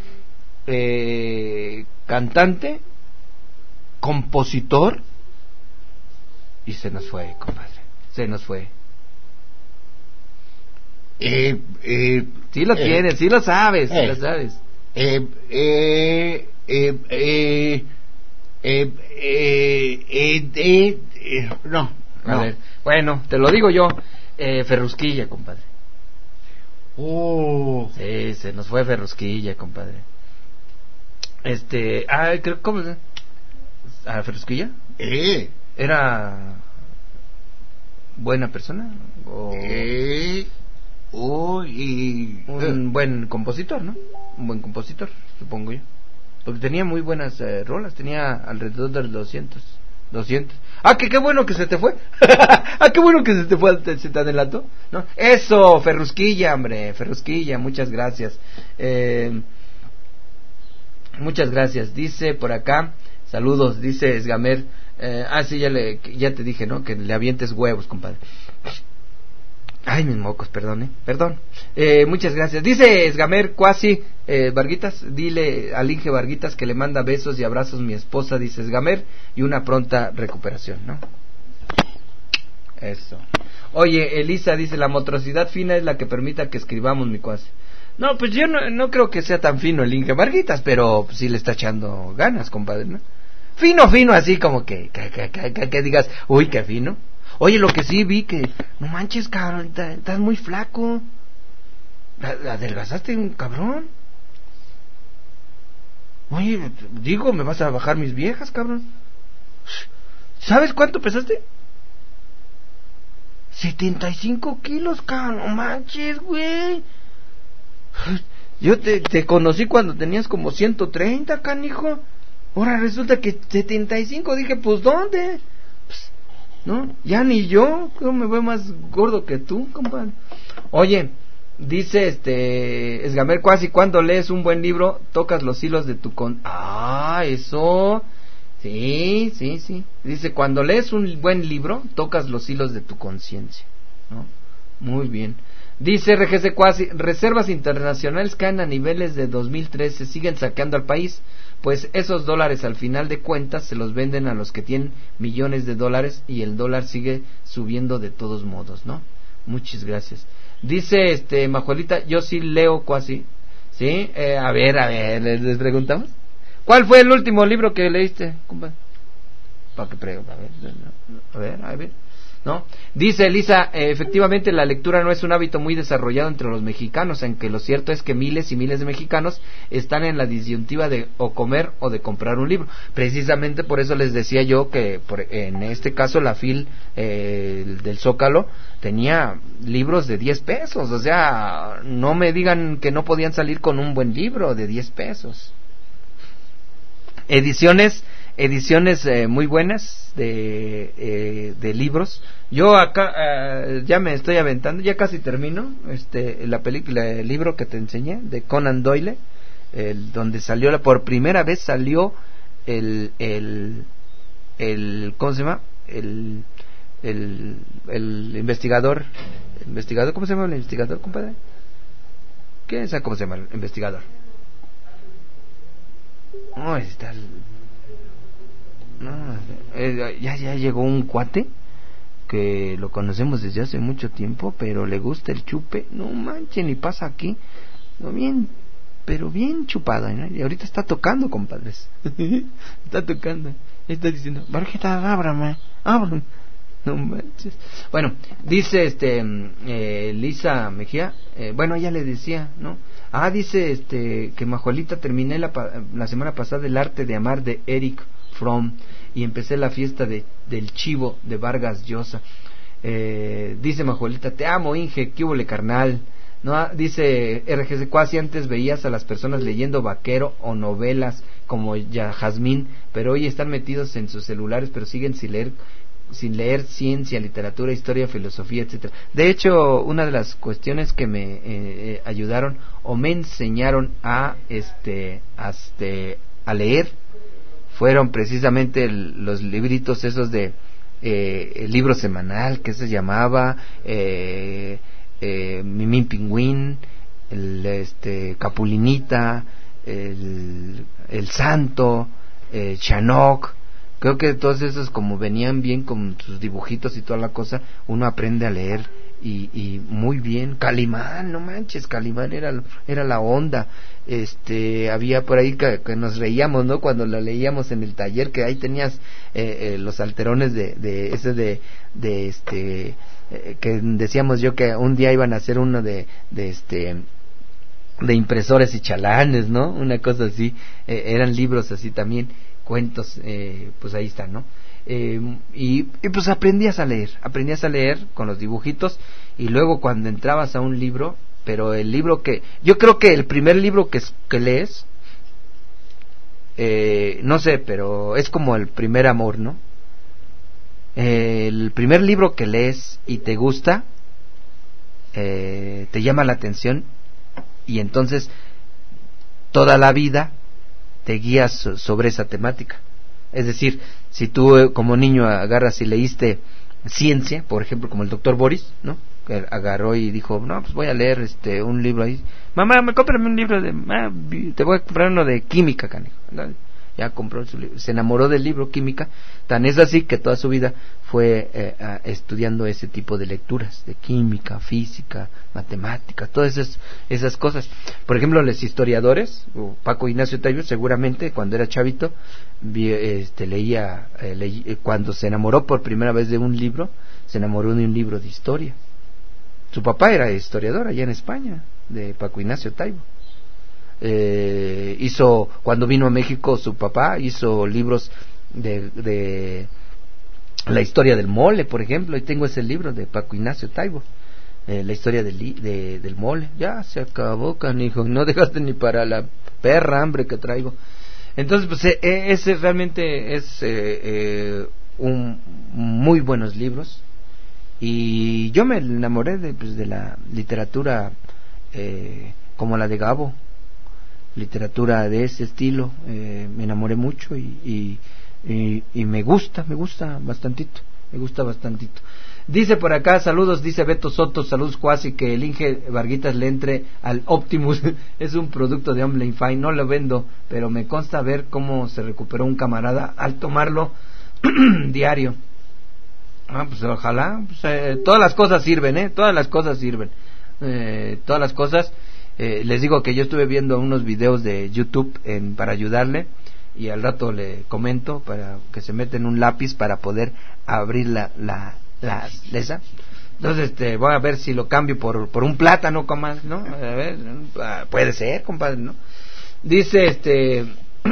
eh, cantante, compositor, y se nos fue, compadre, se nos fue. Eh, eh, sí lo eh, tienes, sí lo sabes, eh, sí lo sabes. Eh, eh, eh, eh, eh, eh, eh, eh, eh, no, a no. ver, bueno, te lo digo yo, eh, Ferrusquilla, compadre. Oh, sí, se nos fue Ferrusquilla, compadre. Este, ah, creo, ¿cómo se? ¿A Ferrusquilla? Eh. ¿Era buena persona? ¿O eh. Oh, y... un eh. buen compositor, ¿no? Un buen compositor, supongo yo. Porque tenía muy buenas eh, rolas, tenía alrededor de doscientos. doscientos. Ah, que qué bueno que se te fue. Ah, qué bueno que se te fue, se te adelantó, ¿no? Eso, Ferrusquilla, hombre, Ferrusquilla, muchas gracias. Eh... Muchas gracias. Dice por acá, saludos, dice Esgamer. Eh, ah, sí, ya, le, ya te dije, ¿no? Que le avientes huevos, compadre. Ay, mis mocos, perdón, ¿eh? Perdón. Eh, muchas gracias. Dice Esgamer, cuasi, eh, Varguitas, dile al Inge Varguitas que le manda besos y abrazos mi esposa, dice Esgamer, y una pronta recuperación, ¿no? Eso. Oye, Elisa dice, la motricidad fina es la que permita que escribamos, mi cuasi. No, pues yo no, no creo que sea tan fino el Inge Varguitas, pero sí le está echando ganas, compadre, ¿no? Fino, fino, así como que, que, que, que, que, que digas, uy, qué fino. Oye, lo que sí vi que, no manches, cabrón, estás muy flaco. Adelgazaste un cabrón. Oye, digo, me vas a bajar mis viejas, cabrón. ¿Sabes cuánto pesaste? setenta y cinco kilos, cabrón, no manches, güey. Yo te, te conocí cuando tenías como ciento treinta, canijo. Ahora resulta que setenta y cinco. Dije, pues ¿dónde? Pues, no, ya ni yo. Creo me veo más gordo que tú, compadre. Oye, dice este Esgamer Cuasi, cuando lees un buen libro tocas los hilos de tu con. Ah, eso. Sí, sí, sí. Dice, cuando lees un buen libro tocas los hilos de tu conciencia, ¿no? Muy bien. Dice R G C Cuasi, reservas internacionales caen a niveles de dos mil trece, siguen saqueando al país, pues esos dólares al final de cuentas se los venden a los que tienen millones de dólares y el dólar sigue subiendo de todos modos, ¿no? Muchas gracias. Dice este Majuelita, yo sí leo Cuasi, ¿sí? Eh, a ver, a ver, les, les preguntamos. ¿Cuál fue el último libro que leíste, compadre? Para que pregunte, a ver, a ver, a ver. ¿No? Dice Elisa, eh, efectivamente la lectura no es un hábito muy desarrollado entre los mexicanos, aunque lo cierto es que miles y miles de mexicanos están en la disyuntiva de o comer o de comprar un libro. Precisamente por eso les decía yo que por, en este caso la fil eh, del Zócalo tenía libros de diez pesos, o sea, no me digan que no podían salir con un buen libro de diez pesos. Ediciones ediciones eh, muy buenas de eh, de libros. Yo acá eh, ya me estoy aventando, ya casi termino este la película, el libro que te enseñé de Conan Doyle, el, donde salió la, por primera vez salió el el el ¿cómo se llama? el el el investigador, el investigador ¿cómo se llama el investigador, compadre? ¿Qué sabe cómo se llama el investigador? No, está el... no, eh, ya ya llegó un cuate que lo conocemos desde hace mucho tiempo, pero le gusta el chupe, no manchen, y pasa aquí, no, bien, pero bien chupado, ¿no? Y ahorita está tocando, compadres. Está tocando, está diciendo, Barjita, ábrame, ábrame. No manches. Bueno, dice este eh, Lisa Mejía, eh, bueno, ella le decía, ¿no? Ah, dice este que Majuelita, terminé la, la semana pasada el arte de amar de Eric Fromm y empecé la fiesta de del chivo de Vargas Llosa. Eh, dice Majuelita, te amo, Inge, qué hubole, carnal. No, dice R G C, casi antes veías a las personas leyendo vaquero o novelas como ya Jazmín, pero hoy están metidos en sus celulares, pero siguen sin leer sin leer ciencia, literatura, historia, filosofía, etcétera. De hecho, una de las cuestiones que me eh, eh, ayudaron o me enseñaron a este a, este, a leer fueron precisamente el, los libritos esos de eh, el libro semanal que se llamaba eh, eh, Mimín Pingüín, el este Capulinita, el, el Santo, eh, Chanoc. Creo que todos esos, como venían bien con sus dibujitos y toda la cosa, uno aprende a leer y, y muy bien. Calimán, no manches, Calimán era era la onda. Este, había por ahí que, que nos reíamos, ¿no? Cuando la leíamos en el taller, que ahí tenías eh, eh, los alterones de, de ese de, de este, eh, que decíamos yo que un día iban a hacer uno de, de este, de impresores y chalanes, ¿no? Una cosa así, eh, eran libros así también. Cuentos, eh, pues ahí está, ¿no? Eh, y, y pues aprendías a leer, aprendías a leer con los dibujitos, y luego cuando entrabas a un libro, pero el libro que, yo creo que el primer libro que, que lees, eh, no sé, pero es como el primer amor, ¿no? Eh, el primer libro que lees y te gusta, eh, te llama la atención, y entonces toda la vida te guías sobre esa temática. Es decir, si tú como niño agarras y leíste ciencia, por ejemplo, como el doctor Boris, ¿no? Que agarró y dijo, no, pues voy a leer este un libro ahí. Mamá, me cómprame un libro de, ah, te voy a comprar uno de química, canijo. Ya compró su libro, se enamoró del libro química, tan es así que toda su vida fue eh, a, estudiando ese tipo de lecturas, de química, física, matemática, todas esas, esas cosas. Por ejemplo, los historiadores, Paco Ignacio Taibo, seguramente cuando era chavito, vi, este, leía, eh, leí, cuando se enamoró por primera vez de un libro, se enamoró de un libro de historia. Su papá era historiador allá en España, de Paco Ignacio Taibo. Eh, hizo, cuando vino a México su papá hizo libros de, de la historia del mole, por ejemplo, y tengo ese libro de Paco Ignacio Taibo, eh, la historia del, de, del mole. Ya se acabó, canijo, no dejaste ni para la perra hambre que traigo. Entonces pues eh, ese realmente es eh, eh, un muy buenos libros, y yo me enamoré de, pues, de la literatura eh, como la de Gabo, literatura de ese estilo. Eh, me enamoré mucho y, y, y, y me gusta, me gusta bastantito, me gusta bastantito. Dice por acá, saludos, dice Beto Soto, saludos Cuasi, que el Inge Varguitas le entre al Optimus. Es un producto de Online Fine, no lo vendo, pero me consta ver cómo se recuperó un camarada al tomarlo diario. Ah, pues ojalá, pues, eh, todas las cosas sirven, eh, todas las cosas sirven, eh, todas las cosas. Eh, les digo que yo estuve viendo unos videos de YouTube en, para ayudarle, y al rato le comento para que se meta en un lápiz para poder abrir la la, la esa. Entonces este voy a ver si lo cambio por por un plátano, comadre, ¿no? A ver, puede ser, compadre, ¿no? Dice este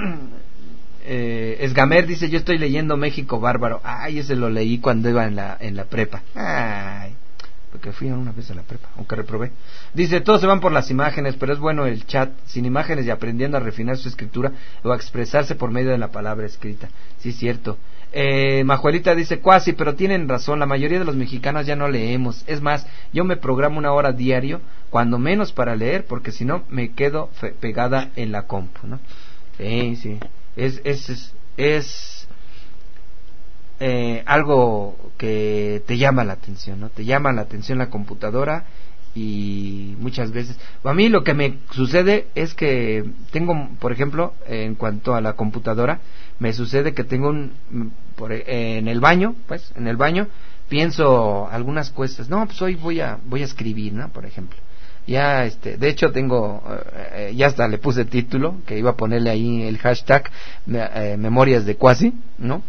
eh, Esgamer, dice, yo estoy leyendo México Bárbaro. Ay, ese lo leí cuando iba en la en la prepa. Ay, porque fui una vez a la prepa, aunque reprobé. Dice, todos se van por las imágenes, pero es bueno el chat, sin imágenes y aprendiendo a refinar su escritura o a expresarse por medio de la palabra escrita. Sí, cierto. Eh, Majuelita dice, cuasi, pero tienen razón, la mayoría de los mexicanos ya no leemos. Es más, yo me programo una hora diario, cuando menos para leer, porque si no me quedo fe- pegada en la compu, ¿no? Sí, sí. Es, es, es, es eh, algo que te llama la atención, ¿no? Te llama la atención la computadora y muchas veces... A mí lo que me sucede es que tengo, por ejemplo, en cuanto a la computadora, me sucede que tengo un... Por, en el baño, pues, en el baño, pienso algunas cosas. No, pues hoy voy a, voy a escribir, ¿no? Por ejemplo. Ya, este, de hecho tengo, eh, ya hasta le puse título, que iba a ponerle ahí el hashtag eh, Memorias de Cuasi, ¿no?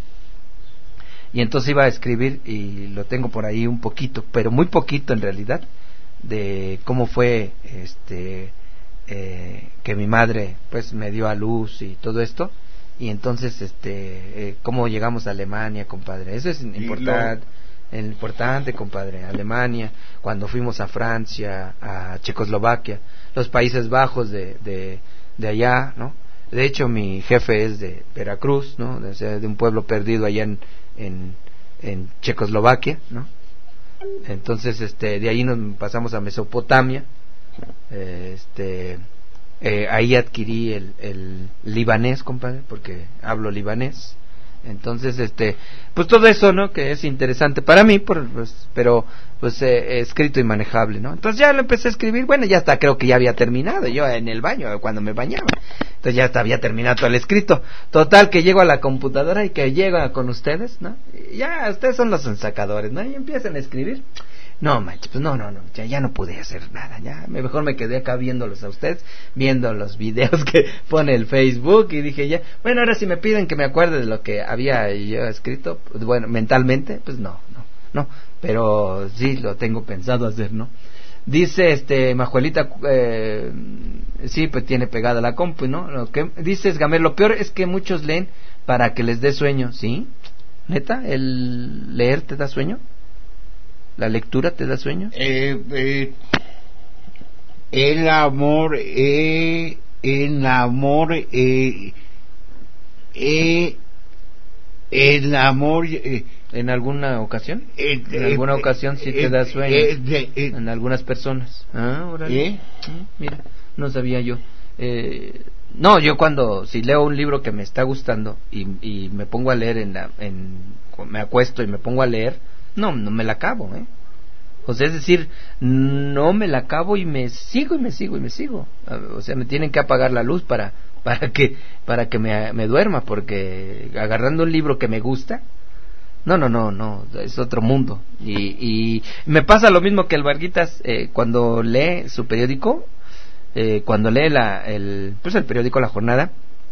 Y entonces iba a escribir y lo tengo por ahí un poquito, pero muy poquito en realidad, de cómo fue, este, eh, que mi madre, pues, me dio a luz y todo esto, y entonces, este, eh, cómo llegamos a Alemania, compadre. Eso es importante. Importante, compadre, Alemania, cuando fuimos a Francia, a Checoslovaquia, los Países Bajos de, de, de allá, ¿no? De hecho, mi jefe es de Veracruz, ¿no? De, de un pueblo perdido allá en, en, en Checoslovaquia, ¿no? Entonces, este, de ahí nos pasamos a Mesopotamia, este, eh, ahí adquirí el, el libanés, compadre, porque hablo libanés. Entonces, este, pues todo eso, ¿no? Que es interesante para mí, por, pues, pero pues eh, escrito y manejable, ¿no? Entonces ya lo empecé a escribir, bueno, ya está, creo que ya había terminado, yo en el baño, cuando me bañaba, entonces ya había terminado todo el escrito. Total, que llego a la computadora y que llego con ustedes, ¿no? Y ya, ustedes son los ensacadores, ¿no? Y empiezan a escribir. No, manches, pues no, no, no, ya, ya no pude hacer nada, ya, mejor me quedé acá viéndolos a ustedes, viendo los videos que pone el Facebook, y dije ya, bueno, ahora si me piden que me acuerde de lo que había yo escrito, pues bueno, mentalmente, pues no, no, no, pero sí lo tengo pensado hacer, ¿no? Dice, este, Majuelita, eh, sí, pues tiene pegada la compu, ¿no? Lo que dices, Gamer, lo peor es que muchos leen para que les dé sueño, ¿sí? ¿Neta? ¿El leer te da sueño? ¿La lectura te da sueño? Eh, eh, el amor, eh, el amor, eh, eh, el amor. Eh, ¿En alguna ocasión? Eh, ¿En alguna eh, ocasión sí te eh, da sueño? Eh, eh, eh, en algunas personas. Ah, órale. ¿Eh? Mira, no sabía yo. Eh, no, yo cuando, si leo un libro que me está gustando y, y me pongo a leer, en la, en, me acuesto y me pongo a leer, no, no me la acabo, ¿eh? O sea, es decir, no me la acabo y me sigo y me sigo y me sigo. O sea, me tienen que apagar la luz para para que para que me, me duerma, porque agarrando un libro que me gusta, no, no, no, no, es otro mundo. Y, y me pasa lo mismo que el Varguitas eh, cuando lee su periódico, eh, cuando lee la, el, pues el periódico La Jornada.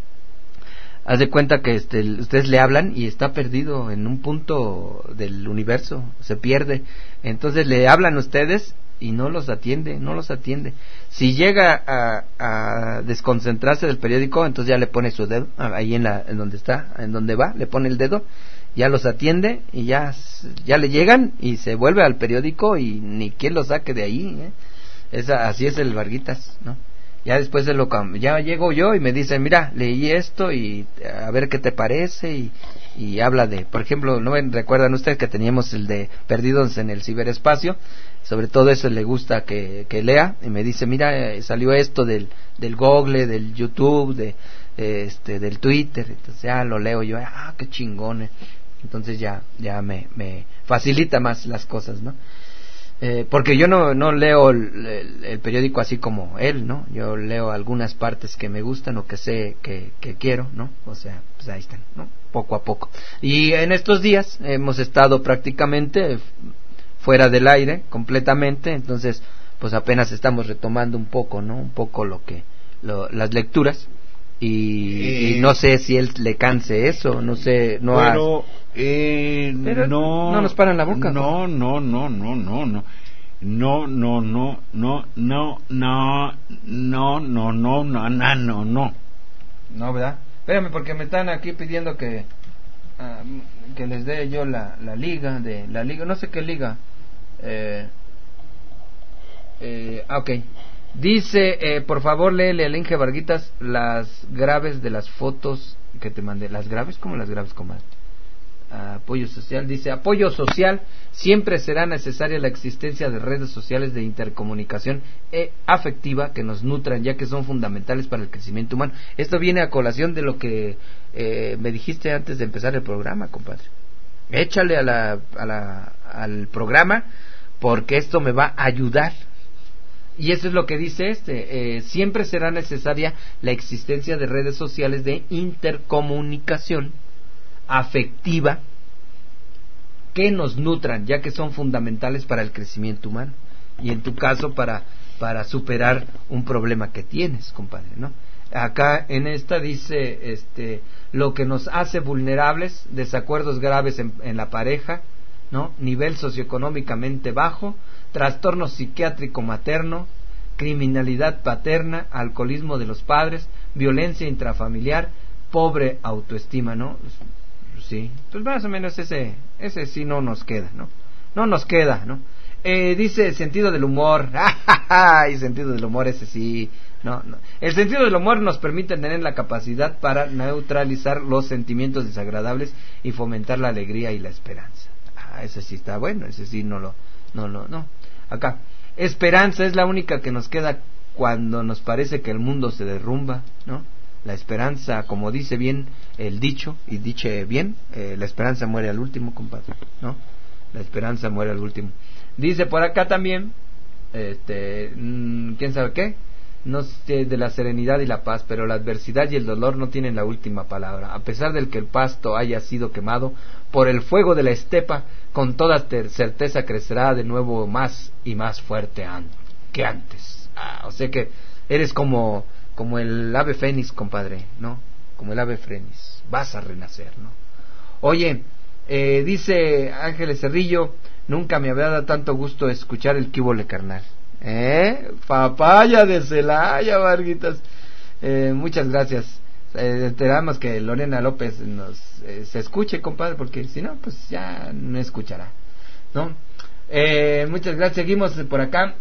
Haz de cuenta que este, ustedes le hablan y está perdido en un punto del universo, se pierde. Entonces le hablan a ustedes y no los atiende, no los atiende. Si llega a, a desconcentrarse del periódico, entonces ya le pone su dedo ahí en la, en donde está, en donde va, le pone el dedo, ya los atiende y ya, ya le llegan y se vuelve al periódico y ni quien lo saque de ahí, ¿eh? Esa, así es el Varguitas, ¿no? Ya después de lo ya llego yo y me dicen, mira, leí esto y a ver qué te parece, y, y habla de, por ejemplo, ¿no recuerdan ustedes que teníamos el de Perdidos en el Ciberespacio? Sobre todo eso le gusta que, que lea, y me dice, mira, salió esto del, del Google, del YouTube, de, este, del Twitter, entonces ya lo leo yo, ah, qué chingón, entonces ya, ya me, me facilita más las cosas, ¿no? Eh, porque yo no, no leo el, el, el periódico así como él, ¿no? Yo leo algunas partes que me gustan o que sé que, que quiero, ¿no? O sea, pues ahí están, ¿no? Poco a poco. Y en estos días hemos estado prácticamente fuera del aire, completamente, entonces, pues apenas estamos retomando un poco, ¿no? Un poco lo que, lo, las lecturas. Y, eh, y no sé si él le canse eso, no sé, no pero, eh, pero no, no nos paran la boca. No, no, no, no, no, no. No, no, no, no, no, no, no, no, no, no, no, no, no. No, ¿verdad? Espérame, porque me están aquí pidiendo que uh, que les dé yo la, la liga de la liga, no sé qué liga. Eh, Eh, ok. Dice, eh, por favor, léele al Inge Varguitas las graves de las fotos que te mandé. ¿Las graves? ¿Cómo las graves, comadre? Apoyo social. Dice, apoyo social. Siempre será necesaria la existencia de redes sociales de intercomunicación e afectiva que nos nutran, ya que son fundamentales para el crecimiento humano. Esto viene a colación de lo que eh, me dijiste antes de empezar el programa, compadre. Échale a la, a la, al programa, porque esto me va a ayudar. Y eso es lo que dice este. Eh, siempre será necesaria la existencia de redes sociales de intercomunicación afectiva que nos nutran, ya que son fundamentales para el crecimiento humano, y en tu caso para para superar un problema que tienes, compadre, ¿no? Acá en esta dice, este, lo que nos hace vulnerables, desacuerdos graves en, en la pareja, ¿no? Nivel socioeconómicamente bajo, trastorno psiquiátrico materno, criminalidad paterna, alcoholismo de los padres, violencia intrafamiliar, pobre autoestima, ¿no? Sí, pues más o menos ese ese sí no nos queda, ¿no? No nos queda, ¿no? Eh, dice sentido del humor. ¡Ay, sentido del humor! Ese sí. No, no. El sentido del humor nos permite tener la capacidad para neutralizar los sentimientos desagradables y fomentar la alegría y la esperanza. Ah, ese sí está bueno, ese sí no lo no lo no. Acá, esperanza es la única que nos queda cuando nos parece que el mundo se derrumba, ¿no? La esperanza, como dice bien el dicho, y dice bien, eh, la esperanza muere al último, compadre, ¿no? La esperanza muere al último. Dice por acá también, este, mmm, ¿quién sabe qué? No sé, de la serenidad y la paz, pero la adversidad y el dolor no tienen la última palabra. A pesar del que el pasto haya sido quemado por el fuego de la estepa, con toda certeza crecerá de nuevo más y más fuerte que antes. Ah, o sea que eres como... como el ave fénix, compadre, ¿no? Como el ave fénix, vas a renacer, ¿no? Oye, eh, dice Ángeles Cerrillo, nunca me había dado tanto gusto escuchar el Quíbole carnal. ¿Eh? Papaya de Celaya, Varguitas. Eh, muchas gracias. Eh, esperamos que Lorena López nos eh, se escuche, compadre, porque si no, pues ya no escuchará, ¿no? Eh, muchas gracias. Seguimos por acá.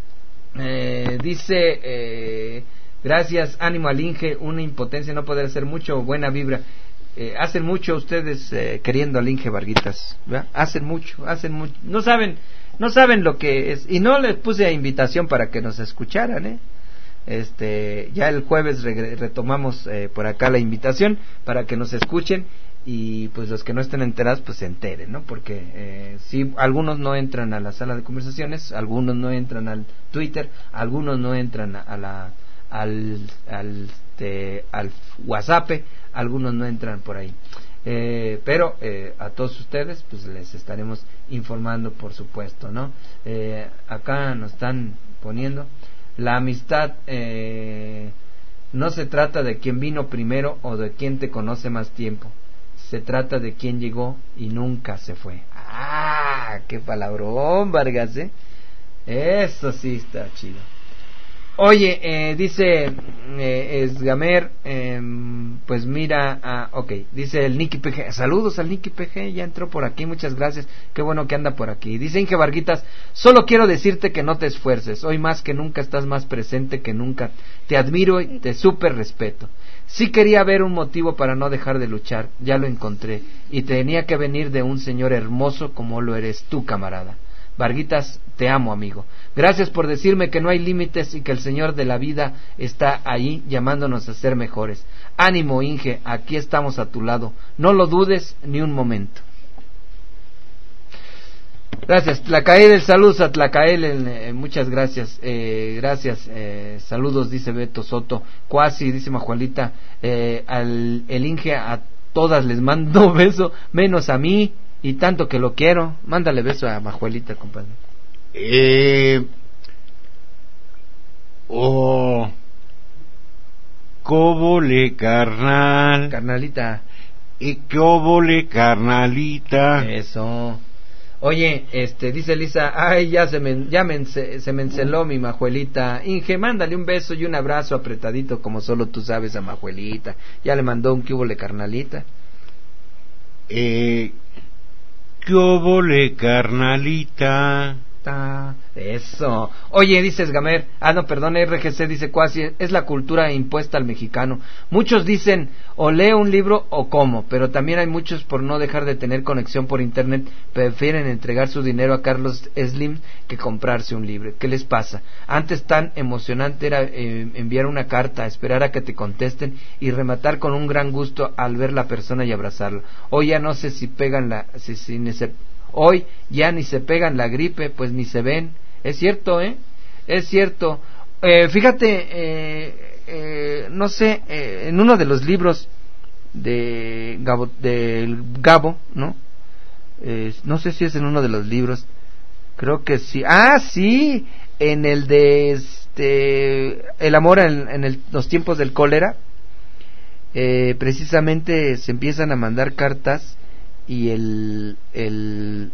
Eh, dice... Eh, Gracias, ánimo al Inge, una impotencia no poder hacer mucho, buena vibra. Eh, hacen mucho ustedes eh, queriendo al Inge Varguitas, ¿verdad? Hacen mucho, hacen mucho. No saben, no saben lo que es. Y no les puse a invitación para que nos escucharan, ¿eh? Este, ya el jueves re retomamos eh, por acá la invitación para que nos escuchen y pues los que no estén enterados pues se enteren, ¿no? Porque eh, si algunos no entran a la sala de conversaciones, algunos no entran al Twitter, algunos no entran a, a la al al, este, al WhatsApp, algunos no entran por ahí, eh, pero eh, a todos ustedes pues les estaremos informando, por supuesto, ¿no? Eh, acá nos están poniendo la amistad, eh, no se trata de quién vino primero o de quién te conoce más tiempo, se trata de quién llegó y nunca se fue. Ah, qué palabrón, Vargas, ¿eh? Eso sí está chido. Oye, eh, dice eh, Esgamer, eh, pues mira, ah, ok, dice el Nicky P G, saludos al Nicky P G, ya entró por aquí, muchas gracias, qué bueno que anda por aquí. Dice Inge Varguitas, solo quiero decirte que no te esfuerces, hoy más que nunca estás más presente que nunca, te admiro y te súper respeto. Sí quería ver un motivo para no dejar de luchar, ya lo encontré, y tenía que venir de un señor hermoso como lo eres tú, camarada. Varguitas, te amo, amigo. Gracias por decirme que no hay límites y que el Señor de la vida está ahí llamándonos a ser mejores. Ánimo, Inge, aquí estamos a tu lado. No lo dudes ni un momento. Gracias, Tlacael, el saludos a Tlacael, eh, muchas gracias, eh, gracias, eh, saludos, dice Beto Soto, Cuasi, dice Majuelita, eh, al el Inge a todas les mando beso, menos a mí, y tanto que lo quiero. Mándale beso a Majuelita, compadre. Eh, oh, cóbole, carnal. Carnalita. Y cóbole, carnalita. Eso. Oye, este, dice Lisa, ay, ya se me, ya me, se, se me enceló mi Majuelita. Inge, mándale un beso y un abrazo apretadito como solo tú sabes a Majuelita. Ya le mandó un cúbole, carnalita. Eh, cúbole, carnalita. Ta, eso. Oye, dices Gamer, ah no, perdón, R G C dice Cuasi, es la cultura impuesta al mexicano. Muchos dicen o lee un libro o como, pero también hay muchos, por no dejar de tener conexión por internet, prefieren entregar su dinero a Carlos Slim que comprarse un libro. ¿Qué les pasa? Antes tan emocionante era eh, enviar una carta, esperar a que te contesten y rematar con un gran gusto al ver la persona y abrazarla. Hoy ya no sé si pegan la si, si ni se, hoy ya ni se pegan la gripe, pues ni se ven. Es cierto, ¿eh? Es cierto. Eh, fíjate, eh, eh, no sé, eh, en uno de los libros de Gabo, del Gabo, ¿no? Eh, no sé si es en uno de los libros, creo que sí. Ah, sí, en el de este, el amor en, en el, los tiempos del cólera. Eh, precisamente se empiezan a mandar cartas y el el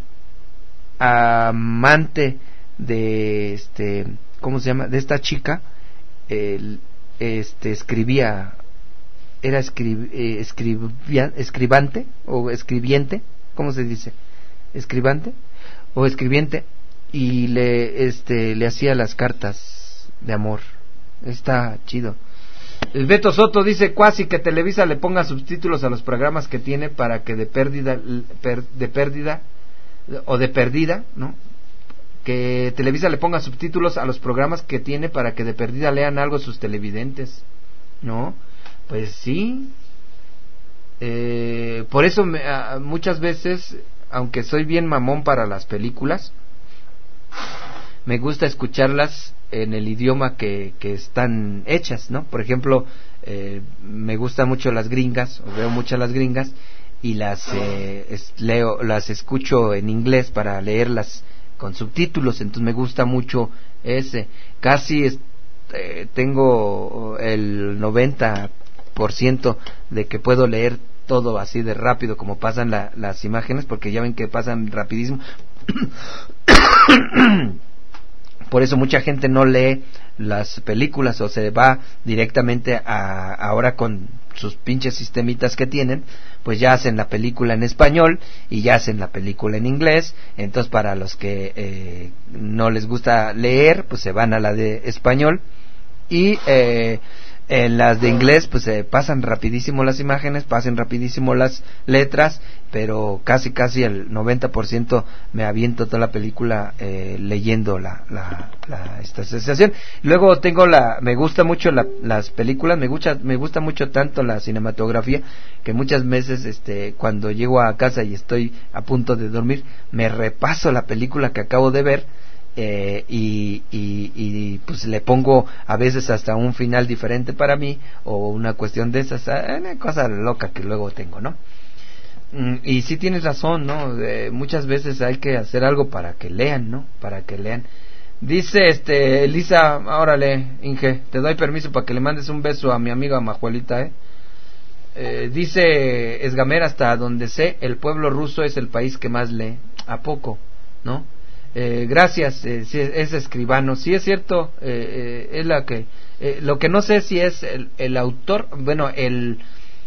amante de este, ¿cómo se llama? De esta chica, el, este escribía, era escrib, eh, escribía, escribante o escribiente, ¿cómo se dice? Escribante o escribiente, y le este le hacía las cartas de amor. Está chido. El Beto Soto dice Cuasi que Televisa le ponga subtítulos a los programas que tiene para que de pérdida per, de pérdida o de perdida, ¿no? Que Televisa le ponga subtítulos a los programas que tiene para que de perdida lean algo sus televidentes, ¿no? Pues sí. Eh, por eso me, a, muchas veces, aunque soy bien mamón para las películas, me gusta escucharlas en el idioma que, que están hechas, ¿no? Por ejemplo, eh, me gustan mucho las gringas, o veo muchas las gringas, y las eh, es, leo, las escucho en inglés para leerlas con subtítulos, entonces me gusta mucho ese. Casi es, eh, tengo el noventa por ciento de que puedo leer todo así de rápido como pasan la, las imágenes, porque ya ven que pasan rapidísimo. Por eso mucha gente no lee las películas o se va directamente a ahora con sus pinches sistemitas que tienen, pues ya hacen la película en español y ya hacen la película en inglés. Entonces para los que eh, no les gusta leer, pues se van a la de español, y eh, en las de inglés pues se eh, pasan rapidísimo las imágenes, pasan rapidísimo las letras, pero casi casi el noventa por ciento me aviento toda la película eh, leyendo la, la, la esta sensación. Luego tengo la, me gusta mucho la, las películas, me gusta, me gusta mucho tanto la cinematografía que muchas veces este cuando llego a casa y estoy a punto de dormir, me repaso la película que acabo de ver. Eh, y, y, y pues le pongo a veces hasta un final diferente para mí, o una cuestión de esas, una cosa loca que luego tengo, ¿no? Mm, y sí tienes razón, ¿no? Eh, muchas veces hay que hacer algo para que lean, ¿no? Para que lean. Dice este Elisa, órale, Inge, te doy permiso para que le mandes un beso a mi amiga Majuelita, ¿eh? Eh, dice Esgamer, hasta donde sé, el pueblo ruso es el país que más lee. ¿A poco? ¿No? Eh, gracias, eh, si es, es escribano, sí es cierto, eh, eh, es la que, eh, lo que no sé si es el, el autor, bueno, el,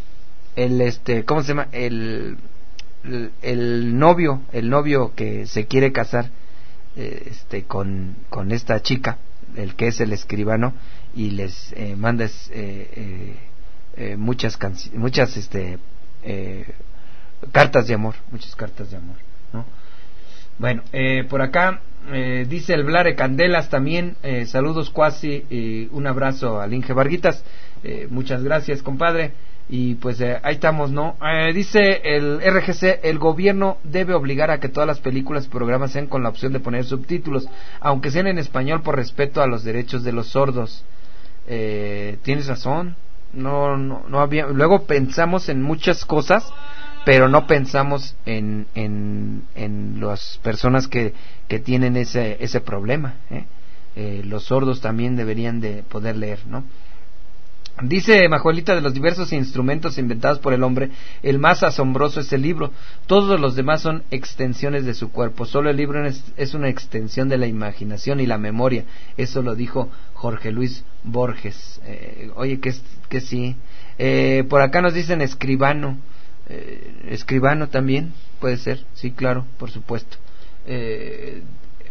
el este, ¿cómo se llama? El, el, el novio, el novio que se quiere casar, eh, este, con, con esta chica, el que es el escribano, y les eh, manda eh, eh, eh, muchas canci- muchas, este, eh, cartas de amor, muchas cartas de amor, ¿no? Bueno, eh, por acá eh, dice el Blare Candelas también, eh, saludos Cuasi, y un abrazo al Inge Varguitas, eh, muchas gracias compadre, y pues eh, ahí estamos, ¿no? Eh, dice el R G C, el gobierno debe obligar a que todas las películas y programas sean con la opción de poner subtítulos, aunque sean en español, por respeto a los derechos de los sordos. Eh, tienes razón, no, no, no había, luego pensamos en muchas cosas, pero no pensamos en en, en las personas que, que tienen ese ese problema, ¿eh? Eh, los sordos también deberían de poder leer, ¿no? Dice Majuelita, de los diversos instrumentos inventados por el hombre, el más asombroso es el libro. Todos los demás son extensiones de su cuerpo. Solo el libro es, es una extensión de la imaginación y la memoria. Eso lo dijo Jorge Luis Borges. Eh, oye, que, que sí. Eh, por acá nos dicen escribano. Eh, escribano también puede ser, sí, claro, por supuesto. Eh,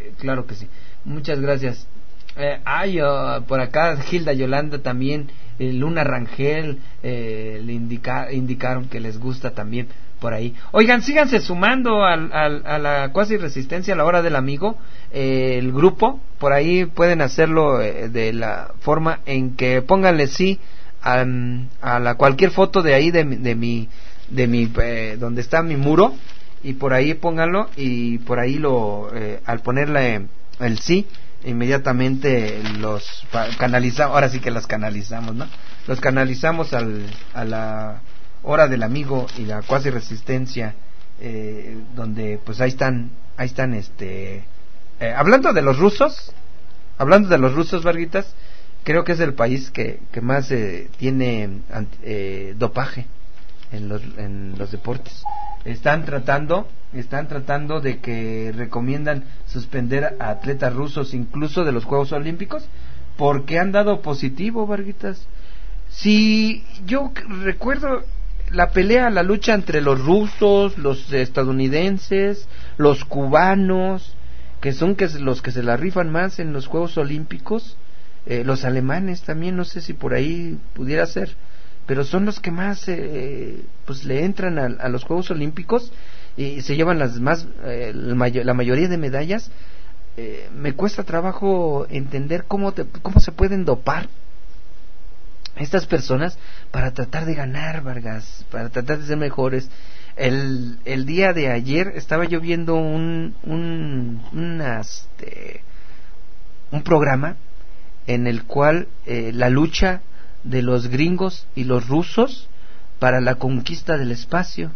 Eh, claro que sí. Muchas gracias. Eh, ay, oh, por acá Gilda Yolanda también, eh, Luna Rangel, eh, le indica, indicaron que les gusta también por ahí. Oigan, síganse sumando al, al, a la cuasi resistencia a la hora del amigo, eh, el grupo, por ahí pueden hacerlo eh, de la forma en que pónganle sí a, a la cualquier foto de ahí de, de mi, de mi, eh, donde está mi muro, y por ahí pónganlo, y por ahí lo, eh, al ponerle el sí, inmediatamente los canalizamos, ahora sí que las canalizamos, ¿no? Los canalizamos al, a la hora del amigo y la cuasi resistencia, eh, donde pues ahí están, ahí están este, eh, hablando de los rusos, hablando de los rusos, Varguitas, creo que es el país que, que más eh, tiene eh, dopaje en los, en los deportes. Están tratando, están tratando de que recomiendan suspender a atletas rusos incluso de los Juegos Olímpicos porque han dado positivo, Varguitas. Si yo recuerdo la pelea, la lucha entre los rusos, los estadounidenses, los cubanos, que son que los que se la rifan más en los Juegos Olímpicos, eh, los alemanes también, no sé si por ahí pudiera ser, pero son los que más eh, pues le entran a, a los Juegos Olímpicos y se llevan las más eh, la, mayor, la mayoría de medallas. Eh, me cuesta trabajo entender cómo te, cómo se pueden dopar estas personas para tratar de ganar, Vargas, para tratar de ser mejores. El, el día de ayer estaba yo viendo un un una, este, un programa en el cual eh, la lucha de los gringos y los rusos para la conquista del espacio.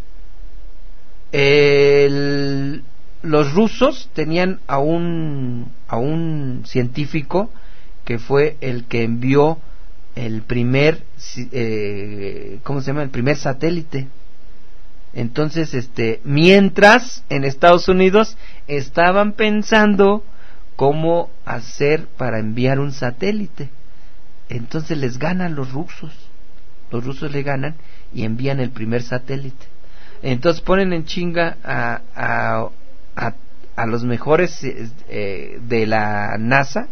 El, los rusos tenían a un a un científico que fue el que envió el primer eh, ¿cómo se llama? El primer satélite. Entonces, este, mientras en Estados Unidos estaban pensando cómo hacer para enviar un satélite. Entonces les ganan los rusos, los rusos le ganan y envían el primer satélite. Entonces ponen en chinga a a, a, a los mejores eh, de la NASA,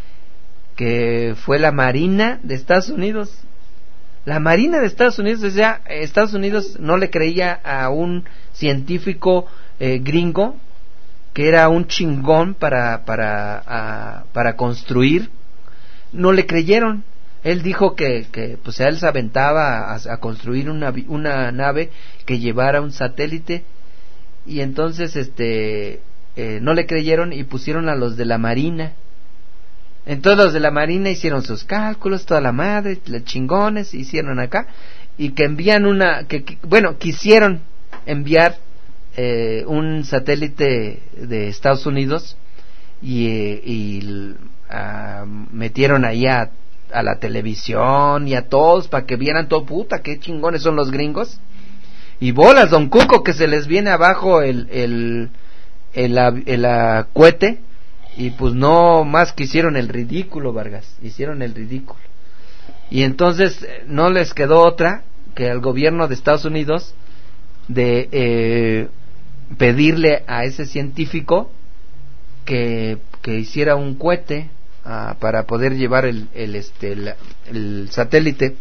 que fue la Marina de Estados Unidos. La Marina de Estados Unidos, o sea, Estados Unidos no le creía a un científico eh, gringo que era un chingón para para a, para construir. No le creyeron. Él dijo que, que pues él se aventaba a, a construir una, una nave que llevara un satélite, y entonces este eh, no le creyeron y pusieron a los de la Marina. Entonces los de la Marina hicieron sus cálculos, toda la madre, los chingones, hicieron acá, y que envían una, que, que bueno, quisieron enviar eh, un satélite de Estados Unidos, y, eh, y uh, metieron ahí a a la televisión y a todos para que vieran todo, puta, qué chingones son los gringos, y bolas, don Cuco, que se les viene abajo el el el, el, el, el cohete, y pues no más que hicieron el ridículo, Vargas, hicieron el ridículo, y entonces no les quedó otra que al gobierno de Estados Unidos de eh, pedirle a ese científico que, que hiciera un cohete Uh, para poder llevar el, el este el, el satélite.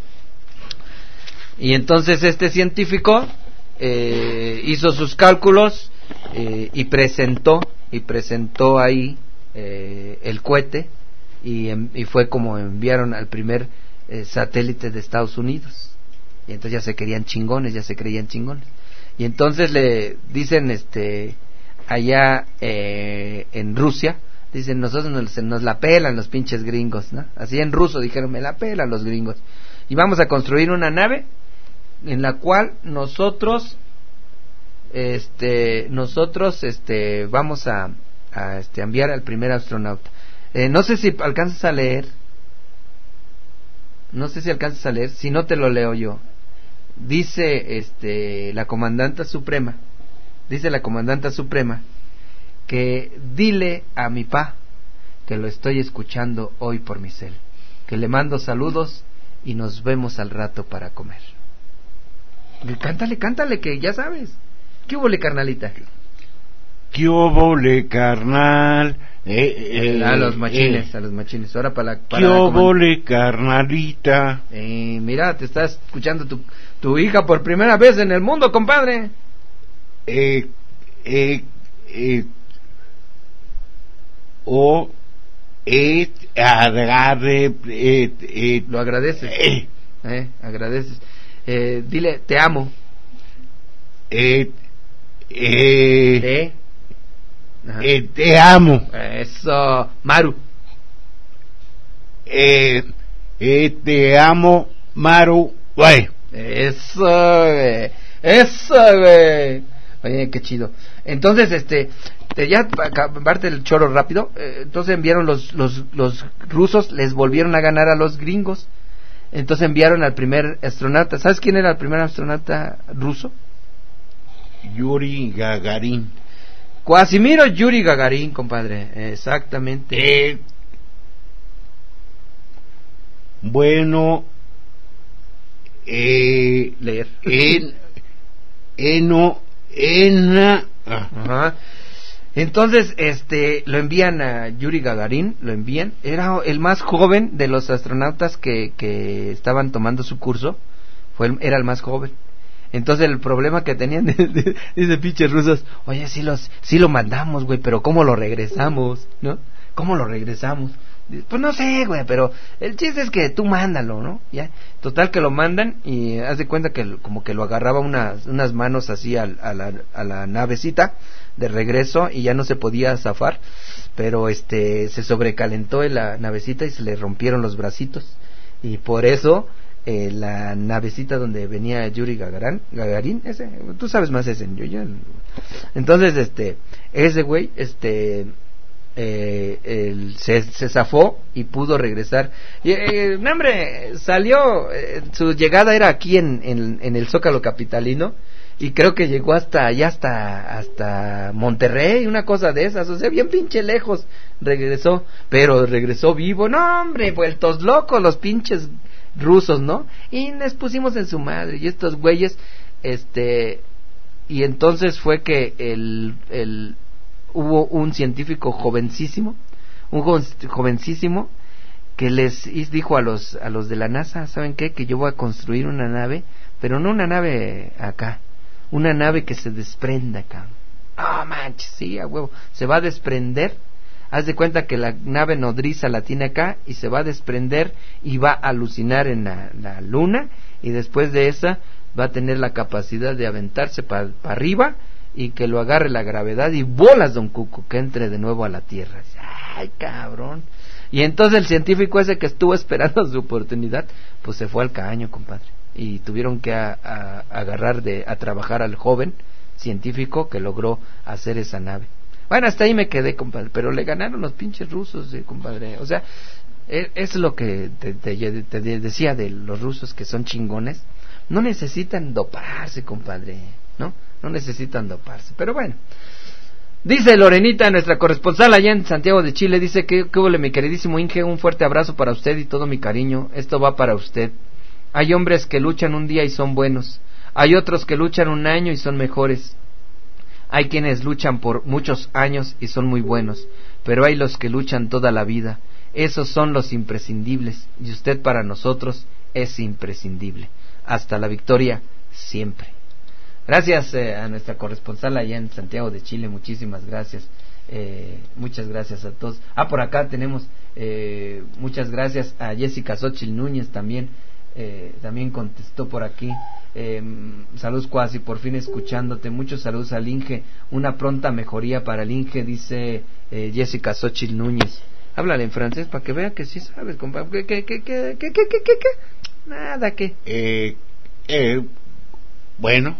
Y entonces este científico eh, hizo sus cálculos eh, y presentó y presentó ahí eh, el cohete, y, y fue como enviaron al primer eh, satélite de Estados Unidos. Y entonces ya se querían chingones, ya se creían chingones. Y entonces le dicen este allá eh, en Rusia, dicen, nosotros nos, nos la pelan los pinches gringos, ¿no? Así en ruso dijeron, me la pelan los gringos. Y vamos a construir una nave en la cual nosotros, este, nosotros, este, vamos a, a este, enviar al primer astronauta. Eh, no sé si alcanzas a leer, no sé si alcanzas a leer, si no te lo leo yo. Dice, este, la comandanta suprema, dice la comandanta suprema, que dile a mi pa que lo estoy escuchando hoy por mi cel, que le mando saludos y nos vemos al rato para comer. Cántale, cántale, que ya sabes. ¿Qué hubo, le, carnalita? ¿Qué óvole, carnal? Eh, eh, a los machines, eh, a los machines. Ahora para la... Para ¿Qué la óvole, carnalita? Eh, mira, te está escuchando tu, tu hija por primera vez en el mundo, compadre. Eh, eh, eh, o, eh, agarre, eh, eh, lo agradeces. Eh, eh, agradeces. Eh, dile, te amo. Eh, eh, ¿Eh? Eh, te amo. Eso, Maru. Eh, eh, te amo, Maru, güey. Eso, güey. Eso, güey. Oye, qué chido. Entonces, este, te, ya para acabarte el choro rápido, eh, entonces enviaron los, los, los rusos, les volvieron a ganar a los gringos. Entonces enviaron al primer astronauta. ¿Sabes quién era el primer astronauta ruso? Yuri Gagarin. Quasimiro Yuri Gagarin, compadre. Exactamente. Eh, bueno, eh, leer. En, eno, ena. Ajá. Entonces, este, lo envían a Yuri Gagarin, lo envían. Era el más joven de los astronautas que, que estaban tomando su curso. Fue el, era el más joven. Entonces el problema que tenían, de, de, dice pinches rusos, oye, sí, los, sí lo mandamos, güey, pero ¿cómo lo regresamos? ¿No? ¿Cómo lo regresamos? Pues no sé, güey, pero el chiste es que tú mándalo, ¿no? Ya, total que lo mandan y haz de cuenta que como que lo agarraba unas, unas manos así a, a, la, a la navecita de regreso y ya no se podía zafar, pero este se sobrecalentó en la navecita y se le rompieron los bracitos y por eso... Eh, la navecita donde venía Yuri Gagarin, Gagarin, ese, tú sabes más ese, yo, yo, entonces este, ese güey, este, eh, el, se, se zafó y pudo regresar, y, eh, no hombre, salió, eh, su llegada era aquí en, en, en el Zócalo capitalino, y creo que llegó hasta allá, hasta, hasta Monterrey, una cosa de esas, o sea, bien pinche lejos, regresó, pero regresó vivo, no hombre, vueltos locos los pinches rusos, ¿no? Y les pusimos en su madre y estos güeyes, este, y entonces fue que el, el hubo un científico jovencísimo, un jovencísimo que les dijo a los a los de la NASA, ¿saben qué? Que yo voy a construir una nave, pero no una nave acá, una nave que se desprenda acá. Ah, oh, manches, sí, a huevo, se va a desprender. Haz de cuenta que la nave nodriza la tiene acá y se va a desprender y va a alucinar en la, la luna y después de esa va a tener la capacidad de aventarse para pa arriba y que lo agarre la gravedad y bolas, don Cuco, que entre de nuevo a la Tierra. Ay, cabrón. Y entonces el científico ese que estuvo esperando su oportunidad, pues se fue al caño, compadre. Y tuvieron que a, a, agarrar de, a trabajar al joven científico que logró hacer esa nave. Bueno, hasta ahí me quedé, compadre, pero le ganaron los pinches rusos, eh, compadre. O sea, es, es lo que te, te, te decía de los rusos que son chingones. No necesitan doparse, compadre, ¿no? No necesitan doparse, pero bueno. Dice Lorenita, nuestra corresponsal allá en Santiago de Chile, dice que, que huele, mi queridísimo Inge, un fuerte abrazo para usted y todo mi cariño. Esto va para usted. Hay hombres que luchan un día y son buenos. Hay otros que luchan un año y son mejores. Hay quienes luchan por muchos años y son muy buenos, pero hay los que luchan toda la vida. Esos son los imprescindibles, y usted para nosotros es imprescindible. Hasta la victoria, siempre. Gracias eh, a nuestra corresponsal allá en Santiago de Chile, muchísimas gracias. Eh, muchas gracias a todos. Ah, por acá tenemos eh, muchas gracias a Jessica Xochitl Núñez también. Eh, también contestó por aquí. Eh, saludos Cuasi, por fin escuchándote. Muchos saludos al Inge, una pronta mejoría para el Inge, dice eh, Jessica Xochitl Núñez. Háblale en francés para que vea que sí sabes, compadre. ¿Qué, qué, qué, qué, qué, qué, qué, qué? Nada, ¿qué? Eh, eh, bueno.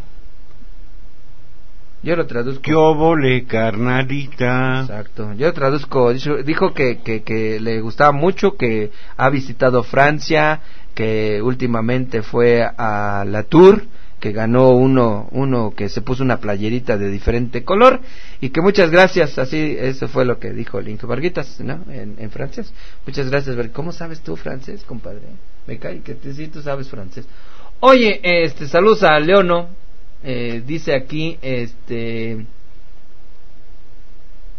Yo lo traduzco. ¿Qué óvole, carnalita? Exacto, yo lo traduzco. Dijo que, que, que le gustaba mucho, que ha visitado Francia, que últimamente fue a la Tour, que ganó uno uno que se puso una playerita de diferente color, y que muchas gracias, así, eso fue lo que dijo el Inge Varguitas, ¿no? En, en francés. Muchas gracias. ¿Cómo sabes tú francés, compadre? Me cae que te, sí, tú sabes francés. Oye, este, saludos a Leono, eh, dice aquí, este,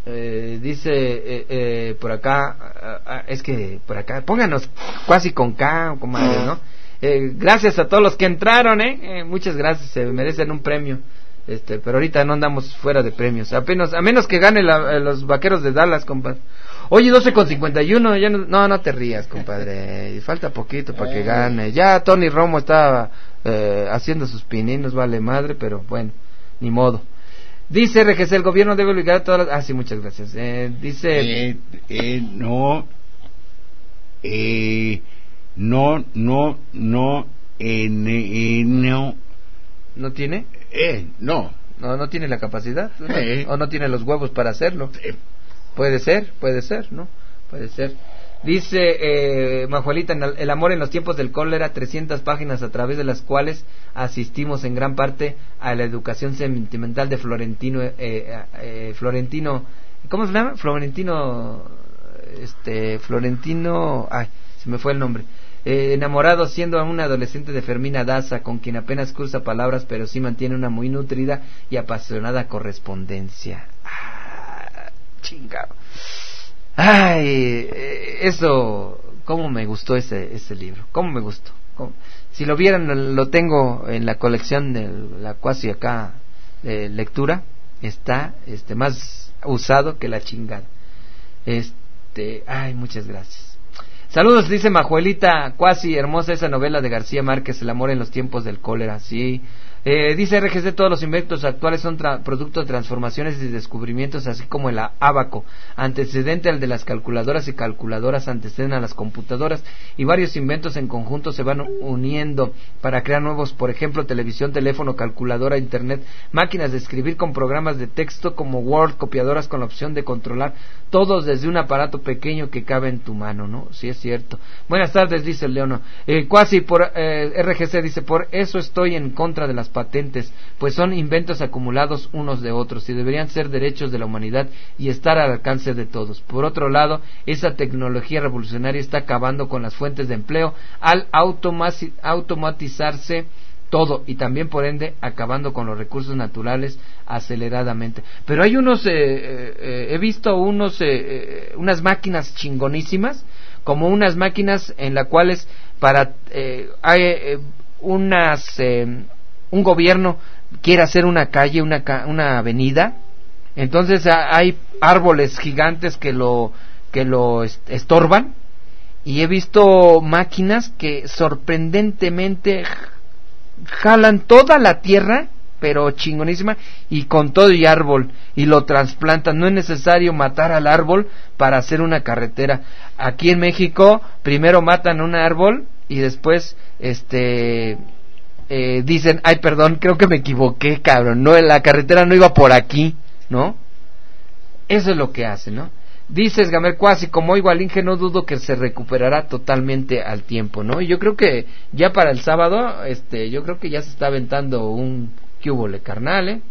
Eh, dice eh, eh, por acá, uh, uh, es que por acá, pónganos casi con K, comadre, ¿no? Eh, gracias a todos los que entraron, ¿eh? eh muchas gracias, se merecen un premio. Este, pero ahorita no andamos fuera de premios, apenas, a menos que gane la, los Vaqueros de Dallas, compadre. Oye, doce con cincuenta y uno, ya no, no, no te rías, compadre, falta poquito para que gane. Ya Tony Romo está eh, haciendo sus pininos, vale madre, pero bueno, ni modo. Dice R G C, el gobierno debe obligar a todas las... Ah, sí, muchas gracias. Eh, dice... Eh, eh, no, eh, no, no, no, eh, eh, no... ¿No tiene? Eh, no. No, no tiene la capacidad, ¿no? Eh. O no tiene los huevos para hacerlo. Eh. Puede ser, puede ser, ¿no? Puede ser. Dice eh, Majuelita, el amor en los tiempos del cólera, trescientas páginas a través de las cuales asistimos en gran parte a la educación sentimental de Florentino, eh, eh, Florentino, ¿cómo se llama? Florentino, este, Florentino, ay, se me fue el nombre. Eh, enamorado siendo un adolescente de Fermina Daza, con quien apenas cruza palabras, pero sí mantiene una muy nutrida y apasionada correspondencia. Ah, chingado. Ay, eso, cómo me gustó ese ese libro, cómo me gustó. ¿Cómo? Si lo vieran, lo tengo en la colección de la cuasi acá de lectura, está este más usado que la chingada. Este, ay, muchas gracias. Saludos, dice Majuelita, cuasi hermosa esa novela de García Márquez, El amor en los tiempos del cólera, sí. Eh, dice R G C, todos los inventos actuales son tra- producto de transformaciones y descubrimientos, así como el ábaco, antecedente al de las calculadoras, y calculadoras anteceden a las computadoras, y varios inventos en conjunto se van uniendo para crear nuevos, por ejemplo, televisión, teléfono, calculadora, internet, máquinas de escribir con programas de texto como Word, copiadoras con la opción de controlar, todos desde un aparato pequeño que cabe en tu mano, ¿no? Sí, es cierto. Buenas tardes, dice Leono. Eh, cuasi por eh, R G C dice, por eso estoy en contra de las patentes, pues son inventos acumulados unos de otros y deberían ser derechos de la humanidad y estar al alcance de todos. Por otro lado, esa tecnología revolucionaria está acabando con las fuentes de empleo al automa- automatizarse todo, y también por ende acabando con los recursos naturales aceleradamente. Pero hay unos, eh, eh, he visto unos, eh, eh, unas máquinas chingonísimas, como unas máquinas en las cuales para eh, hay eh, unas eh, un gobierno quiere hacer una calle, una ca- una avenida, entonces a, hay árboles gigantes que lo que lo est- estorban, y he visto máquinas que sorprendentemente jalan toda la tierra, pero chingonísima, y con todo y árbol, y lo trasplantan. No es necesario matar al árbol para hacer una carretera. Aquí en México primero matan un árbol y después este eh, dicen, ay, perdón, creo que me equivoqué, cabrón, no, la carretera no iba por aquí, ¿no? Eso es lo que hacen, ¿no? Dices, Gamer Cuasi, como oigo al Inge, no dudo que se recuperará totalmente al tiempo, ¿no? Y yo creo que ya para el sábado, este, yo creo que ya se está aventando un cúbole carnal, ¿eh?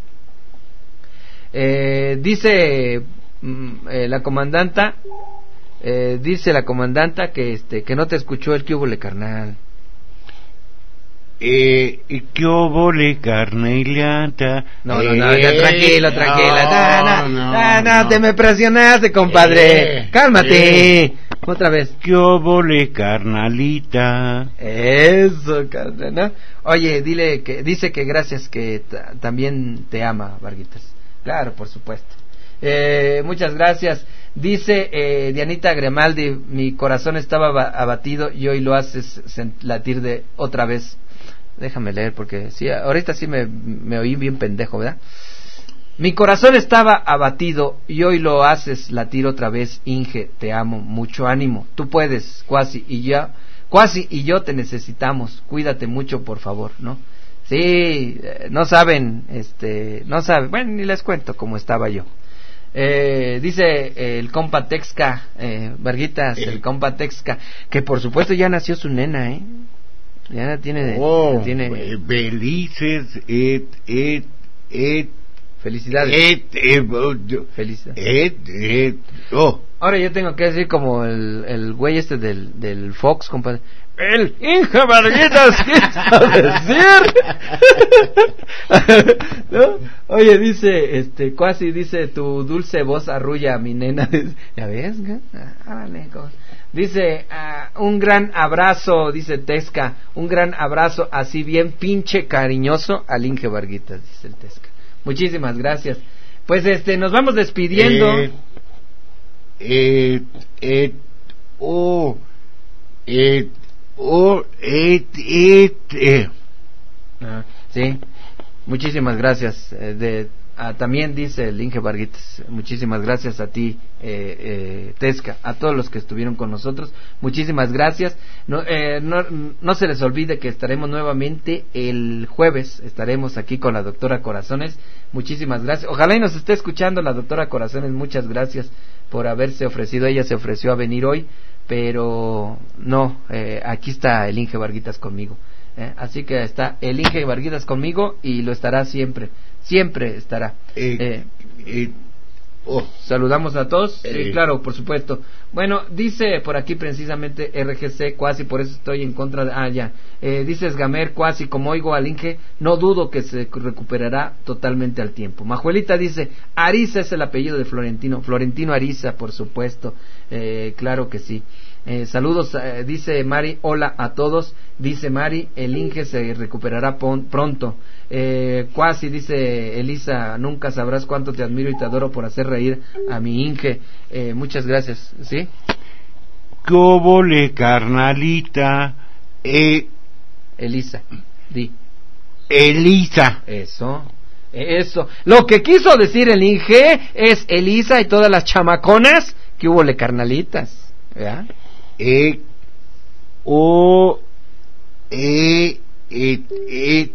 Eh, dice mm, eh, la comandanta, eh, dice la comandanta que este, que no te escuchó el cúbole carnal. Eh, ¿qué obole, carnelata? No, no, no, ya, Eh, tranquilo, tranquilo. No, no, no, no, no, no. te me presionaste, compadre. Eh, Cálmate. eh. Otra vez. ¿Qué obole, carnalita? Eso, carnal, ¿no? Oye, dile que, dice que gracias, que t- también te ama, Varguitas. Claro, por supuesto. Eh, muchas gracias. Dice eh, Dianita Gremaldi, mi corazón estaba aba- abatido y hoy lo haces sent- latir de otra vez. Déjame leer porque sí, ahorita sí me, me oí bien pendejo, ¿verdad? Mi corazón estaba abatido y hoy lo haces latir otra vez, Inge, te amo, mucho ánimo, tú puedes, Cuasi, y yo, Cuasi y yo te necesitamos, cuídate mucho, por favor, ¿no? Sí, eh, no saben, este, no saben, bueno, ni les cuento cómo estaba yo. Eh, dice eh, el compa Texca, eh, Varguitas, el compa Texca, que por supuesto ya nació su nena, ¿eh? Ya tiene, Oh, ya tiene felices, et, et, et, felicidades. et, et, oh, yo- Felicidades. et, et, oh, Ahora yo tengo que decir como el, el güey este del, del Fox, compadre. El Inge Varguitas quiso decir. ¿No? Oye, dice, este, Cuasi, dice, tu dulce voz arrulla a mi nena. ¿Ya ves? Ah, vale, dice, uh, un gran abrazo, dice Tesca, un gran abrazo así bien pinche cariñoso al Inge Varguitas, dice el Tesca. Muchísimas gracias. Pues este, nos vamos despidiendo. Eh, eh, eh, oh, eh, oh, eh, eh, eh. Ah, sí, muchísimas gracias. Eh, de, ah, también dice el Inge Varguitas, muchísimas gracias a ti, eh, eh, Tesca, a todos los que estuvieron con nosotros, muchísimas gracias. No, eh, no, no se les olvide que estaremos nuevamente el jueves, estaremos aquí con la doctora Corazones. Muchísimas gracias, ojalá y nos esté escuchando la doctora Corazones, muchas gracias por haberse ofrecido. Ella se ofreció a venir hoy, pero no, eh, aquí está el Inge Varguitas conmigo. ¿Eh? Así que está el Inge Varguitas conmigo y lo estará siempre, siempre estará. Eh, eh, eh, oh. Saludamos a todos, eh. sí, claro, por supuesto. Bueno, dice por aquí precisamente R G C Cuasi, por eso estoy en contra de... Ah, ya, eh, dice Esgamer Cuasi, como oigo al Inge, no dudo que se recuperará totalmente al tiempo. Majuelita dice, Ariza es el apellido de Florentino, Florentino Ariza, por supuesto, eh, claro que sí. Eh, saludos, eh, dice Mari, hola a todos, dice Mari, el Inge se recuperará pon, pronto. Eh, Cuasi, dice Elisa, nunca sabrás cuánto te admiro y te adoro por hacer reír a mi Inge. Eh, muchas gracias, ¿sí? Cóbole, carnalita, eh... Elisa, di. Elisa. Eso, eso. Lo que quiso decir el Inge es Elisa y todas las chamaconas que hubo le carnalitas, ¿verdad? Eh, o, eh, eh, eh,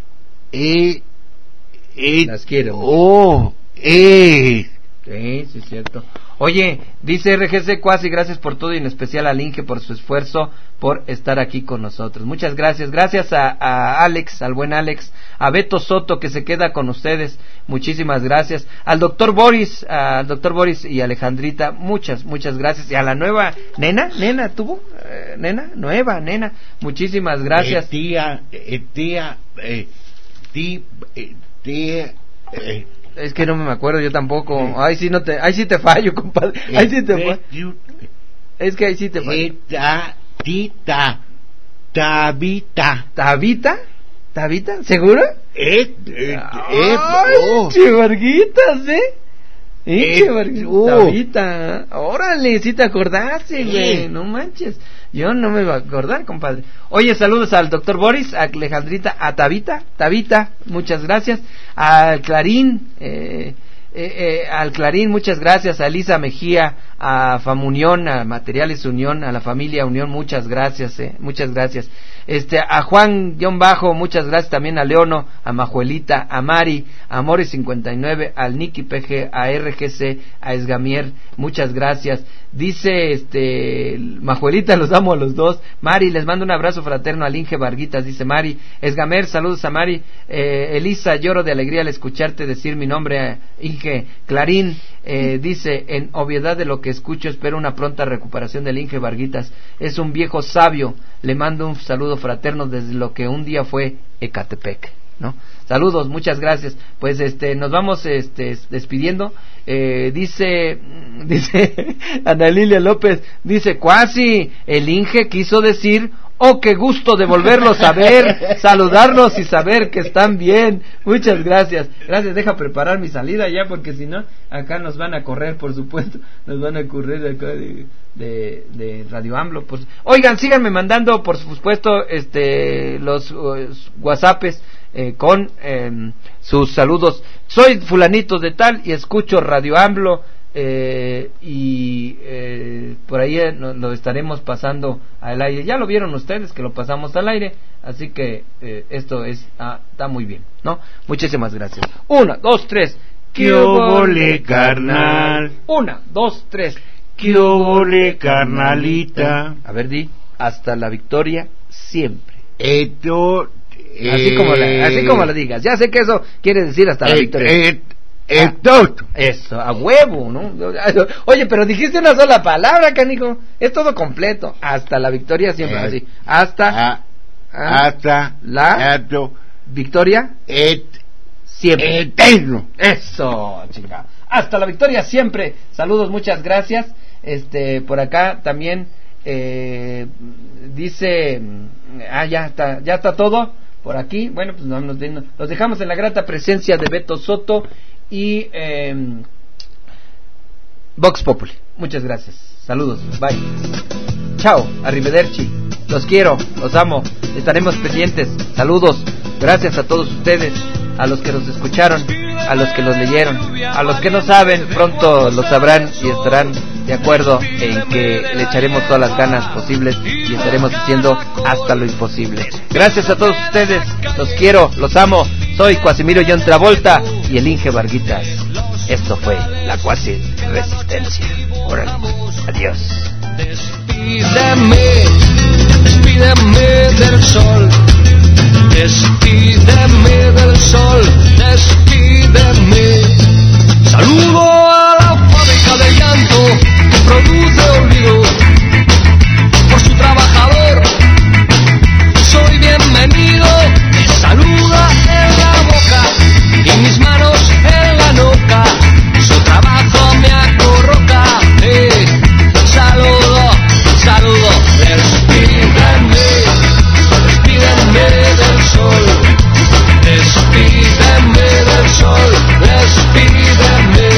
eh, eh, las quiero. Oh, eh. Sí, sí, es cierto. Oye, dice R G C Cuasi, gracias por todo y en especial al Inge por su esfuerzo por estar aquí con nosotros. Muchas gracias. Gracias a, a Alex, al buen Alex, a Beto Soto que se queda con ustedes. Muchísimas gracias. Al doctor Boris, al doctor Boris y Alejandrita, muchas, muchas gracias. Y a la nueva nena, nena, ¿tuvo? Eh, nena, nueva, nena. Muchísimas gracias. Eh, tía, eh, tía, eh, tía, eh, tía, eh. Es que no me acuerdo yo tampoco. Ay, sí no te, ay sí te fallo, compadre. Ay sí te fallo. Es que ahí sí te fallo. Tita, tita, Tabita. ¿Tabita? ¿Tabita? ¿Seguro? Eh, eh, Ay, oh. che Varguitas, ¿eh? Eh, Eh, Varguitas. oh. Tabita. Órale, sí te acordaste, güey. Eh. No manches. Yo no me iba a acordar, compadre. Oye, saludos al doctor Boris, a Alejandrita, a Tabita, Tabita, muchas gracias. Al Clarín, eh, eh, eh, al Clarín, muchas gracias. A Elisa Mejía, a Famunión, a Materiales Unión, a la familia Unión, muchas gracias, eh, muchas gracias. Este, a Juan Guión Bajo, muchas gracias también a Leono, a Majuelita, a Mari, a Mores cincuenta y nueve, al Nicky P G, a R G C, a Esgamier, muchas gracias. Dice, este, Majuelita, los amo a los dos. Mari, les mando un abrazo fraterno al Inge Varguitas, dice Mari. Esgamer, saludos a Mari. Eh, Elisa, lloro de alegría al escucharte decir mi nombre, Inge. Clarín, eh, dice, en obviedad de lo que escucho, espero una pronta recuperación del Inge Varguitas. Es un viejo sabio. Le mando un saludo fraterno desde lo que un día fue Ecatepec, ¿no? Saludos, muchas gracias. Pues este, nos vamos este despidiendo. Eh, dice, dice Ana Lilia López, dice, Cuasi, el Inge quiso decir, oh, qué gusto de volverlos a ver, saludarlos y saber que están bien. Muchas gracias. Gracias, deja preparar mi salida ya, porque si no, acá nos van a correr, por supuesto. Nos van a correr acá de, de, de Radio AMLO. Pues. Oigan, síganme mandando, por supuesto, este, los uh, WhatsAppes eh, con eh, sus saludos. Soy fulanito de tal y escucho Radio AMLO. Eh, y eh, por ahí eh, lo, lo estaremos pasando al aire. Ya lo vieron ustedes que lo pasamos al aire, así que eh, esto es ah, está muy bien, ¿no? Muchísimas gracias. Una, dos, tres. ¡Qué óvole, carnal! Una, dos, tres. ¡Qué óvole, carnalita! A ver, di, hasta la victoria siempre. Esto, eh, así como la, así como lo digas. Ya sé que eso quiere decir hasta la eh, victoria. Eh, Exacto. Eso, a huevo, ¿no? Oye, pero dijiste una sola palabra, canijo. Es todo completo. Hasta la victoria siempre, eh, así. Hasta. A, a, hasta. La. Ato, victoria. Et. Siempre. Eterno. Eso, chica. Hasta la victoria siempre. Saludos, muchas gracias. Este, por acá también eh, dice, ah, ya está, ya está todo por aquí. Bueno, pues nos, nos dejamos en la grata presencia de Beto Soto y eh, Vox Populi. Muchas gracias. Saludos. Bye. Chao. Arrivederci. Los quiero. Los amo. Estaremos pendientes. Saludos. Gracias a todos ustedes, a los que nos escucharon, a los que los leyeron, a los que no saben, pronto lo sabrán y estarán de acuerdo en que le echaremos todas las ganas posibles y estaremos haciendo hasta lo imposible. Gracias a todos ustedes, los quiero, los amo. Soy Cuasimiro John Travolta y el Inge Varguitas. Esto fue la Cuasi Resistencia. Órale, adiós. Despídeme, despídeme del sol. Despídeme del sol, despídeme. Saludo a la fábrica de llanto que produce olvido. Por su trabajador soy bienvenido. Me saluda en la boca y mis manos en la nuca. Su trabajo me acorroca. Eh, saludo, saludo, despídeme. Despídeme del sol, despídeme del sol, despídeme.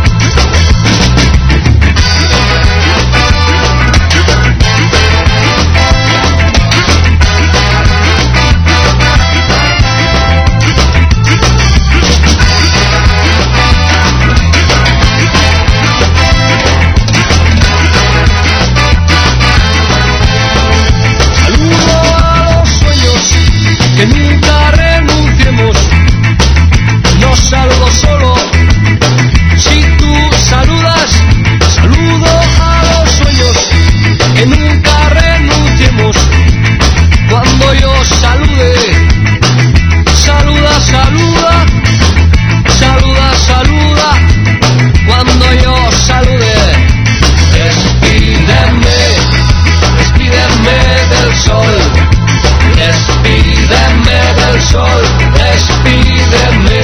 Que nunca renunciemos, no saludo solo, si tú saludas, saludo a los sueños, que nunca renunciemos, cuando yo salude, saluda, saluda, saluda, saluda, cuando yo salude, despídeme, despídeme del sol. Despídeme del sol, despídeme,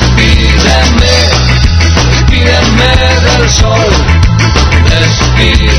despídeme, despídeme del sol, despídeme.